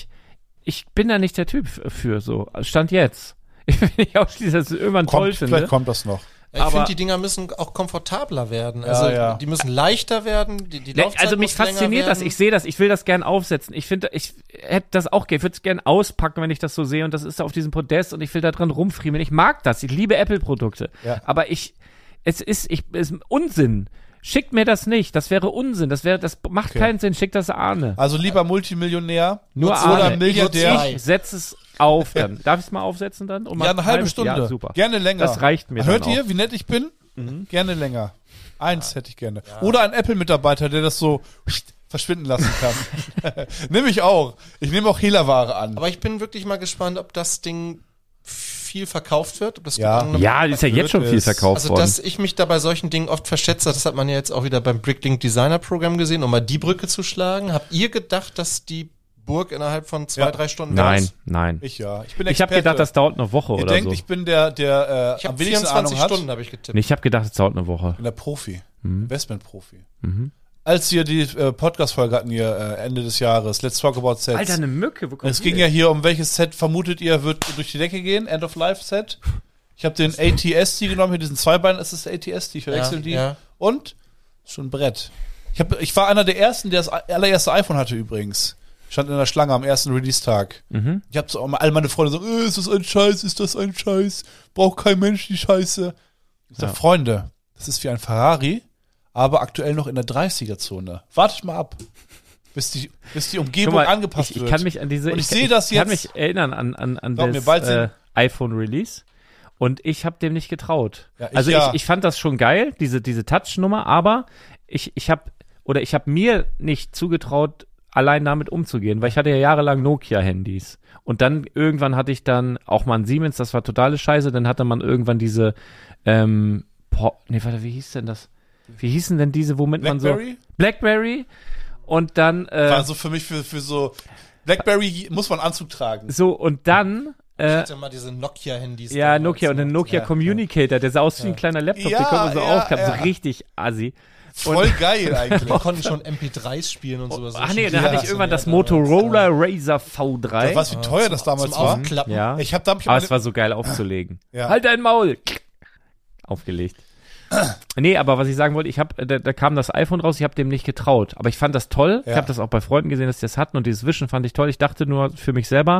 bin da nicht der Typ für so. Stand jetzt. Ich will nicht ausschließen, dass ich es irgendwann toll Vielleicht finde. kommt das noch. Ich Aber- finde, die Dinger müssen auch komfortabler werden. Ja, Also ja. die müssen leichter werden. Die Laufzeit Also mich muss länger fasziniert das, werden. ich sehe das, ich will das gern aufsetzen. Ich finde, ich hätte das auch gerne, ich würde es gern auspacken, wenn ich das so sehe und das ist da auf diesem Podest und ich will da dran rumfriemeln. Ich mag das, ich liebe Apple-Produkte. Ja. Aber es ist Unsinn. Schickt mir das nicht, das wäre Unsinn, das macht keinen Sinn, schickt das Arne. Also lieber Multimillionär Nur oder Arne. Milliardär. Ich setze es auf dann. Darf ich es mal aufsetzen dann? Um Ja, eine halbe Stunde. Ja, super. Gerne länger. Das reicht mir Hört dann ihr, auch. wie nett ich bin? Gerne länger. Eins hätte ich gerne. Oder ein Apple-Mitarbeiter, der das so verschwinden lassen kann. Nehme ich auch. Ich nehme auch Hehlerware an. Aber ich bin wirklich mal gespannt, ob das Ding viel verkauft wird. Ob das Ja. gegangen Ja, ist ja jetzt schon viel es. verkauft Also, worden. dass ich mich da bei solchen Dingen oft verschätze, das hat man ja jetzt auch wieder beim Bricklink Designer Programm gesehen, um mal die Brücke zu schlagen. Habt ihr gedacht, dass die Burg innerhalb von 2-3 Stunden Nein. Ich bin Experte. Ich habe gedacht, das dauert eine Woche Ihr oder denkt, so. ich bin der Ich am habe wenigsten 24 Ahnung hat. Stunden, habe ich getippt. Nee, ich habe gedacht, es dauert eine Woche. Ich bin der Profi. Investment-Profi. Als wir die Podcast-Folge hatten hier Ende des Jahres, Let's Talk About Sets. Alter, eine Mücke. Wo kommt Es die ging denn? ja hier um welches Set vermutet ihr wird durch die Decke gehen, End-of-Life-Set. Ich habe den ATST genommen, hier diesen Zweibein, ist das ATST, ich verwechsel die. Ja. Und schon ein Brett. Ich war einer der ersten, der das allererste iPhone hatte übrigens. Ich stand in der Schlange am ersten Release-Tag. Ich habe so all meine Freunde so, ist das ein Scheiß, ist das ein Scheiß? Braucht kein Mensch die Scheiße. Ich sag, Freunde, das ist wie ein Ferrari, aber aktuell noch in der 30er-Zone. Wartet mal ab, bis die Umgebung Guck mal, angepasst ich wird. kann mich an diese. Und ich sehe das Ich kann jetzt. mich erinnern an Glaub mir, das bald sind- iPhone-Release. Und ich habe dem nicht getraut. Ja, Also ja. ich fand das schon geil, diese Touch-Nummer, aber ich habe mir nicht zugetraut, allein damit umzugehen, weil ich hatte ja jahrelang Nokia-Handys. Und dann irgendwann hatte ich dann auch mal ein Siemens, das war totale Scheiße. Dann hatte man irgendwann diese, wie hieß denn das? Wie hießen denn diese, womit man so... Blackberry? Blackberry. Und dann... War so für mich für so Blackberry muss man Anzug tragen. so, und dann... Ich hatte mal diese Nokia-Handys. Ja, damals, Nokia und ne? ein Nokia Communicator, der sah aus wie ein kleiner Laptop, Ja, den konnte man so ja, aufklappen, ja. so richtig assi. Voll geil eigentlich. Wir konnten schon MP3s spielen und sowas. Ach nee, Schon dann hatte ich ja, irgendwann das ja, Motorola Razr V3. Was wie teuer das damals zum war. Aufklappen. Ja, Ich habe aber es war so geil aufzulegen. Ja. Halt dein Maul! Aufgelegt. Nee, aber was ich sagen wollte, da kam das iPhone raus, ich habe dem nicht getraut. Aber ich fand das toll. Ja. Ich habe das auch bei Freunden gesehen, dass die das hatten und dieses Wischen fand ich toll. Ich dachte nur für mich selber,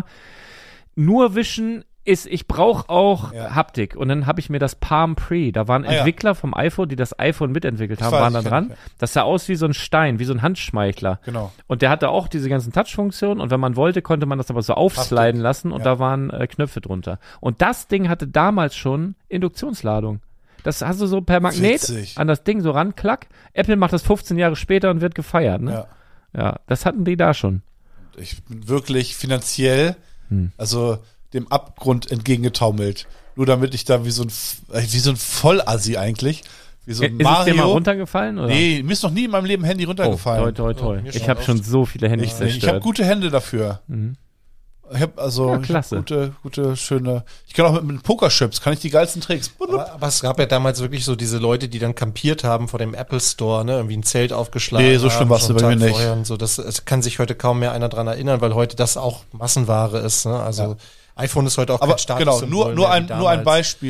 nur Wischen ich brauche auch Ja. Haptik. Und dann habe ich mir das Palm Pre, da waren ja. Entwickler vom iPhone, die das iPhone mitentwickelt haben, weiß, waren da ich kenn dran. ich, ja. Das sah aus wie so ein Stein, wie so ein Handschmeichler. Genau. Und der hatte auch diese ganzen Touch-Funktionen und wenn man wollte, konnte man das aber so aufsliden lassen und Ja. da waren Knöpfe drunter. Und das Ding hatte damals schon Induktionsladung. Das hast du so per Magnet Witzig. an das Ding so ran, klack. Apple macht das 15 Jahre später und wird gefeiert, ne? Ja, das hatten die da schon. Ich bin wirklich finanziell, also dem Abgrund entgegengetaumelt. Nur damit ich da wie so ein Vollassi eigentlich, wie so ein Ist es dir mal Mario. runtergefallen? Oder? Nee, mir ist noch nie in meinem Leben Handy oh, runtergefallen. toi, toi, toi. mir Ich schon habe schon oft. so viele Handys Ich habe zerstört. gute Hände dafür. Ich habe Ja, klasse. gute, schöne. Ich kann auch mit Pokerchips, kann ich die geilsten Tricks. Aber es gab ja damals wirklich so diese Leute, die dann kampiert haben vor dem Apple Store, ne, irgendwie ein Zelt aufgeschlagen. Nee, so schlimm haben, war's schon bei mir einen Tag nicht. vorher und so. Das kann sich heute kaum mehr einer dran erinnern, weil heute das auch Massenware ist, ne? Also iPhone ist heute auch Aber kein Statussymbol genau, nur mehr ein wie nur ein damals. Beispiel.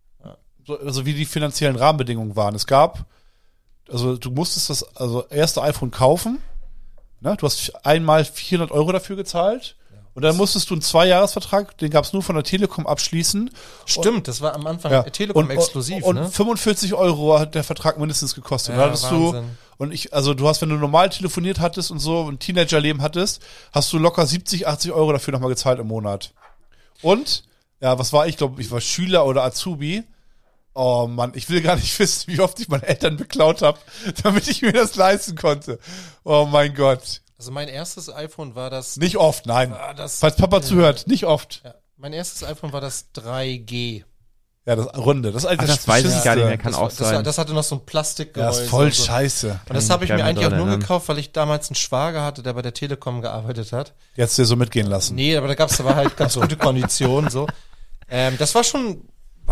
So, also wie die finanziellen Rahmenbedingungen waren. Es gab, also du musstest das erste iPhone kaufen. Ne? Du hast einmal 400 € dafür gezahlt. Und dann musstest du einen 2-Jahres-Vertrag, den gab es nur von der Telekom, abschließen. Stimmt, das war am Anfang Ja. Telekom exklusiv, und ne? 45 € hat der Vertrag mindestens gekostet. Ja, Da hattest du, Wahnsinn. und du hast, wenn du normal telefoniert hattest und so ein Teenagerleben hattest, hast du locker 70, 80 € dafür nochmal gezahlt im Monat. Und, ja, was war ich? Ich glaube, ich war Schüler oder Azubi. Oh Mann, ich will gar nicht wissen, wie oft ich meine Eltern beklaut habe, damit ich mir das leisten konnte. Oh mein Gott. Also mein erstes iPhone war das. Nicht oft, nein. das Falls Papa zuhört, nicht oft. ja, mein erstes iPhone war das 3G. Ja, das Runde. Das ist eigentlich das weiß ich gar nicht mehr, kann Das, auch das, sein. das hatte noch so ein Plastikgehäuse. Ja, ist voll und so. scheiße. Und das Kann habe ich ich mir gar eigentlich nicht auch nur erinnern. gekauft, weil ich damals einen Schwager hatte, der bei der Telekom gearbeitet hat. Jetzt dir so mitgehen lassen. Nee, aber da war halt ganz gute Konditionen so. Das war schon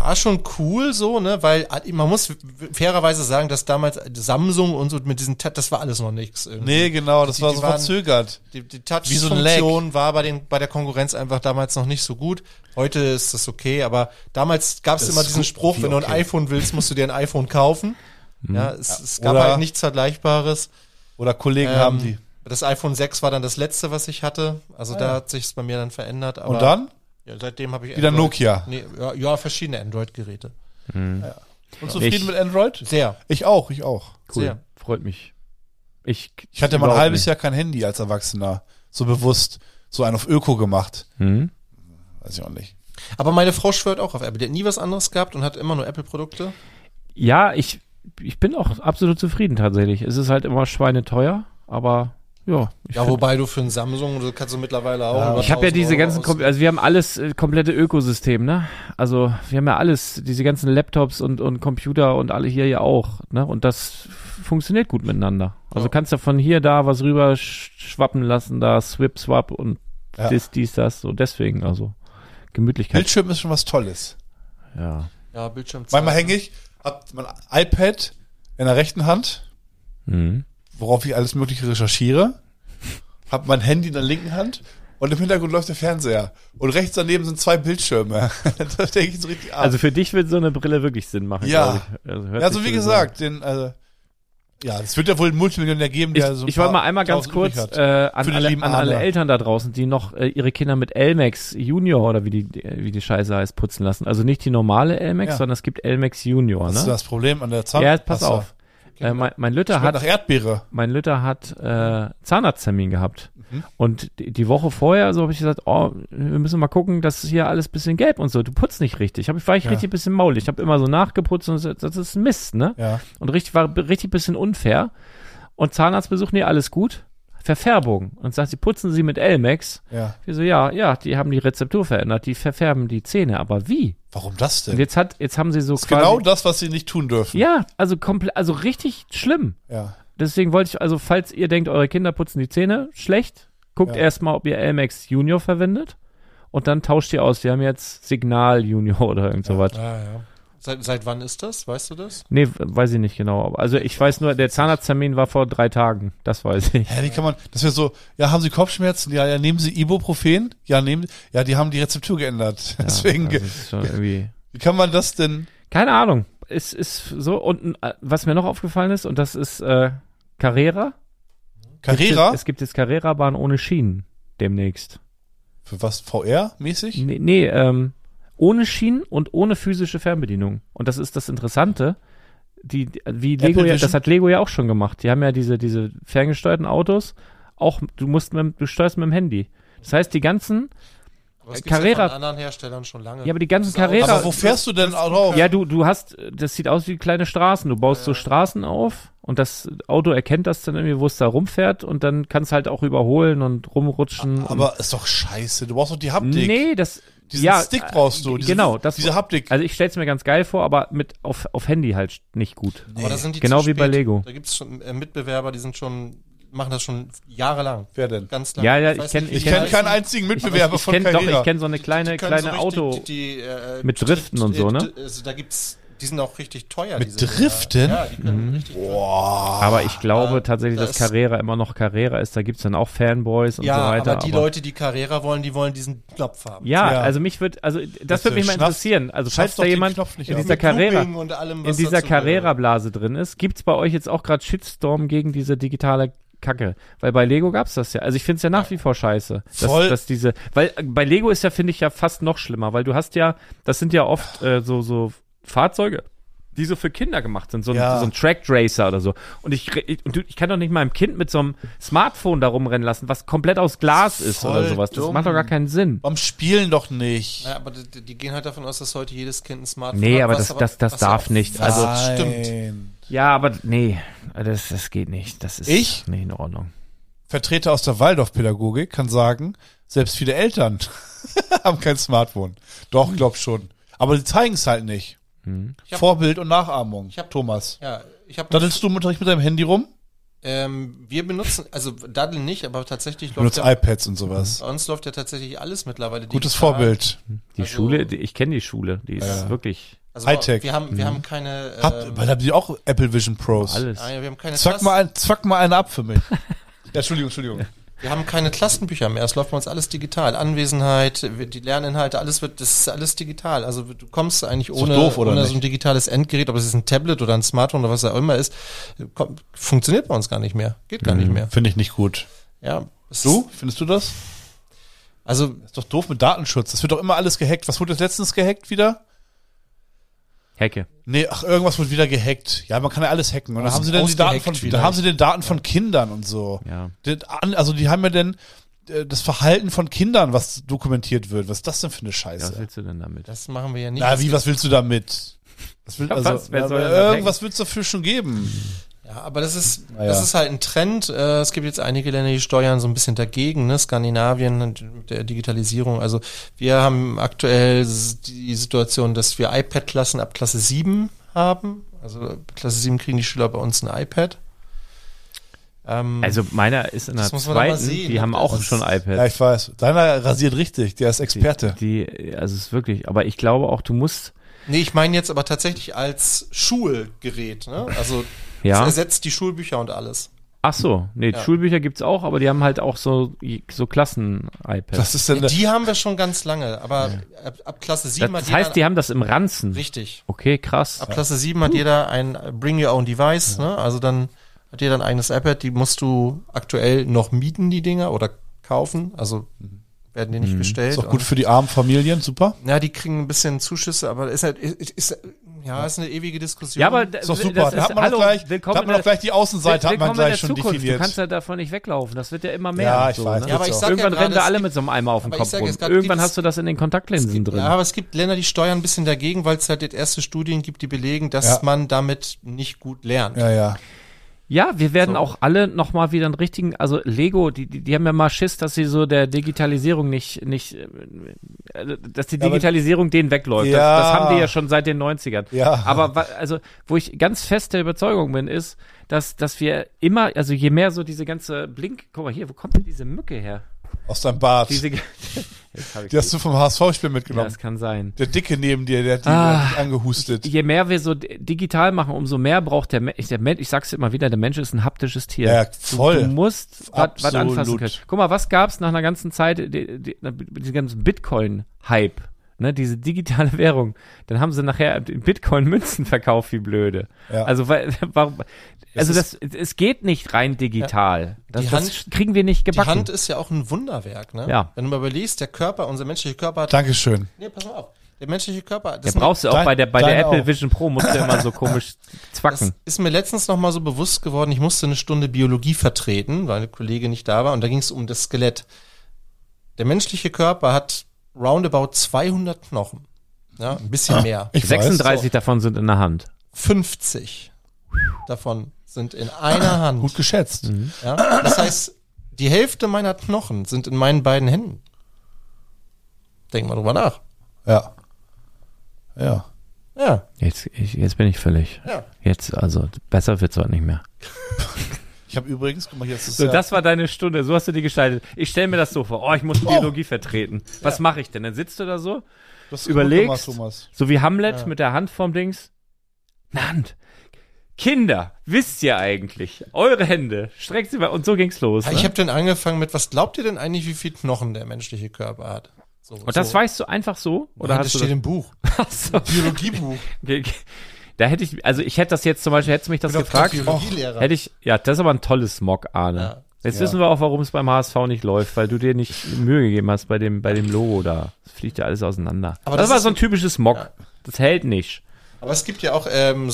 cool so, ne, weil man muss fairerweise sagen, dass damals Samsung und so mit diesen das war alles noch nichts irgendwie. Nee, genau, das Die war so waren- verzögert. Die Wie so ein Touch-Funktion war bei der Konkurrenz einfach damals noch nicht so gut. Heute ist das okay, aber damals gab es Das immer ist diesen gut, Spruch, wie wenn du ein okay. iPhone willst, musst du dir ein iPhone kaufen. Ja, es gab Oder- halt nichts Vergleichbares. Oder Kollegen haben die. Das iPhone 6 war dann das letzte, was ich hatte. Also da hat sich's bei mir dann verändert. Aber Und dann? Ja, seitdem habe ich Wieder Nokia. Nee, ja, verschiedene Android-Geräte. Und zufrieden Ich- mit Android? Sehr, Ich auch. Cool. sehr. Freut mich. Ich Ich hatte mal ein überhaupt halbes nicht. Jahr kein Handy als Erwachsener. So bewusst. So einen auf Öko gemacht. Hm? Weiß ich auch nicht. Aber meine Frau schwört auch auf Apple. Die hat nie was anderes gehabt und hat immer nur Apple-Produkte. Ja, ich bin auch absolut zufrieden tatsächlich. Es ist halt immer schweineteuer, aber ja. Wobei du für einen Samsung, das kannst du mittlerweile auch. Ja, über Ich habe ja 1000 diese Euro ganzen, ausgeben. also wir haben alles komplette Ökosystem, ne? Also wir haben ja alles, diese ganzen Laptops und Computer und alle hier ja auch, ne? Und das funktioniert gut miteinander. Also kannst du von hier da was rüber schwappen lassen, da Swap und Ja. dies, das, so deswegen, also Gemütlichkeit. Bildschirm ist schon was Tolles. Ja. Ja, Bildschirmzeit. Manchmal hänge ich, hab mein iPad in der rechten Hand, Mhm. worauf ich alles Mögliche recherchiere, hab mein Handy in der linken Hand und im Hintergrund läuft der Fernseher. Und rechts daneben sind 2 Bildschirme. Da denke ich so richtig ab. Also für dich wird so eine Brille wirklich Sinn machen, Ja. glaube ich. Also hört Ja, sich so wie sowieso gesagt, es wird ja wohl einen Multimillionär geben, der so ein Ich wollte paar mal einmal ganz tausend kurz übrig hat. an, Für die alle, lieben an alle Arme. Eltern da draußen, die noch ihre Kinder mit Elmex Junior oder wie die Scheiße heißt, putzen lassen. Also nicht die normale Elmex, Ja. sondern es gibt Elmex Junior. Hast du Ne? das Problem an der Ja, Zahnpasta? pass auf. Mein Lütter Schmeckt hat nach Erdbeere. Zahnarzttermin gehabt. Mhm. Und die Woche vorher, so habe ich gesagt, wir müssen mal gucken, dass hier alles bisschen gelb und so. Du putzt nicht richtig. War ich Ja. richtig bisschen maulig. Ich habe immer so nachgeputzt und das ist Mist, ne? Ja. Und war richtig bisschen unfair. Und Zahnarztbesuch, nee, alles gut. Verfärbung. Und sagt, sie putzen sie mit Elmex. Ja. Wir so, ja, die haben die Rezeptur verändert, die verfärben die Zähne. Aber wie? Warum das denn? Und jetzt haben sie so Das ist genau das, was sie nicht tun dürfen. ja, also komplett, also richtig schlimm. Ja. Deswegen wollte ich, also falls ihr denkt, eure Kinder putzen die Zähne schlecht, guckt Ja. erstmal, ob ihr Elmex Junior verwendet und dann tauscht ihr aus. Wir haben jetzt Signal Junior oder irgend sowas. Ja. Seit wann ist das? Weißt du das? Nee, weiß ich nicht genau. Also ich weiß nur, der Zahnarzttermin war vor 3 Tagen. Das weiß ich. Hä, wie kann man, das wäre so, ja, haben Sie Kopfschmerzen? Ja, nehmen Sie Ibuprofen? Ja, die haben die Rezeptur geändert. Deswegen, Also, das ist schon irgendwie, wie kann man das denn? keine Ahnung. Es ist so. Und was mir noch aufgefallen ist, und das ist Carrera. Carrera? Es gibt jetzt Carrera-Bahn ohne Schienen demnächst. Für was? VR-mäßig? Nee, ohne Schienen und ohne physische Fernbedienung. Und das ist das Interessante. Wie Lego ja, das hat Lego ja auch schon gemacht. Die haben ja diese ferngesteuerten Autos. Auch, du steuerst mit dem Handy. Das heißt, die ganzen, Aber das gibt's Carrera- ja von anderen Herstellern schon lange. ja, aber die ganzen Das ist auch- Carrera. Aber wo fährst du denn drauf? Ja, du hast, das sieht aus wie kleine Straßen. Du baust so Straßen auf und das Auto erkennt das dann irgendwie, wo es da rumfährt und dann kannst halt auch überholen und rumrutschen. Aber ist doch scheiße. Du brauchst doch die und, Haptik. nee, Diesen Stick brauchst du. Genau, diese Haptik. Also ich stell's mir ganz geil vor, aber auf Handy halt nicht gut. Aber da sind die Genau zu wie bei spät. Lego. Da gibt's schon Mitbewerber, die machen das schon jahrelang. Wer denn? Ganz lange. Ja, ich weiß kenn- nicht, wie Ich die kenne heißen. keinen einzigen Mitbewerber von Ich Carrera. kenne so eine kleine Die können so Auto. richtig mit Driften und so, ne? Also da gibt's, die sind auch richtig teuer. Mit diese Dinger. Driften? Ja, die können richtig Boah. Aber ich glaube tatsächlich, das dass Carrera immer noch Carrera ist. Da gibt's dann auch Fanboys und Ja, so weiter. aber die Leute, die Carrera wollen, die wollen diesen Knopf haben. Ja, Ja. also das würde mich mal Schnappst- interessieren. Also falls schaffst doch da den jemand Knopf nicht in auf. dieser Mit Carrera, Looping und allem, in was dieser dazu gehört. Carrera-Blase drin ist, gibt's bei euch jetzt auch gerade Shitstorm gegen diese digitale Kacke? Weil bei Lego gab's das ja. Also ich find's ja nach wie vor scheiße. Voll. Weil bei Lego ist ja, finde ich, ja fast noch schlimmer, weil du hast ja, das sind ja oft so Fahrzeuge, die so für Kinder gemacht sind, so ein Track Racer oder so. Und ich kann doch nicht meinem Kind mit so einem Smartphone da rumrennen lassen, was komplett aus Glas ist Voll oder sowas. Das dumm. macht doch gar keinen Sinn. Warum spielen doch nicht? Ja, aber die gehen halt davon aus, dass heute jedes Kind ein Smartphone Nee, hat. aber was das was darf ja nicht. fast Also stimmt. ja, aber nee, das geht nicht. Das ist Ich? nicht in Ordnung. Vertreter aus der Waldorfpädagogik kann sagen, selbst viele Eltern haben kein Smartphone. Doch, glaub schon. Aber die zeigen es halt nicht. Vorbild und Nachahmung. Thomas. Ja, ich habe Daddelst du mit deinem Handy rum? wir benutzen, also Daddeln nicht, aber tatsächlich Du nutzt läuft ja, iPads und sowas. bei uns läuft ja tatsächlich alles mittlerweile Gutes digital. Vorbild. Die Also- Schule, ich kenne die Schule, die ist wirklich Also Hightech. Wir haben keine Weil habt ihr auch Apple Vision Pros? alles. wir haben keine Zwack mal einen ab für mich. Ja, Entschuldigung. Wir haben keine Klassenbücher mehr. Es läuft bei uns alles digital. Anwesenheit, die Lerninhalte, das ist alles digital. Also du kommst eigentlich doch ohne, doof, oder ohne nicht? so ein digitales Endgerät, ob es ist ein Tablet oder ein Smartphone oder was auch immer ist, funktioniert bei uns gar nicht mehr. Geht gar nicht mehr. Finde ich nicht gut. Ja. es Du? Findest du das? Also, Das ist doch doof mit Datenschutz. Das wird doch immer alles gehackt. Was wurde das letztens gehackt wieder? Hecke. Nee, irgendwas wird wieder gehackt. Ja, man kann ja alles hacken. Und dann haben sie dann die Daten von, ausgehackt dann haben sie den Daten von Kindern und so. Ja. Also die haben ja dann das Verhalten von Kindern, was dokumentiert wird. Was ist das denn für eine Was Scheiße? willst du denn damit? das machen wir ja nicht. Na, wie, was willst du damit? Ja, was? Wer soll denn das irgendwas wird es dafür schon geben. Ja, aber das ist Naja. halt ein Trend. Es gibt jetzt einige Länder, die steuern so ein bisschen dagegen, ne? Skandinavien mit der Digitalisierung. Also wir haben aktuell die Situation, dass wir iPad-Klassen ab Klasse 7 haben. Also Klasse 7 kriegen die Schüler bei uns ein iPad. Also meiner ist in der Das muss man doch mal zweiten, sehen, die ne? haben auch Das schon ist- iPads. Ja, ich weiß. Deiner rasiert richtig, der ist Experte. Also es ist wirklich, aber ich glaube auch, du musst, Nee, ich meine jetzt aber tatsächlich als Schulgerät, ne? Also ja. es ersetzt die Schulbücher und alles. Ach so, nee, Ja. Schulbücher gibt's auch, aber die haben halt auch so Klassen-iPads. Was ist denn da? Die haben wir schon ganz lange, aber ab Klasse 7 Das hat jeder heißt, die haben das im Ranzen. richtig. Okay, krass. Ab Klasse 7 hat jeder ein Bring Your Own Device, ne? Also dann hat jeder ein eigenes iPad, die musst du aktuell noch mieten, die Dinger, oder kaufen, also werden die nicht gestellt. Ist auch gut für die armen Familien, super. Ja, die kriegen ein bisschen Zuschüsse, aber ist halt, ist eine ewige Diskussion. Ja, aber Ist doch super. Da hat man doch gleich, da hat man doch gleich die Außenseite, hat man gleich schon Zukunft. definiert. Du kannst ja davon nicht weglaufen. Das wird ja immer mehr. Ja, und ich so, weiß. Ne? Ja, aber ich sag Irgendwann ja rennen da gerade, alle es mit so einem Eimer auf dem aber ich Kopf sag rum. jetzt grad, Irgendwann gibt's- hast du das in den Kontaktlinsen drin. Ja, aber es gibt Länder, die steuern ein bisschen dagegen, weil es halt jetzt erste Studien gibt, die belegen, dass Ja. man damit nicht gut lernt. Ja, ja. Ja, wir werden So. auch alle nochmal wieder einen richtigen, also Lego, die haben ja mal Schiss, dass sie so der Digitalisierung dass die Ja, aber- Digitalisierung denen wegläuft. Ja. Das haben die ja schon seit den 90ern. Ja. Aber also, wo ich ganz fest der Überzeugung bin, ist, dass wir immer, also je mehr so diese ganze guck mal hier, wo kommt denn diese Mücke her? Aus deinem Bart. Diese, jetzt hab ich Die hast du vom HSV-Spiel ja, mitgenommen. das kann sein. Der Dicke neben dir, der hat die hat dich angehustet. Je mehr wir so digital machen, umso mehr braucht der Mensch, ich sag's immer wieder, der Mensch ist ein haptisches Tier. Ja, voll. Du musst was Absolut. anfassen können. Guck mal, was gab's nach einer ganzen Zeit, diese ganzen Bitcoin-Hype, ne, diese digitale Währung. Dann haben sie nachher Bitcoin-Münzen verkauft, wie blöde. Ja. Also, warum, es geht nicht rein digital. Das, Die das Hand- kriegen wir nicht Die gebacken. Hand ist ja auch ein Wunderwerk, ne? Ja. Wenn du mal überlegst, der Körper, unser menschlicher Körper hat, Dankeschön. nee, pass mal auf, der menschliche Körper, Der das brauchst du auch Dein- bei der deine Apple auch. Vision Pro, musst du immer so komisch zwacken. Das ist mir letztens noch mal so bewusst geworden, ich musste eine Stunde Biologie vertreten, weil eine Kollegin nicht da war, und da ging es um das Skelett. Der menschliche Körper hat roundabout 200 Knochen. Ja, ein bisschen mehr. Ich 36 davon sind in der Hand. 50 davon sind in einer weiß. Hand. Gut geschätzt. Ja? Das heißt, die Hälfte meiner Knochen sind in meinen beiden Händen. Denk mal drüber nach. Ja. Ja. Ja, Jetzt bin ich völlig. ja. Jetzt, also, besser wird's heute nicht mehr. Ich habe übrigens, guck mal, jetzt ist So, ja, das war deine Stunde, so hast du die gestaltet. Ich stelle mir das so vor, ich muss Biologie vertreten. Was mache ich denn? Dann sitzt du da so, das ist überlegst. gut gemacht, Thomas. so wie Hamlet mit der Hand vorm Dings. Eine Hand. Kinder, wisst ihr eigentlich, eure Hände, streckt sie mal, und so ging's los. Ja, Ne? ich habe dann angefangen mit, was glaubt ihr denn eigentlich, wie viel Knochen der menschliche Körper hat? So, Und das weißt du einfach so? Oder Nein, hast das du steht im Buch. das? Ach so. Biologiebuch. Okay. Da hätte ich, also ich hätte das jetzt zum Beispiel, hättest du mich das Ich bin doch gefragt, kein Biologielehrer. hätte ich, ja, das ist aber ein tolles Mock, Arne. Ja. Jetzt wissen wir auch, warum es beim HSV nicht läuft, weil du dir nicht Mühe gegeben hast bei dem Logo da. Das fliegt ja alles auseinander. Aber das das war ist- so ein typisches Mock. Ja. Das hält nicht. Aber es gibt ja auch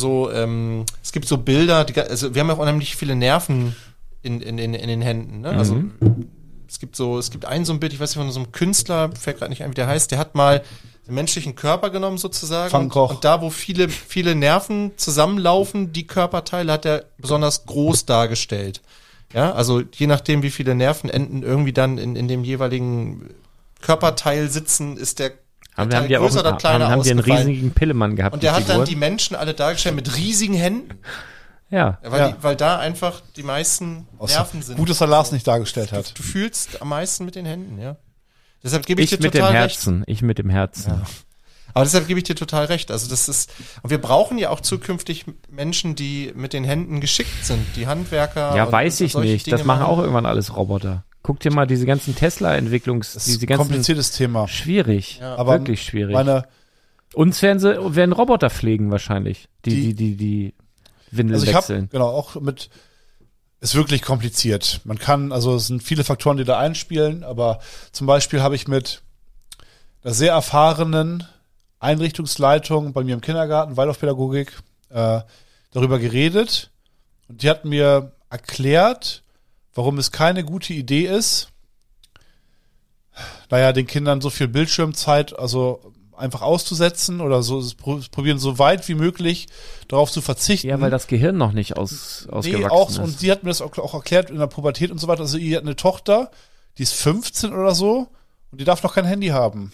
es gibt so Bilder, also wir haben ja auch unheimlich viele Nerven in den Händen. Ne? Also es gibt so ein Bild, ich weiß nicht, von so einem Künstler, fällt gerade nicht ein, wie der heißt, der hat mal den menschlichen Körper genommen sozusagen. Van Gogh. Und da, wo viele Nerven zusammenlaufen, die Körperteile hat er besonders groß dargestellt. Ja, also je nachdem, wie viele Nervenenden irgendwie dann in dem jeweiligen Körperteil sitzen, ist der Aber wir Teil haben ja auch größer oder kleiner haben die einen ausgefallen. riesigen Pillemann gehabt. Und der die hat dann Figur. die Menschen alle dargestellt mit riesigen Händen. Ja. Ja, weil, Ja. weil da einfach die meisten Nerven sind. Gut, dass er Lars nicht dargestellt hat. Du fühlst am meisten mit den Händen, ja. Deshalb gebe ich Ich dir mit dem total recht. Herzen. Ich mit dem Herzen. Aber deshalb gebe ich dir total recht. Also das ist, und wir brauchen ja auch zukünftig Menschen, die mit den Händen geschickt sind, die Handwerker. Ja, und weiß ich solche nicht. Dinge Das machen auch irgendwann alles Roboter. Guck dir mal diese ganzen Tesla-Entwicklungs, Das ist diese ein ganzen, kompliziertes Thema. schwierig. Ja. Aber Wirklich schwierig. Meine, Uns werden Roboter pflegen wahrscheinlich. Die Windel also ich wechseln. habe, genau, auch mit, ist wirklich kompliziert. Man kann, also es sind viele Faktoren, die da einspielen, aber zum Beispiel habe ich mit einer sehr erfahrenen Einrichtungsleitung bei mir im Kindergarten, Waldorfpädagogik, darüber geredet. Und die hat mir erklärt, warum es keine gute Idee ist, den Kindern so viel Bildschirmzeit, also einfach auszusetzen oder so probieren, so weit wie möglich darauf zu verzichten. Ja, weil das Gehirn noch nicht ausgewachsen Nee, auch, ist. und sie hat mir das auch erklärt in der Pubertät und so weiter. Also ihr hat eine Tochter, die ist 15 oder so und die darf noch kein Handy haben.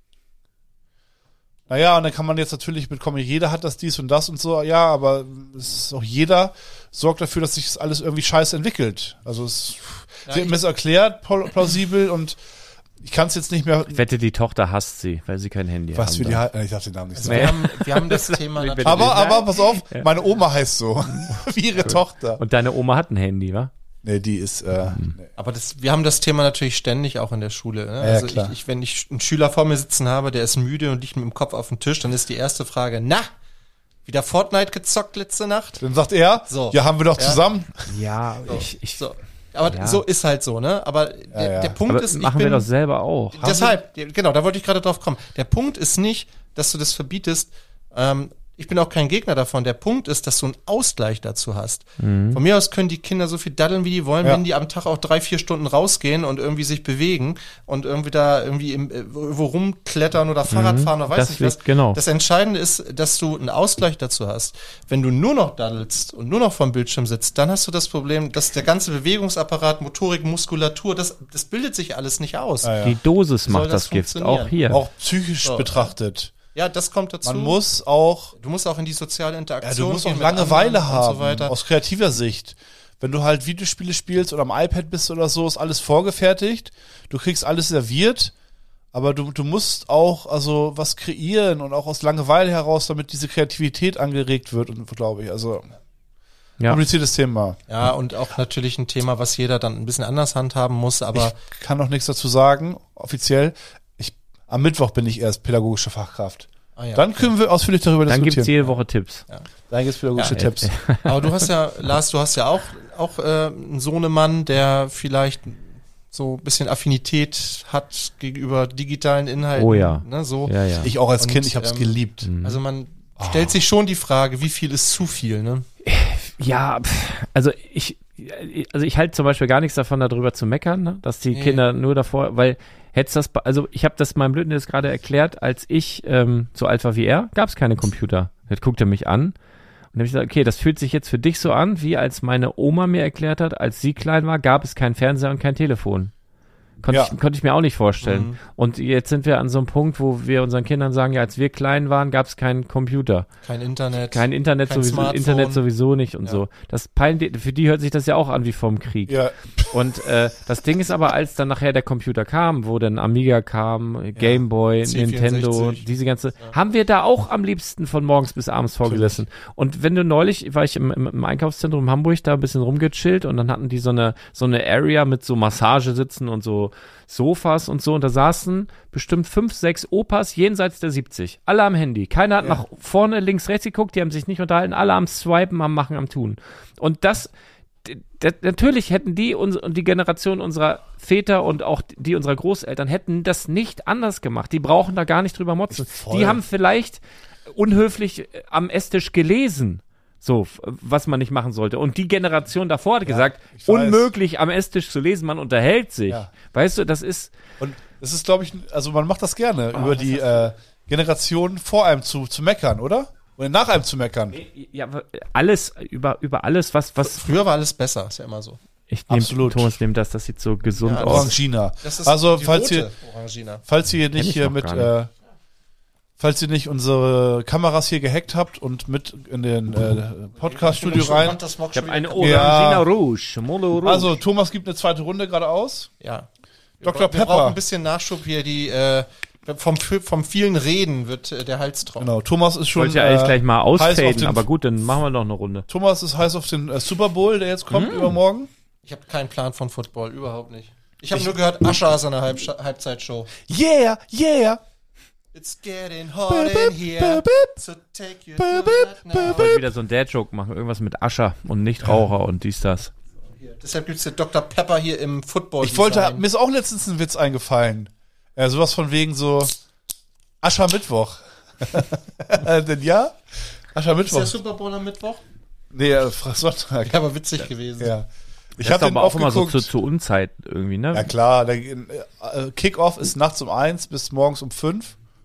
Naja, und dann kann man jetzt natürlich mitkommen, jeder hat das, dies und das und so, ja, aber es ist auch jeder sorgt dafür, dass sich das alles irgendwie scheiße entwickelt. Also sie hat mir das erklärt, plausibel, und ich kann es jetzt nicht mehr. Ich wette, die Tochter hasst sie, weil sie kein Handy Was haben für die darf. ich darf den Namen nicht Also sagen. wir haben das Thema natürlich. Aber pass auf, meine Oma heißt so, wie ihre Tochter. Und deine Oma hat ein Handy, wa? Nee, die ist, nee. Aber wir haben das Thema natürlich ständig auch in der Schule. Ne? Ja, Also klar. wenn ich einen Schüler vor mir sitzen habe, der ist müde und liegt mit dem Kopf auf dem Tisch, dann ist die erste Frage, na, wieder Fortnite gezockt letzte Nacht? Dann sagt er, So. ja, haben wir doch Ja. zusammen. Ja, So. Aber Ja. so ist halt so, ne? Aber der Punkt aber ist, machen wir doch selber auch. Deshalb, genau, da wollte ich gerade drauf kommen. Der Punkt ist nicht, dass du das verbietest. Ich bin auch kein Gegner davon. Der Punkt ist, dass du einen Ausgleich dazu hast. Von mir aus können die Kinder so viel daddeln, wie die wollen, Ja. wenn die am Tag auch 3-4 Stunden rausgehen und irgendwie sich bewegen und irgendwie da irgendwie wo rumklettern oder Fahrrad fahren oder weiß das nicht was. liegt- genau. Das Entscheidende ist, dass du einen Ausgleich dazu hast. Wenn du nur noch daddelst und nur noch vorm Bildschirm sitzt, dann hast du das Problem, dass der ganze Bewegungsapparat, Motorik, Muskulatur, das bildet sich alles nicht aus. Ja. Die Dosis Soll macht das das Gift, funktionieren? auch hier. Auch psychisch So. betrachtet. Ja, das kommt dazu. Man muss auch, Du musst auch in die soziale ja, Interaktion du musst gehen auch mit Langeweile anderen haben, und so weiter. aus kreativer Sicht. Wenn du halt Videospiele spielst oder am iPad bist oder so, ist alles vorgefertigt. Du kriegst alles serviert, aber du musst auch also was kreieren und auch aus Langeweile heraus, damit diese Kreativität angeregt wird, und glaube ich. Also Ja. kompliziertes Thema. Ja, und auch natürlich ein Thema, was jeder dann ein bisschen anders handhaben muss, aber Ich kann noch nichts dazu sagen, offiziell. Am Mittwoch bin ich erst pädagogische Fachkraft. ja. Dann können wir ausführlich darüber Dann gibt's diskutieren. jede Woche Tipps. Dann gibt's pädagogische Tipps. Aber du hast ja, Lars, du hast ja auch einen Sohnemann, der vielleicht so ein bisschen Affinität hat gegenüber digitalen Inhalten. Oh ja. Ne, so. Ja, ja. Ich auch als Und, Kind, ich habe es geliebt. Also man stellt sich schon die Frage, wie viel ist zu viel, ne? Ja, also ich halte zum Beispiel gar nichts davon, darüber zu meckern, ne? Dass die Kinder nur davor, weil also ich habe das meinem Blöden jetzt gerade erklärt, als ich so alt war wie er, gab es keine Computer. Jetzt guckt er mich an und dann habe ich gesagt, okay, das fühlt sich jetzt für dich so an, wie als meine Oma mir erklärt hat, als sie klein war, gab es keinen Fernseher und kein Telefon. Konnte ich mir auch nicht vorstellen. Und jetzt sind wir an so einem Punkt, wo wir unseren Kindern sagen, ja, als wir klein waren, gab es keinen Computer. Kein Internet. Kein Internet kein sowieso, Smartphone. Internet sowieso nicht und so. Für die hört sich das ja auch an wie vom Krieg. Ja. Und das Ding ist aber, als dann nachher der Computer kam, wo dann Amiga kam, Gameboy, C64. Nintendo, diese ganze, haben wir da auch am liebsten von morgens bis abends vorgesessen. Und wenn du neulich, war ich im Einkaufszentrum in Hamburg da ein bisschen rumgechillt und dann hatten die so eine Area mit so Massagesitzen und so Sofas und so, und da saßen bestimmt 5, 6 Opas jenseits der 70. Alle am Handy. Keiner hat nach vorne, links, rechts geguckt, die haben sich nicht unterhalten, alle am Swipen, am Machen, am Tun. Und natürlich hätten die und die Generation unserer Väter und auch die unserer Großeltern hätten das nicht anders gemacht. Die brauchen da gar nicht drüber motzen. Die haben vielleicht unhöflich am Esstisch gelesen. So, was man nicht machen sollte. Und die Generation davor hat gesagt, ich weiß. unmöglich am Esstisch zu lesen, man unterhält sich. Ja. Weißt du, das ist, Und es ist, glaube ich, also man macht das gerne, über die Generation vor einem zu meckern, oder? Oder nach einem zu meckern. ja, alles, über alles, was, Früher war alles besser, ist ja immer so. Absolut. Thomas nimmt das sieht so gesund Ja, aus. Orangina. Das ist Also, die falls rote ihr Orangina. nicht ich hier noch mit, gar falls ihr nicht unsere Kameras hier gehackt habt und mit in den Podcast-Studio rein. Ich habe eine Ja. Orangina Rouge, Mono Rouge. Also, Thomas gibt eine zweite Runde geradeaus. Ja. Dr. Wir Pepper. brauchen ein bisschen Nachschub hier, vom vielen Reden wird der Hals trocken. Genau, Thomas ist ich schon wollte ja eigentlich gleich mal heiß auf ausfaden, den, aber gut, dann machen wir noch eine Runde. Thomas ist heiß auf den Super Bowl, der jetzt kommt übermorgen. Ich habe keinen Plan von Football, überhaupt nicht. Ich habe nur gehört, Usher ist eine Halbzeitshow. Yeah, yeah. It's getting hot in here, so take your clothes out now. Ich wollte wieder so einen Dad-Joke machen, irgendwas mit Ascher und Nichtraucher und dies, das. Deshalb gibt's den Dr. Pepper hier im Football. Mir ist auch letztens ein Witz eingefallen. Sowas von wegen so Aschermittwoch. Denn ja? Ist der Aschermittwoch. Super Bowl am Mittwoch? Nee, Sonntag. Ja, aber witzig gewesen. Ja. Ich Das habe ist den aber auch immer so aufgeguckt. zu Unzeit irgendwie, ne? Ja klar, Kickoff ist nachts um 1 bis morgens um 5.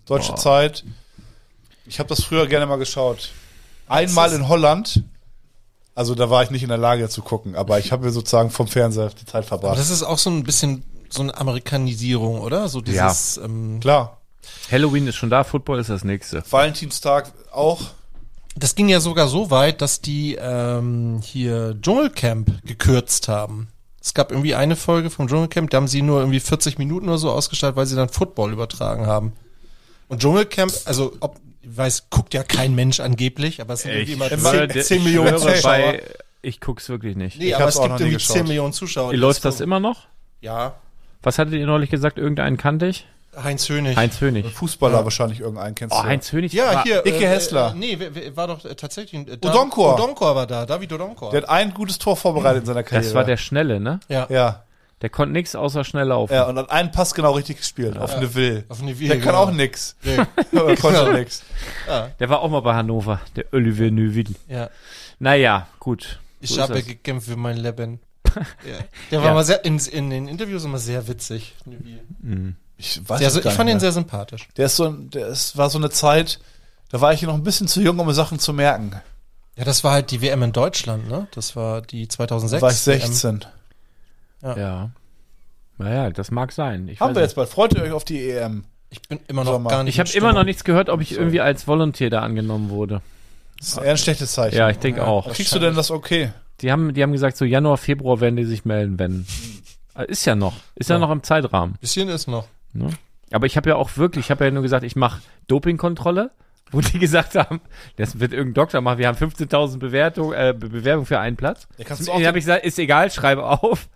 Deutsche Zeit. Ich habe das früher gerne mal geschaut. Einmal in Holland. Also da war ich nicht in der Lage zu gucken, aber ich habe mir sozusagen vom Fernseher die Zeit Aber verbracht. das ist auch so ein bisschen so eine Amerikanisierung, oder? So dieses, Klar. Halloween ist schon da, Football ist das nächste. Valentinstag auch. das ging ja sogar so weit, dass die hier Dschungelcamp gekürzt haben. Es gab irgendwie eine Folge vom Dschungelcamp, da haben sie nur irgendwie 40 Minuten oder so ausgestrahlt, weil sie dann Football übertragen haben. Und Dschungelcamp, also ich weiß, guckt ja kein Mensch angeblich, aber es sind irgendwie immer 10 Millionen Zuschauer. Ich guck's wirklich nicht. Nee, Ich aber hab's es auch gibt noch nie irgendwie geschaut. 10 Millionen Zuschauer. Läuft das immer noch? Ja, Was hattet ihr neulich gesagt? Irgendeinen kannte ich? Heinz Hönig. Heinz Hönig. Fußballer wahrscheinlich irgendeinen kennst Oh, du. Heinz Hönig. Ja, war- hier. Icke Hessler. Nee, war doch tatsächlich. Odonkor. Odonkor war da, David Odonkor. Der hat ein gutes Tor vorbereitet in seiner Karriere. Das war der Schnelle, ne? Ja, Der konnte nix außer schnell laufen. ja, und hat einen Pass genau richtig gespielt. Auf eine Will. Auf eine Will, Der kann genau. auch nix. Nee. Aber konnte nix. Der war auch mal bei Hannover, der Olivier Neuville. Ja. Naja, gut. Ich So ist habe das. gekämpft für mein Leben. Ja. Der war Ja. mal sehr, in den Interviews immer sehr witzig. Ich weiß Der, es ich gar fand nicht ihn mehr. sehr sympathisch. War so eine Zeit, da war ich noch ein bisschen zu jung, um mir Sachen zu merken. Ja, das war halt die WM in Deutschland, ne? Das war die 2006. Da war ich 16. Ja. Naja, das mag sein. Ich Haben weiß wir nicht. jetzt bald. Freut ihr euch auf die EM? Ich bin immer noch Sommer. gar nicht Ich habe in immer noch Stimmung. nichts gehört, ob ich irgendwie als Volunteer da angenommen wurde. Das ist eher ein schlechtes Zeichen. Ja, ich denke auch. Kriegst du denn das okay? Die haben gesagt, so Januar, Februar werden die sich melden, wenn. Ist ja noch. Ist ja noch im Zeitrahmen. Bisschen ist noch. Ne? Aber ich habe ja auch wirklich, ich habe ja nur gesagt, ich mache Dopingkontrolle, wo die gesagt haben, das wird irgendein Doktor machen, wir haben 15.000 Bewerbungen für einen Platz. Ja, kannst du Dann auch habe ich gesagt, ist egal, schreibe auf.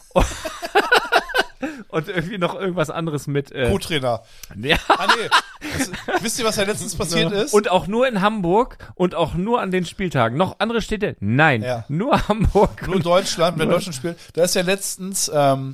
Und irgendwie noch irgendwas anderes mit. Co-Trainer. Ja. Ah, nee. Wisst ihr, was da letztens passiert ist? Und auch nur in Hamburg und auch nur an den Spieltagen. Noch andere Städte? Nein. Ja. Nur Hamburg. Nur Deutschland, wenn Deutschland spielt. Da ist ja letztens,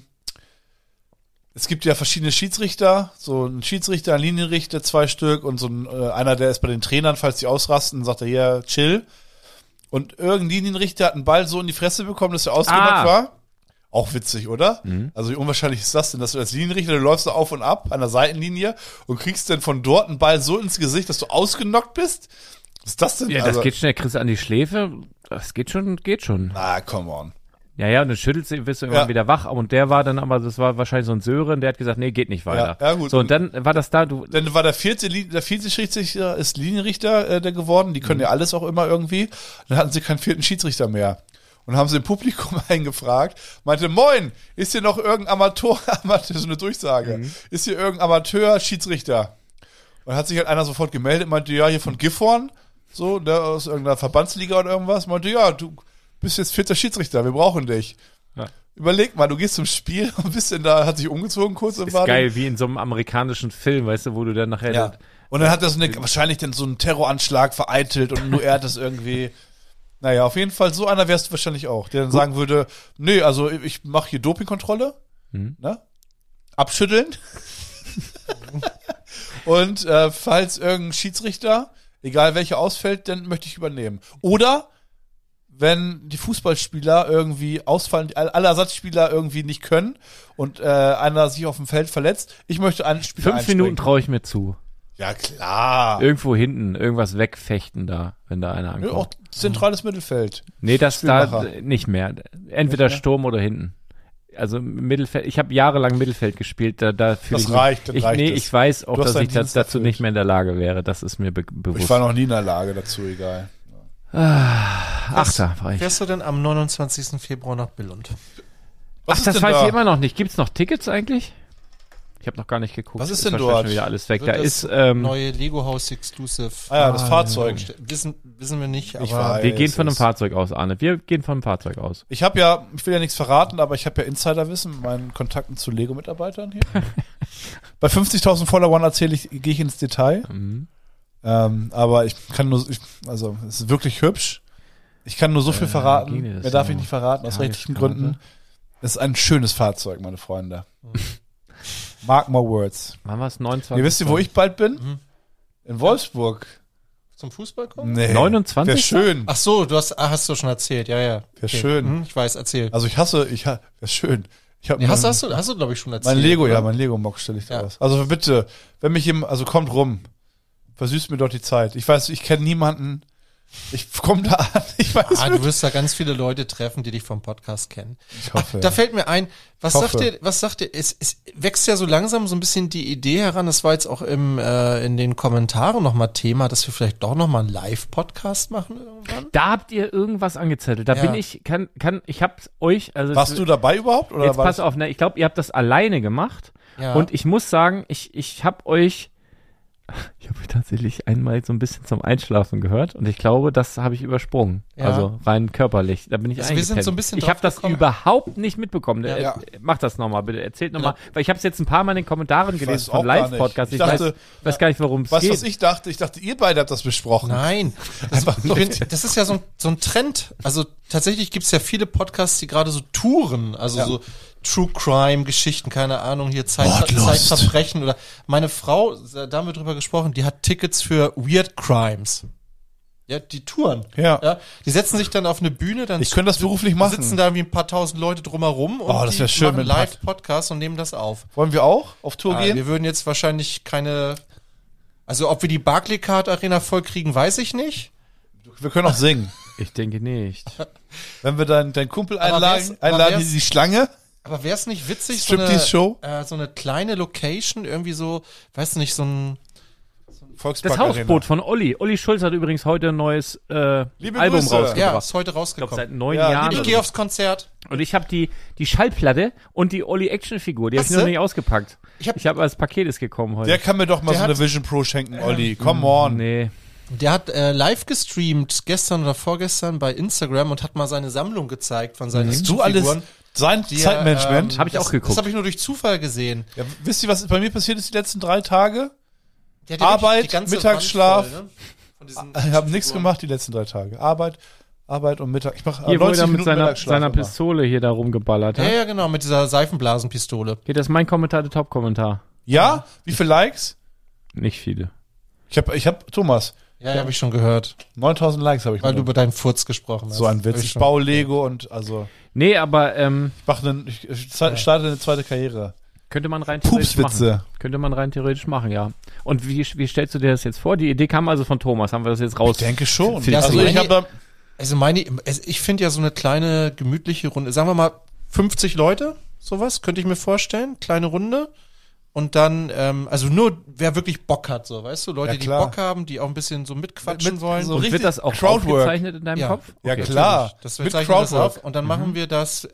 es gibt ja verschiedene Schiedsrichter, so ein Schiedsrichter, ein Linienrichter, 2 Stück und so ein, einer, der ist bei den Trainern, falls die ausrasten, sagt er hier, chill. Und irgendein Linienrichter hat einen Ball so in die Fresse bekommen, dass er ausgenockt war. Auch witzig, oder? Also wie unwahrscheinlich ist das denn, dass du als Linienrichter, du läufst da auf und ab an der Seitenlinie und kriegst dann von dort einen Ball so ins Gesicht, dass du ausgenockt bist? Was ist das denn? Ja, das geht schnell, kriegst du an die Schläfe. Das geht schon. Na, come on. Ja, und dann schüttelst du, wirst du irgendwann Ja. wieder wach. Und der war dann aber, das war wahrscheinlich so ein Sören, der hat gesagt, nee, geht nicht weiter. Ja, gut. So, und dann war das da, Dann war der vierte Schiedsrichter ist Linienrichter der geworden. Die können ja alles auch immer irgendwie. Dann hatten sie keinen 4. Schiedsrichter mehr. Und haben sie im Publikum eingefragt, meinte, moin, ist hier noch irgendein Amateur, so eine Durchsage, ist hier irgendein Amateur-Schiedsrichter? Und dann hat sich halt einer sofort gemeldet, meinte, ja, hier von Gifhorn, so, ne, aus irgendeiner Verbandsliga oder irgendwas, meinte, ja, du bist jetzt 4. Schiedsrichter, wir brauchen dich. Ja. Überleg mal, du gehst zum Spiel und bist denn da, hat sich umgezogen kurz und ist war geil, wie in so einem amerikanischen Film, weißt du, wo du dann nachher. ja. Und dann hat er wahrscheinlich dann so einen Terroranschlag vereitelt und nur er hat das irgendwie. Naja, auf jeden Fall, so einer wärst du wahrscheinlich auch, der dann sagen würde, nee, also ich mache hier Dopingkontrolle, ne? Abschütteln. Und falls irgendein Schiedsrichter, egal welcher ausfällt, dann möchte ich übernehmen. Oder wenn die Fußballspieler irgendwie ausfallen, alle Ersatzspieler irgendwie nicht können und einer sich auf dem Feld verletzt, ich möchte einen Spieler 5 Minuten einspringen. traue ich mir zu. Ja, klar. Irgendwo hinten, irgendwas wegfechten da, wenn da einer Nö, ankommt. auch zentrales Mittelfeld. Nee, das da Spielmacher. nicht mehr. Entweder Nicht mehr? Sturm oder hinten. Also Mittelfeld, ich habe jahrelang Mittelfeld gespielt, da fühle Das ich mich- reicht, dann reicht nee, es. ich weiß auch, Du hast dass ich deinen Dienst dazu erfüllt. nicht mehr in der Lage wäre. Das ist mir bewusst. Ich war noch nie in der Lage dazu, egal. Achter war ich. Fährst du denn am 29. Februar nach Billund? Was Ach, ist das denn weiß da? ich immer noch nicht. Gibt's noch Tickets eigentlich? Ich habe noch gar nicht geguckt. Was ist denn wahrscheinlich dort? schon wieder alles weg. Wird Da das ist, neue Lego House Exclusive. Ah ja, das Fahrzeug. Wissen wir nicht, Ich aber weiß. wir gehen von einem es- Fahrzeug aus, Arne. Wir gehen von einem Fahrzeug aus. Ich habe ja, ich will ja nichts verraten, aber ich habe ja Insiderwissen mit meinen Kontakten zu Lego-Mitarbeitern hier. Bei 50.000 Followern gehe ich ins Detail. Aber ich kann nur, also es ist wirklich hübsch. Ich kann nur so viel verraten. ging das Mehr darf so? ich nicht verraten, aus rechtlichen Tageskarte. Gründen. Es ist ein schönes Fahrzeug, meine Freunde. Mark my words. Wann war es? 29? Ihr wisst ihr, wo ich bald bin? In Wolfsburg. zum Fußball kommen? Nee. 29? Wäre schön. Ach so, hast du schon erzählt, ja. Wär schön. Ich weiß, erzähl. Also wäre schön. Ich hab Nee, hast du, glaube ich, schon erzählt. mein Lego, oder? ja, mein Lego-Mock stelle ich da Ja. aus. Also bitte, wenn mich jemand, also kommt rum, versüßt mir doch die Zeit. Ich weiß, ich kenne niemanden, ich komme da an, ich weiß Du wirklich. wirst da ganz viele Leute treffen, die dich vom Podcast kennen. Ich hoffe, Da ja. fällt mir ein, was hoffe. sagt ihr, es wächst ja so langsam so ein bisschen die Idee heran, das war jetzt auch in den Kommentaren nochmal Thema, dass wir vielleicht doch nochmal einen Live-Podcast machen irgendwann. Da habt ihr irgendwas angezettelt. Da Ja. bin ich, ich hab's euch, also Warst du dabei überhaupt? Oder jetzt war pass das- auf, ne, ich glaube, ihr habt das alleine gemacht. Ja. Und ich muss sagen, ich habe euch tatsächlich einmal so ein bisschen zum Einschlafen gehört und ich glaube, das habe ich übersprungen. Ja. Also rein körperlich. Da bin ich Also wir sind eingepennt. so ein bisschen Ich habe drauf das gekommen. überhaupt nicht mitbekommen. Ja. Mach das nochmal, bitte. Erzählt nochmal. Weil ich habe es jetzt ein paar Mal in den Kommentaren Ich gelesen weiß von auch gar nicht. Live-Podcasts. Ich Ich dachte, weiß gar nicht, worum es Weißt du, geht. was ich dachte? Ich dachte, ihr beide habt das besprochen. Nein, das ist ja so ein Trend. Also tatsächlich gibt es ja viele Podcasts, die gerade so touren, also Ja. so True Crime Geschichten, keine Ahnung, hier Mordlust. Zeitverbrechen oder meine Frau, da haben wir drüber gesprochen, die hat Tickets für Weird Crimes. Ja, die touren. Ja. Die setzen sich dann auf eine Bühne, dann Ich könnte das beruflich machen. sitzen da wie ein paar tausend Leute drumherum und Oh, das wär schön machen mit Live-Podcasts und nehmen das auf. Wollen wir auch auf Tour gehen? Wir würden jetzt wahrscheinlich also ob wir die Barclaycard Arena voll kriegen, weiß ich nicht. Wir können auch singen. Ich denke nicht. Wenn wir deinen Kumpel Aber einladen, wär's- die Schlange. Aber wäre es nicht witzig, Striptease-Show? so eine kleine Location, irgendwie so, weißt du nicht, so ein Das Volkspark Hausboot von Olli. Olli Schulz hat übrigens heute ein neues Liebe Album Grüße. rausgebracht. Ja, ist heute Ich glaube, rausgekommen. seit 9 Ja, Jahren. Ich oder gehe so. aufs Konzert. Und ich habe die Schallplatte und die Olli-Action-Figur. Die habe ich Hast noch du? nicht ausgepackt. Ich hab- Ich habe als Paket ist gekommen heute. Der kann mir doch mal Der so eine hat- Vision Pro schenken, Olli. Come on. Nee. Der hat live gestreamt, gestern oder vorgestern bei Instagram und hat mal seine Sammlung gezeigt von seinen Du alles, Figuren. sein Die er, Zeitmanagement. Hab ich auch geguckt. Das habe ich nur durch Zufall gesehen. Ja, wisst ihr, was bei mir passiert ist die letzten 3 Tage? Der hat ja Arbeit, wirklich die ganze Mittagsschlaf. Wand voll, ne? Von diesen Ich habe nichts Figuren. gemacht die letzten 3 Tage. Arbeit und Mittag. Ich mache Hier, wo er 90 da mit Minuten Mittagsschlaf seiner immer. Pistole hier da rumgeballert Ja, hat. ja, genau, mit dieser Seifenblasenpistole. Hier, das ist mein Kommentar, der Top-Kommentar. Ja? Wie viele Likes? Nicht viele. Ich hab Thomas, Ja, habe ich schon gehört. 9000 Likes habe ich Weil mal. du über deinen Furz gesprochen hast. So ein Witz. Hab Ich schon. baue Lego und also Nee, aber ich starte eine zweite Karriere. könnte man rein theoretisch Pupswitze. machen. Könnte man rein theoretisch machen, ja. Und wie stellst du dir das jetzt vor? Die Idee kam also von Thomas. Haben wir das jetzt raus? Ich denke schon. Ja, Also also ich habe da Also ich finde ja so eine kleine, gemütliche Runde, sagen wir mal 50 Leute, sowas, könnte ich mir vorstellen, kleine Runde. Und dann, also nur, wer wirklich Bock hat, so, weißt du, Leute, Ja, die klar. Bock haben, die auch ein bisschen so mitquatschen Mit- wollen. so Und richtig wird das auch Crowdwork. aufgezeichnet in deinem Ja. Kopf? Ja, Okay. klar. Das Mit wir zeichnen das Crowdwork. auf und dann machen wir das,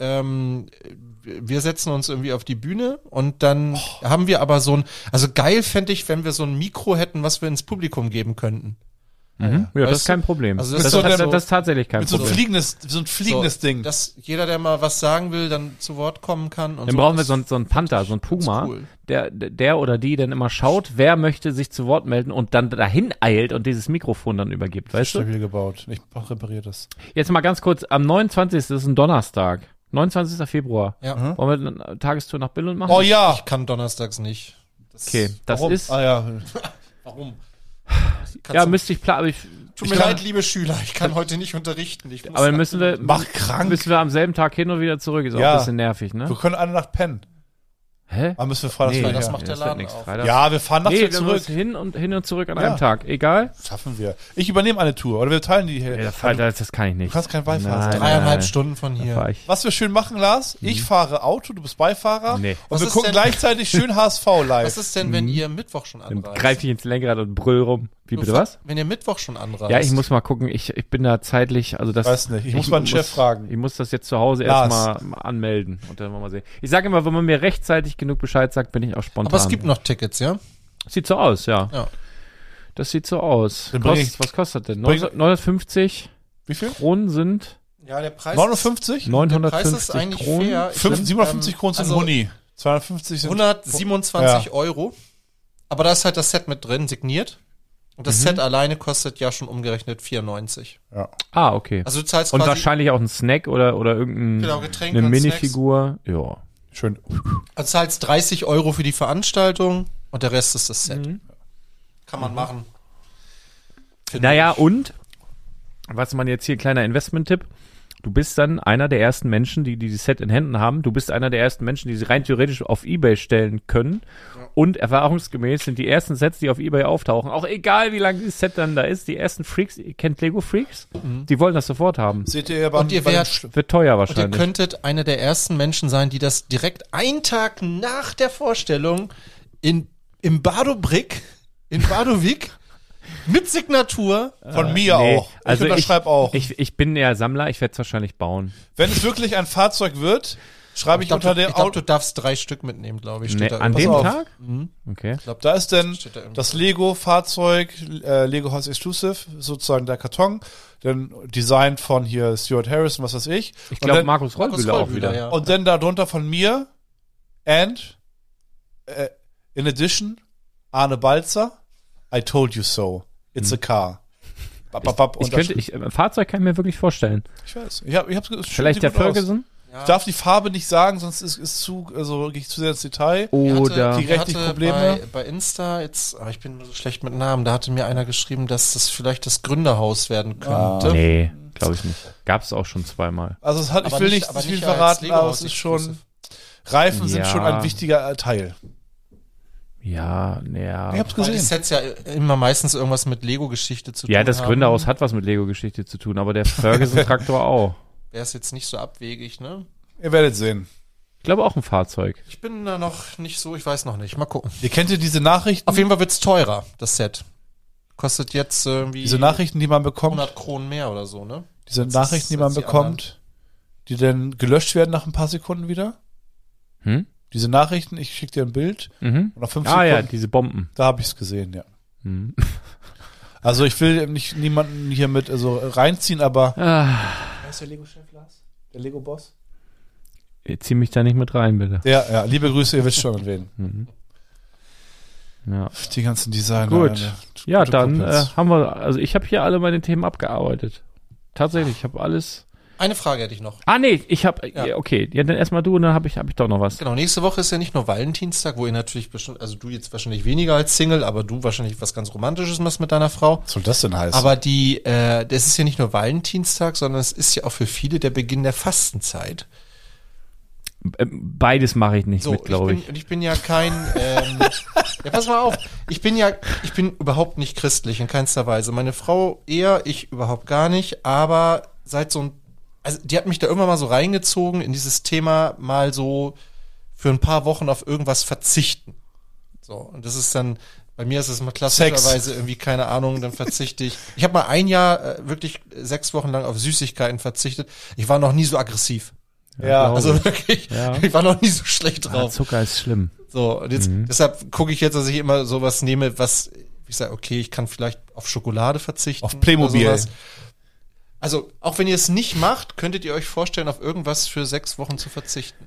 wir setzen uns irgendwie auf die Bühne und dann haben wir aber so ein, also geil fände ich, wenn wir so ein Mikro hätten, was wir ins Publikum geben könnten. Mhm. Ja, das Weißt ist kein Problem. also das, das ist ist so- das ist tatsächlich kein Mit so ein Problem. fliegendes Ding. Dass jeder, der mal was sagen will, dann zu Wort kommen kann. Und Dann brauchen wir so einen Panther, so einen das ist Puma, cool. der oder die dann immer schaut, wer möchte sich zu Wort melden und dann dahin eilt und dieses Mikrofon dann übergibt, weißt du? Stabil gebaut. Ich repariere das. Jetzt mal ganz kurz, am 29. das ist ein Donnerstag, 29. Februar. Ja. Wollen wir eine Tagestour nach Billund machen? Oh ja. Ich kann donnerstags nicht. Das Okay, das Warum? ist, ja. Warum? ja, müsste ich planen, aber Tut mir leid, liebe Schüler, ich kann heute nicht unterrichten. Ich muss aber dann müssen wir, Mach krank. müssen wir am selben Tag hin und wieder zurück, ist auch Ja. ein bisschen nervig, ne? Wir können eine Nacht pennen. Hä? Aber müssen wir Freitags Nee, frei das her. macht der das Laden wird nichts. auf. Freitag. Ja, wir fahren nachts Nee, wieder dann zurück. muss hin und zurück an Ja. einem Tag. Egal. Schaffen wir. Ich übernehme eine Tour. Oder wir teilen die hier. Ja, das kann ich nicht. Du kannst kein Beifahrer sein. 3,5 Stunden von Fahr hier. ich. Was wir schön machen, Lars, ich fahre Auto, du bist Beifahrer. Nee. Und Was wir ist gucken denn- gleichzeitig schön HSV live. Was ist denn, wenn ihr Mittwoch schon Dann anreist? greif ich ins Lenkrad und brüll rum. Wie bitte was? Wenn ihr Mittwoch schon anreist. Ja, ich muss mal gucken. Ich bin da zeitlich, also das. Weiß nicht. Ich muss meinen Chef fragen. Ich muss das jetzt zu Hause Lars. erstmal anmelden und dann mal sehen. Ich sage immer, wenn man mir rechtzeitig genug Bescheid sagt, bin ich auch spontan. Aber es gibt noch Tickets, ja? Sieht so aus, ja. Ja. Das sieht so aus. Dann bring Was kostet denn? bring- 950 Wie viel? Kronen sind Ja, der Preis 59? der Preis ist 950 eigentlich Kronen. fair. 57 Kronen sind also Huni. 250 sind 127 Euro. Aber da ist halt das Set mit drin, signiert. Und das Set alleine kostet ja schon umgerechnet 94. Ja. Ah, okay. Also du zahlst Und quasi, wahrscheinlich auch ein Snack oder Genau, irgendeine Getränke eine und Minifigur. Ja. Schön. also zahlst 30 Euro für die Veranstaltung und der Rest ist das Set. Kann man machen. Finde Naja, ich. und, was man jetzt hier, kleiner Investment-Tipp, Du bist dann einer der ersten Menschen, die dieses Set in Händen haben. Du bist einer der ersten Menschen, die sie rein theoretisch auf eBay stellen können. Und erfahrungsgemäß sind die ersten Sets, die auf eBay auftauchen, auch egal wie lange dieses Set dann da ist, die ersten Freaks, ihr kennt Lego Freaks? Die wollen das sofort haben. Seht ihr ja Und ihr werdet Wird teuer Und ihr wahrscheinlich. könntet einer der ersten Menschen sein, die das direkt einen Tag nach der Vorstellung im Badobrick, in Badowik, mit Signatur. von mir auch. Also ich unterschreibe auch. Ich bin ja Sammler, ich werde es wahrscheinlich bauen. Wenn es wirklich ein Fahrzeug wird, schreibe ich unter dem Ich glaube, Auto. du darfst 3 Stück mitnehmen, glaube ich. Nee, Steht da an irgendwas. dem auf. Tag? Mhm. Okay. Ich glaub, Da ist denn steht da irgendwas. das Lego-Fahrzeug, Lego House Exclusive, sozusagen der Karton, dann Design von hier Stuart Harrison, was weiß ich. Ich Und glaube, dann- Markus Rollbühler auch wieder. ja. Und dann darunter von mir and in addition Arne Balzer, I told you so. It's a car. Bap, bap, bap, Ein Fahrzeug kann ich mir wirklich vorstellen. ich weiß. Ich hab's Vielleicht der Ferguson? Ich darf die Farbe nicht sagen, sonst ist gehe ich zu sehr ins Detail. Oder Die rechtlich Probleme. Bei Insta, jetzt, ich bin so schlecht mit Namen, da hatte mir einer geschrieben, dass das vielleicht das Gründerhaus werden könnte. nee, glaube ich nicht. Gab es auch schon zweimal. Also es hat, ich Aber will nicht- nicht aber zu viel nicht als verraten, Lego aber House es ist schon, Exclusive. Reifen sind Ja. schon ein wichtiger Teil. Ja, Ich ja. hab's Weil die gesehen. Sets ja immer meistens irgendwas mit Lego-Geschichte zu tun Ja, haben. das Gründerhaus hat was mit Lego-Geschichte zu tun, aber der Ferguson-Traktor auch. Wäre es jetzt nicht so abwegig, ne? Ihr werdet sehen. Ich glaube auch ein Fahrzeug. Ich bin da noch nicht so, ich weiß noch nicht. Mal gucken. Ihr kennt ja diese Nachrichten, Auf jeden Fall wird's teurer, das Set. Kostet jetzt irgendwie diese Nachrichten, die man bekommt, 100 Kronen mehr oder so, ne? diese Das Nachrichten, ist die man jetzt die bekommt, die dann gelöscht werden nach ein paar Sekunden wieder. Hm? Diese Nachrichten, ich schicke dir ein Bild Mhm. und nach 5 Ah ja, Sekunden, diese Bomben. da habe ich es gesehen, ja. Mhm. Also ich will nicht niemanden hier mit reinziehen, aber Ah, wer ist der Lego-Chef, Lars? Der Lego-Boss? zieh mich da nicht mit rein, bitte. Ja, liebe Grüße, ihr wisst schon an wen. Mhm. Ja, Die ganzen Designer. Gut. Alter. ja Gute dann Kumpels. haben wir, also ich habe hier alle meine Themen abgearbeitet. Tatsächlich, ich habe alles. Eine Frage hätte ich noch. Ah nee, ich habe, Ja. okay, ja, dann erstmal du und dann habe ich doch noch was. Genau, nächste Woche ist ja nicht nur Valentinstag, wo ihr natürlich bestimmt, also du jetzt wahrscheinlich weniger als Single, aber du wahrscheinlich was ganz Romantisches machst mit deiner Frau. Was soll das denn heißen? Aber das ist ja nicht nur Valentinstag, sondern es ist ja auch für viele der Beginn der Fastenzeit. Beides mache ich nicht mit, glaube ich. Ich bin ja kein, ja, pass mal auf. Ich bin überhaupt nicht christlich in keinster Weise. Meine Frau eher, ich überhaupt gar nicht, aber also die hat mich da irgendwann mal so reingezogen in dieses Thema mal so für ein paar Wochen auf irgendwas verzichten. So, und das ist dann, bei mir ist es mal klassischerweise irgendwie, keine Ahnung, dann verzichte ich. Ich habe mal ein Jahr wirklich 6 Wochen lang auf Süßigkeiten verzichtet. Ich war noch nie so aggressiv. ja, Also wirklich, Ja. ich war noch nie so schlecht Ah, drauf. Zucker ist schlimm. So, und jetzt, deshalb gucke ich jetzt, dass ich immer sowas nehme, was, ich sage, okay, ich kann vielleicht auf Schokolade verzichten. Auf Playmobil. oder sowas. Also, auch wenn ihr es nicht macht, könntet ihr euch vorstellen, auf irgendwas für 6 Wochen zu verzichten.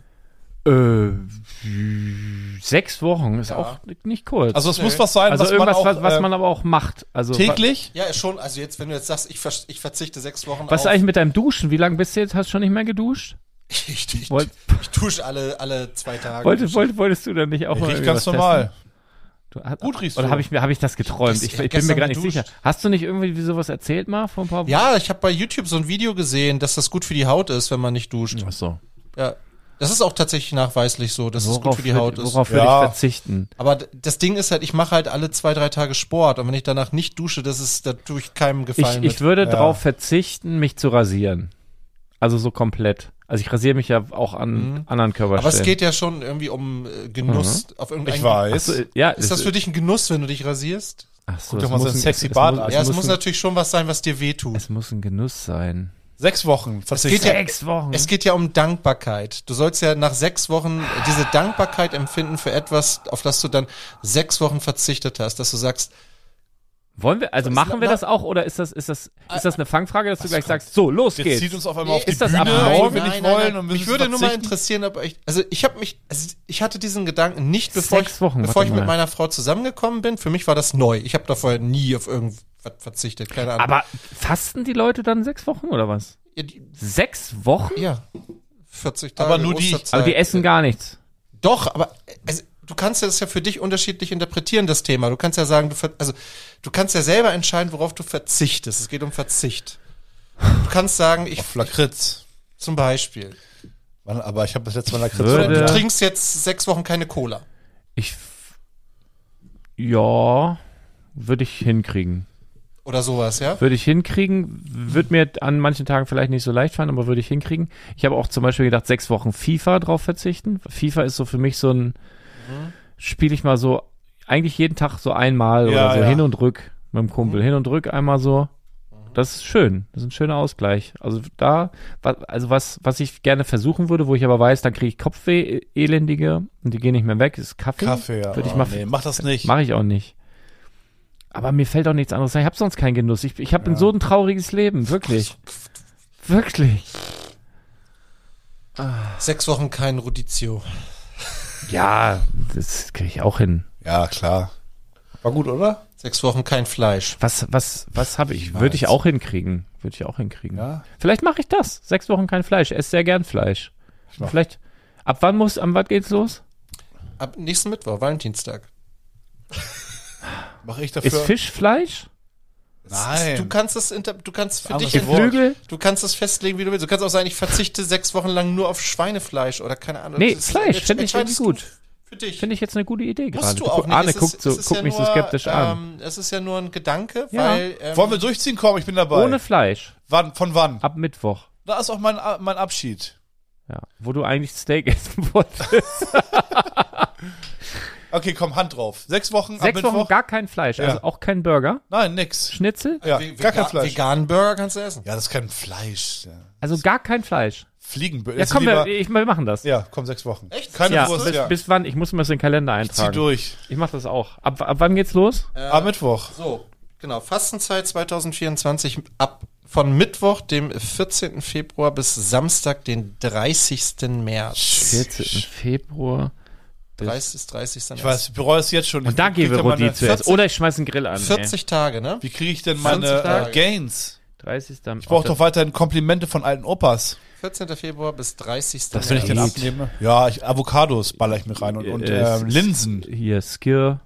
6 Wochen ist Ja. auch nicht kurz. also es Nee. muss was sein, Also was irgendwas, man auch was man aber auch macht. Also täglich. Ja, ist schon, also jetzt, wenn du jetzt sagst, ich verzichte 6 Wochen Was ist auf, eigentlich mit deinem Duschen? Wie lange bist du jetzt? Hast du schon nicht mehr geduscht? ich Wollt- dusche alle 2 Tage. Wolltest du dann nicht auch Ich mal riech irgendwie ganz was normal. testen? Gut riechst Oder du. habe ich das geträumt? Ich bin mir gestern gar nicht geduscht. sicher. Hast du nicht irgendwie sowas erzählt mal vor ein paar Wochen? Ja, ich habe bei YouTube so ein Video gesehen, dass das gut für die Haut ist, wenn man nicht duscht. Ach so. Ja. Das ist auch tatsächlich nachweislich so, dass es gut für die Haut ist. Worauf würde Ja. ich verzichten? Aber das Ding ist halt, ich mache halt alle 2-3 Tage Sport und wenn ich danach nicht dusche, da tue ich keinem Gefallen Ich mit. würde darauf verzichten, mich zu rasieren. Also so komplett. Also ich rasiere mich ja auch an anderen Körperstellen. Aber es geht ja schon irgendwie um Genuss auf irgendein. Ich weiß. Ach so, ja, Ist das für dich ein Genuss, wenn du dich rasierst? Ach so, Guck doch es mal so muss ein ein- sexy es Bart muss- an. Ja, es muss muss ein- natürlich schon was sein, was dir wehtut. Es muss ein Genuss sein. 6 Wochen. Verzicht. geht ja- 6 Wochen. Es geht ja um Dankbarkeit. Du sollst ja nach 6 Wochen diese Dankbarkeit empfinden für etwas, auf das du dann 6 Wochen verzichtet hast, dass du sagst, Wollen wir, also machen wir das auch oder ist das eine Fangfrage, dass du gleich sagst, so, los Jetzt geht's. zieht uns auf einmal auf die Ist das Bühne, ab obwohl morgen? wir nicht wollen. Und müssen Mich würde nur mal verzichten. interessieren, ob ich hatte diesen Gedanken nicht, bevor 6 Wochen, bevor warte ich mit mal. meiner Frau zusammengekommen bin. Für mich war das neu. Ich habe da vorher nie auf irgendwas verzichtet, keine Ahnung. Aber fasten die Leute dann 6 Wochen oder was? ja, 6 Wochen? ja, 40 Tage. Aber nur die. Osterzeit. Aber die essen gar nichts. Doch, aber du kannst ja das ja für dich unterschiedlich interpretieren, das Thema. Du kannst ja sagen, du kannst ja selber entscheiden, worauf du verzichtest. Es geht um Verzicht. Du kannst sagen, ich Auf Lakritz. zum Beispiel. Aber ich habe das letzte Mal Lakritz. Würde- Du trinkst jetzt 6 Wochen keine Cola. Ja, würde ich hinkriegen. Oder sowas, ja? Würde ich hinkriegen. Wird mir an manchen Tagen vielleicht nicht so leicht fallen, aber würde ich hinkriegen. Ich habe auch zum Beispiel gedacht, 6 Wochen FIFA drauf verzichten. FIFA ist so für mich so ein, spiele ich mal so, eigentlich jeden Tag so einmal Ja, oder so ja. hin und rück mit dem Kumpel. Hin und rück einmal so. Das ist schön. Das ist ein schöner Ausgleich. Also was ich gerne versuchen würde, wo ich aber weiß, dann kriege ich Kopfweh, elendige, und die gehen nicht mehr weg, ist Kaffee. Kaffee, ja. Würde ich mal, nee, mach das nicht. Mache ich auch nicht. Aber mir fällt auch nichts anderes ein. Ich habe sonst keinen Genuss. Ich habe so ein trauriges Leben. Wirklich. Wirklich. 6 Wochen kein Rodizio. Ja, das kriege ich auch hin. Ja, klar. War gut, oder? 6 Wochen kein Fleisch. Was habe ich? Würde ich auch hinkriegen. Ja. Vielleicht mache ich das. 6 Wochen kein Fleisch. Esse sehr gern Fleisch. Vielleicht. Ab wann geht's los? Ab nächsten Mittwoch, Valentinstag. Mach ich dafür. Ist Fisch Fleisch? Nein. Du kannst für Anderes dich, Wort. Geflügel? du kannst es festlegen, wie du willst. Du kannst auch sagen, ich verzichte 6 Wochen lang nur auf Schweinefleisch oder keine Ahnung. Nee, Das Fleisch. Finde ich entscheidest richtig du gut. Für dich. Finde ich jetzt eine gute Idee gerade. Musst du auch nicht. Arne Es ist- guckt es ist ja mich so nur, skeptisch an. Es ist ja nur ein Gedanke, Ja. weil Wollen wir durchziehen? Komm, ich bin dabei. Ohne Fleisch. Von wann? Ab Mittwoch. Da ist auch mein Abschied. Ja. Wo du eigentlich Steak essen wolltest. Okay, komm, Hand drauf. 6 Wochen, ab 6 Wochen Mittwoch. gar kein Fleisch. Also Ja. auch kein Burger. Nein, nix. Schnitzel. Ja, gar kein Fleisch. Veganen Burger kannst du essen. Ja, das ist kein Fleisch. Ja. Also gar kein Fleisch. Fliegenböller. Ja, komm, wir machen das. Ja, komm, 6 Wochen. Echt? Keine Ja, Wurst, ja. bis wann? Ich muss mir das in den Kalender Zieh eintragen. durch. Ich mach das auch. Ab wann geht's los? Am Mittwoch. So, genau. Fastenzeit 2024 von Mittwoch, dem 14. Februar bis Samstag, den 30. März. 14. Februar. 30. Ich weiß, ich bereue es jetzt schon. Und da gehen wir Rodi zuerst. Oder ich schmeiß einen Grill an. 40 Tage, ne? Wie kriege ich denn 20 meine Tage. Gains? 30. Ich brauche doch weiterhin Komplimente von alten Opas. 14. Februar bis 30. Was, wenn ich den März. abnehme? Ja, Avocados baller ich mir rein und Linsen. Hier, Skir.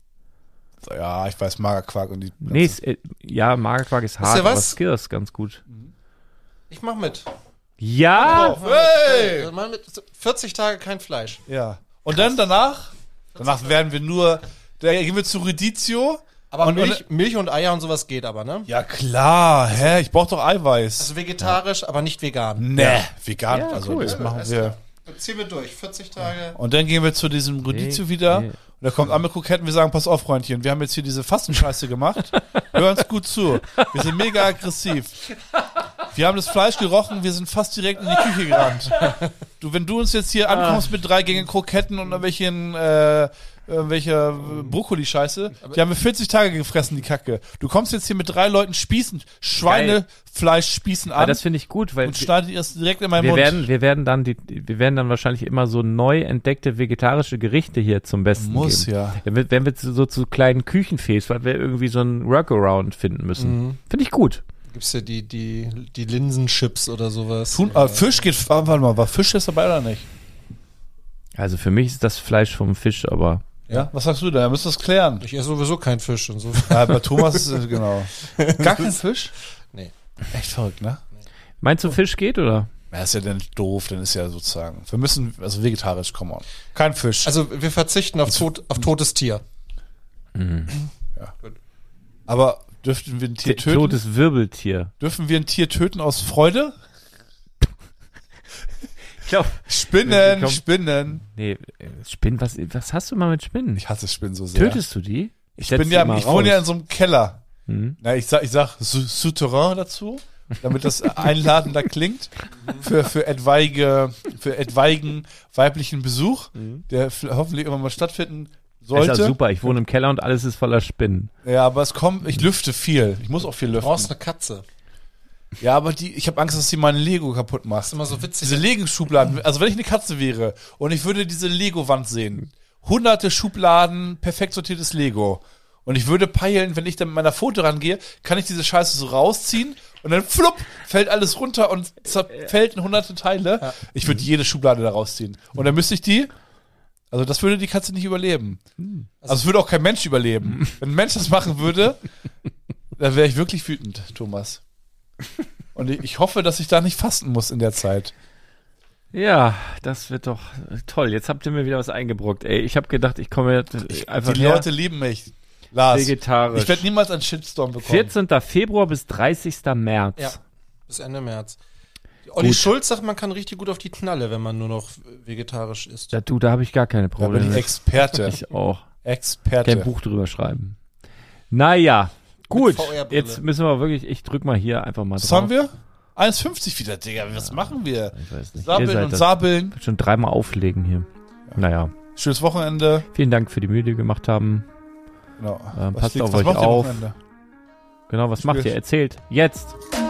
Ja, ich weiß, Magerquark und die. Nee, ja, Magerquark ist hart, ihr was? aber Skir ist ganz gut. Ich mach mit. Ja! Hey! Mal mit. 40 Tage kein Fleisch. Ja. Und dann danach werden wir nur, da gehen wir zu Redizio. Aber Und- Milch und Eier und sowas geht aber, ne? Ja klar, ich brauche doch Eiweiß. Also vegetarisch, aber nicht vegan. Nee, vegan, Ja, also cool. das machen Alles wir. klar. Ziehen wir durch. 40 Tage. Und dann gehen wir zu diesem Redizio wieder. nee. Und da kommt Ammelkroketten, wir sagen, pass auf, Freundchen, wir haben jetzt hier diese Fastenscheiße gemacht. Hör uns gut zu. Wir sind mega aggressiv. Wir haben das Fleisch gerochen, wir sind fast direkt in die Küche gerannt. Wenn du uns jetzt hier ankommst mit 3 Gängen Kroketten und irgendwelcher Brokkoli-Scheiße, die haben wir 40 Tage gefressen, die Kacke. Du kommst jetzt hier mit 3 Leuten Schweinefleisch-Spießen Aber an das finde ich gut, weil und schneidet es direkt in meinen wir Mund. werden dann wahrscheinlich immer so neu entdeckte vegetarische Gerichte hier zum Besten Muss, geben. ja. Dann werden wir zu kleinen Küchenfees, weil wir irgendwie so einen Workaround finden müssen. Finde ich gut. Gibt's ja die Linsenchips oder sowas. Fisch geht, warte mal, war Fisch jetzt dabei oder nicht? Also für mich ist das Fleisch vom Fisch, aber Ja, was sagst du da? Wir müssen das klären. Ich esse sowieso kein Fisch und so. Ja, bei Thomas ist es genau. Gar kein Fisch? Nee. Echt verrückt, ne? meinst du Fisch geht oder? Ja, ist ja dann doof, dann ist ja sozusagen. Wir müssen, also vegetarisch, come on. Kein Fisch. Also wir verzichten auf totes Tier. Aber dürften wir ein Tier töten? Totes Wirbeltier. Dürfen wir ein Tier töten aus Freude? Ich glaube, Spinnen, Komm. Spinnen. nee, Spinnen, was hast du mal mit Spinnen? Ich hasse Spinnen so sehr. Tötest du die? Ich setz bin die ja, immer ich wohne ja in raus. so einem Keller. Mhm. Na, ich sag Souterrain dazu, damit das einladender klingt für etwaigen weiblichen Besuch, der hoffentlich irgendwann mal stattfinden Ist sollte. ja super, ich wohne im Keller und alles ist voller Spinnen. Ja, aber ich lüfte viel. Ich muss auch viel Du brauchst lüften. eine Katze. Ja, aber ich habe Angst, dass die meine Lego kaputt macht. Das ist immer so witzig. Diese Lego-Schubladen, also wenn ich eine Katze wäre und ich würde diese Lego-Wand sehen, hunderte Schubladen, perfekt sortiertes Lego. Und ich würde peilen, wenn ich dann mit meiner Foto rangehe, kann ich diese Scheiße so rausziehen und dann flupp, fällt alles runter und zerfällt in hunderte Teile. Ja. Ich würde jede Schublade da rausziehen. Und dann müsste ich also das würde die Katze nicht überleben. Also es würde auch kein Mensch überleben. Wenn ein Mensch das machen würde, dann wäre ich wirklich wütend, Thomas. Und ich hoffe, dass ich da nicht fasten muss in der Zeit. Ja, das wird doch toll. Jetzt habt ihr mir wieder was eingebrockt. Ey, ich habe gedacht, ich komme einfach Die Leute lieben mich. Lars, vegetarisch. ich werde niemals einen Shitstorm bekommen. 14. Februar bis 30. März. Ja, bis Ende März. Olli Schulz sagt, man kann richtig gut auf die Knalle, wenn man nur noch vegetarisch isst. Da habe ich gar keine Da bin Probleme. ich Experte. Ich auch. Experte. Kein Buch drüber schreiben. Naja, gut. VR-Brille. Jetzt müssen wir wirklich, ich drück mal hier einfach mal drauf. Was haben wir? 1,50 wieder, Digga. Was machen wir? Ich weiß nicht. Ihr Sabeln seid und das. sabeln. Schon dreimal auflegen hier. Naja, Schönes Wochenende. vielen Dank für die Mühe, die ihr gemacht haben. Genau. Passt auf was euch macht ihr auf. Wochenende? Genau, was macht ihr? Erzählt. Jetzt.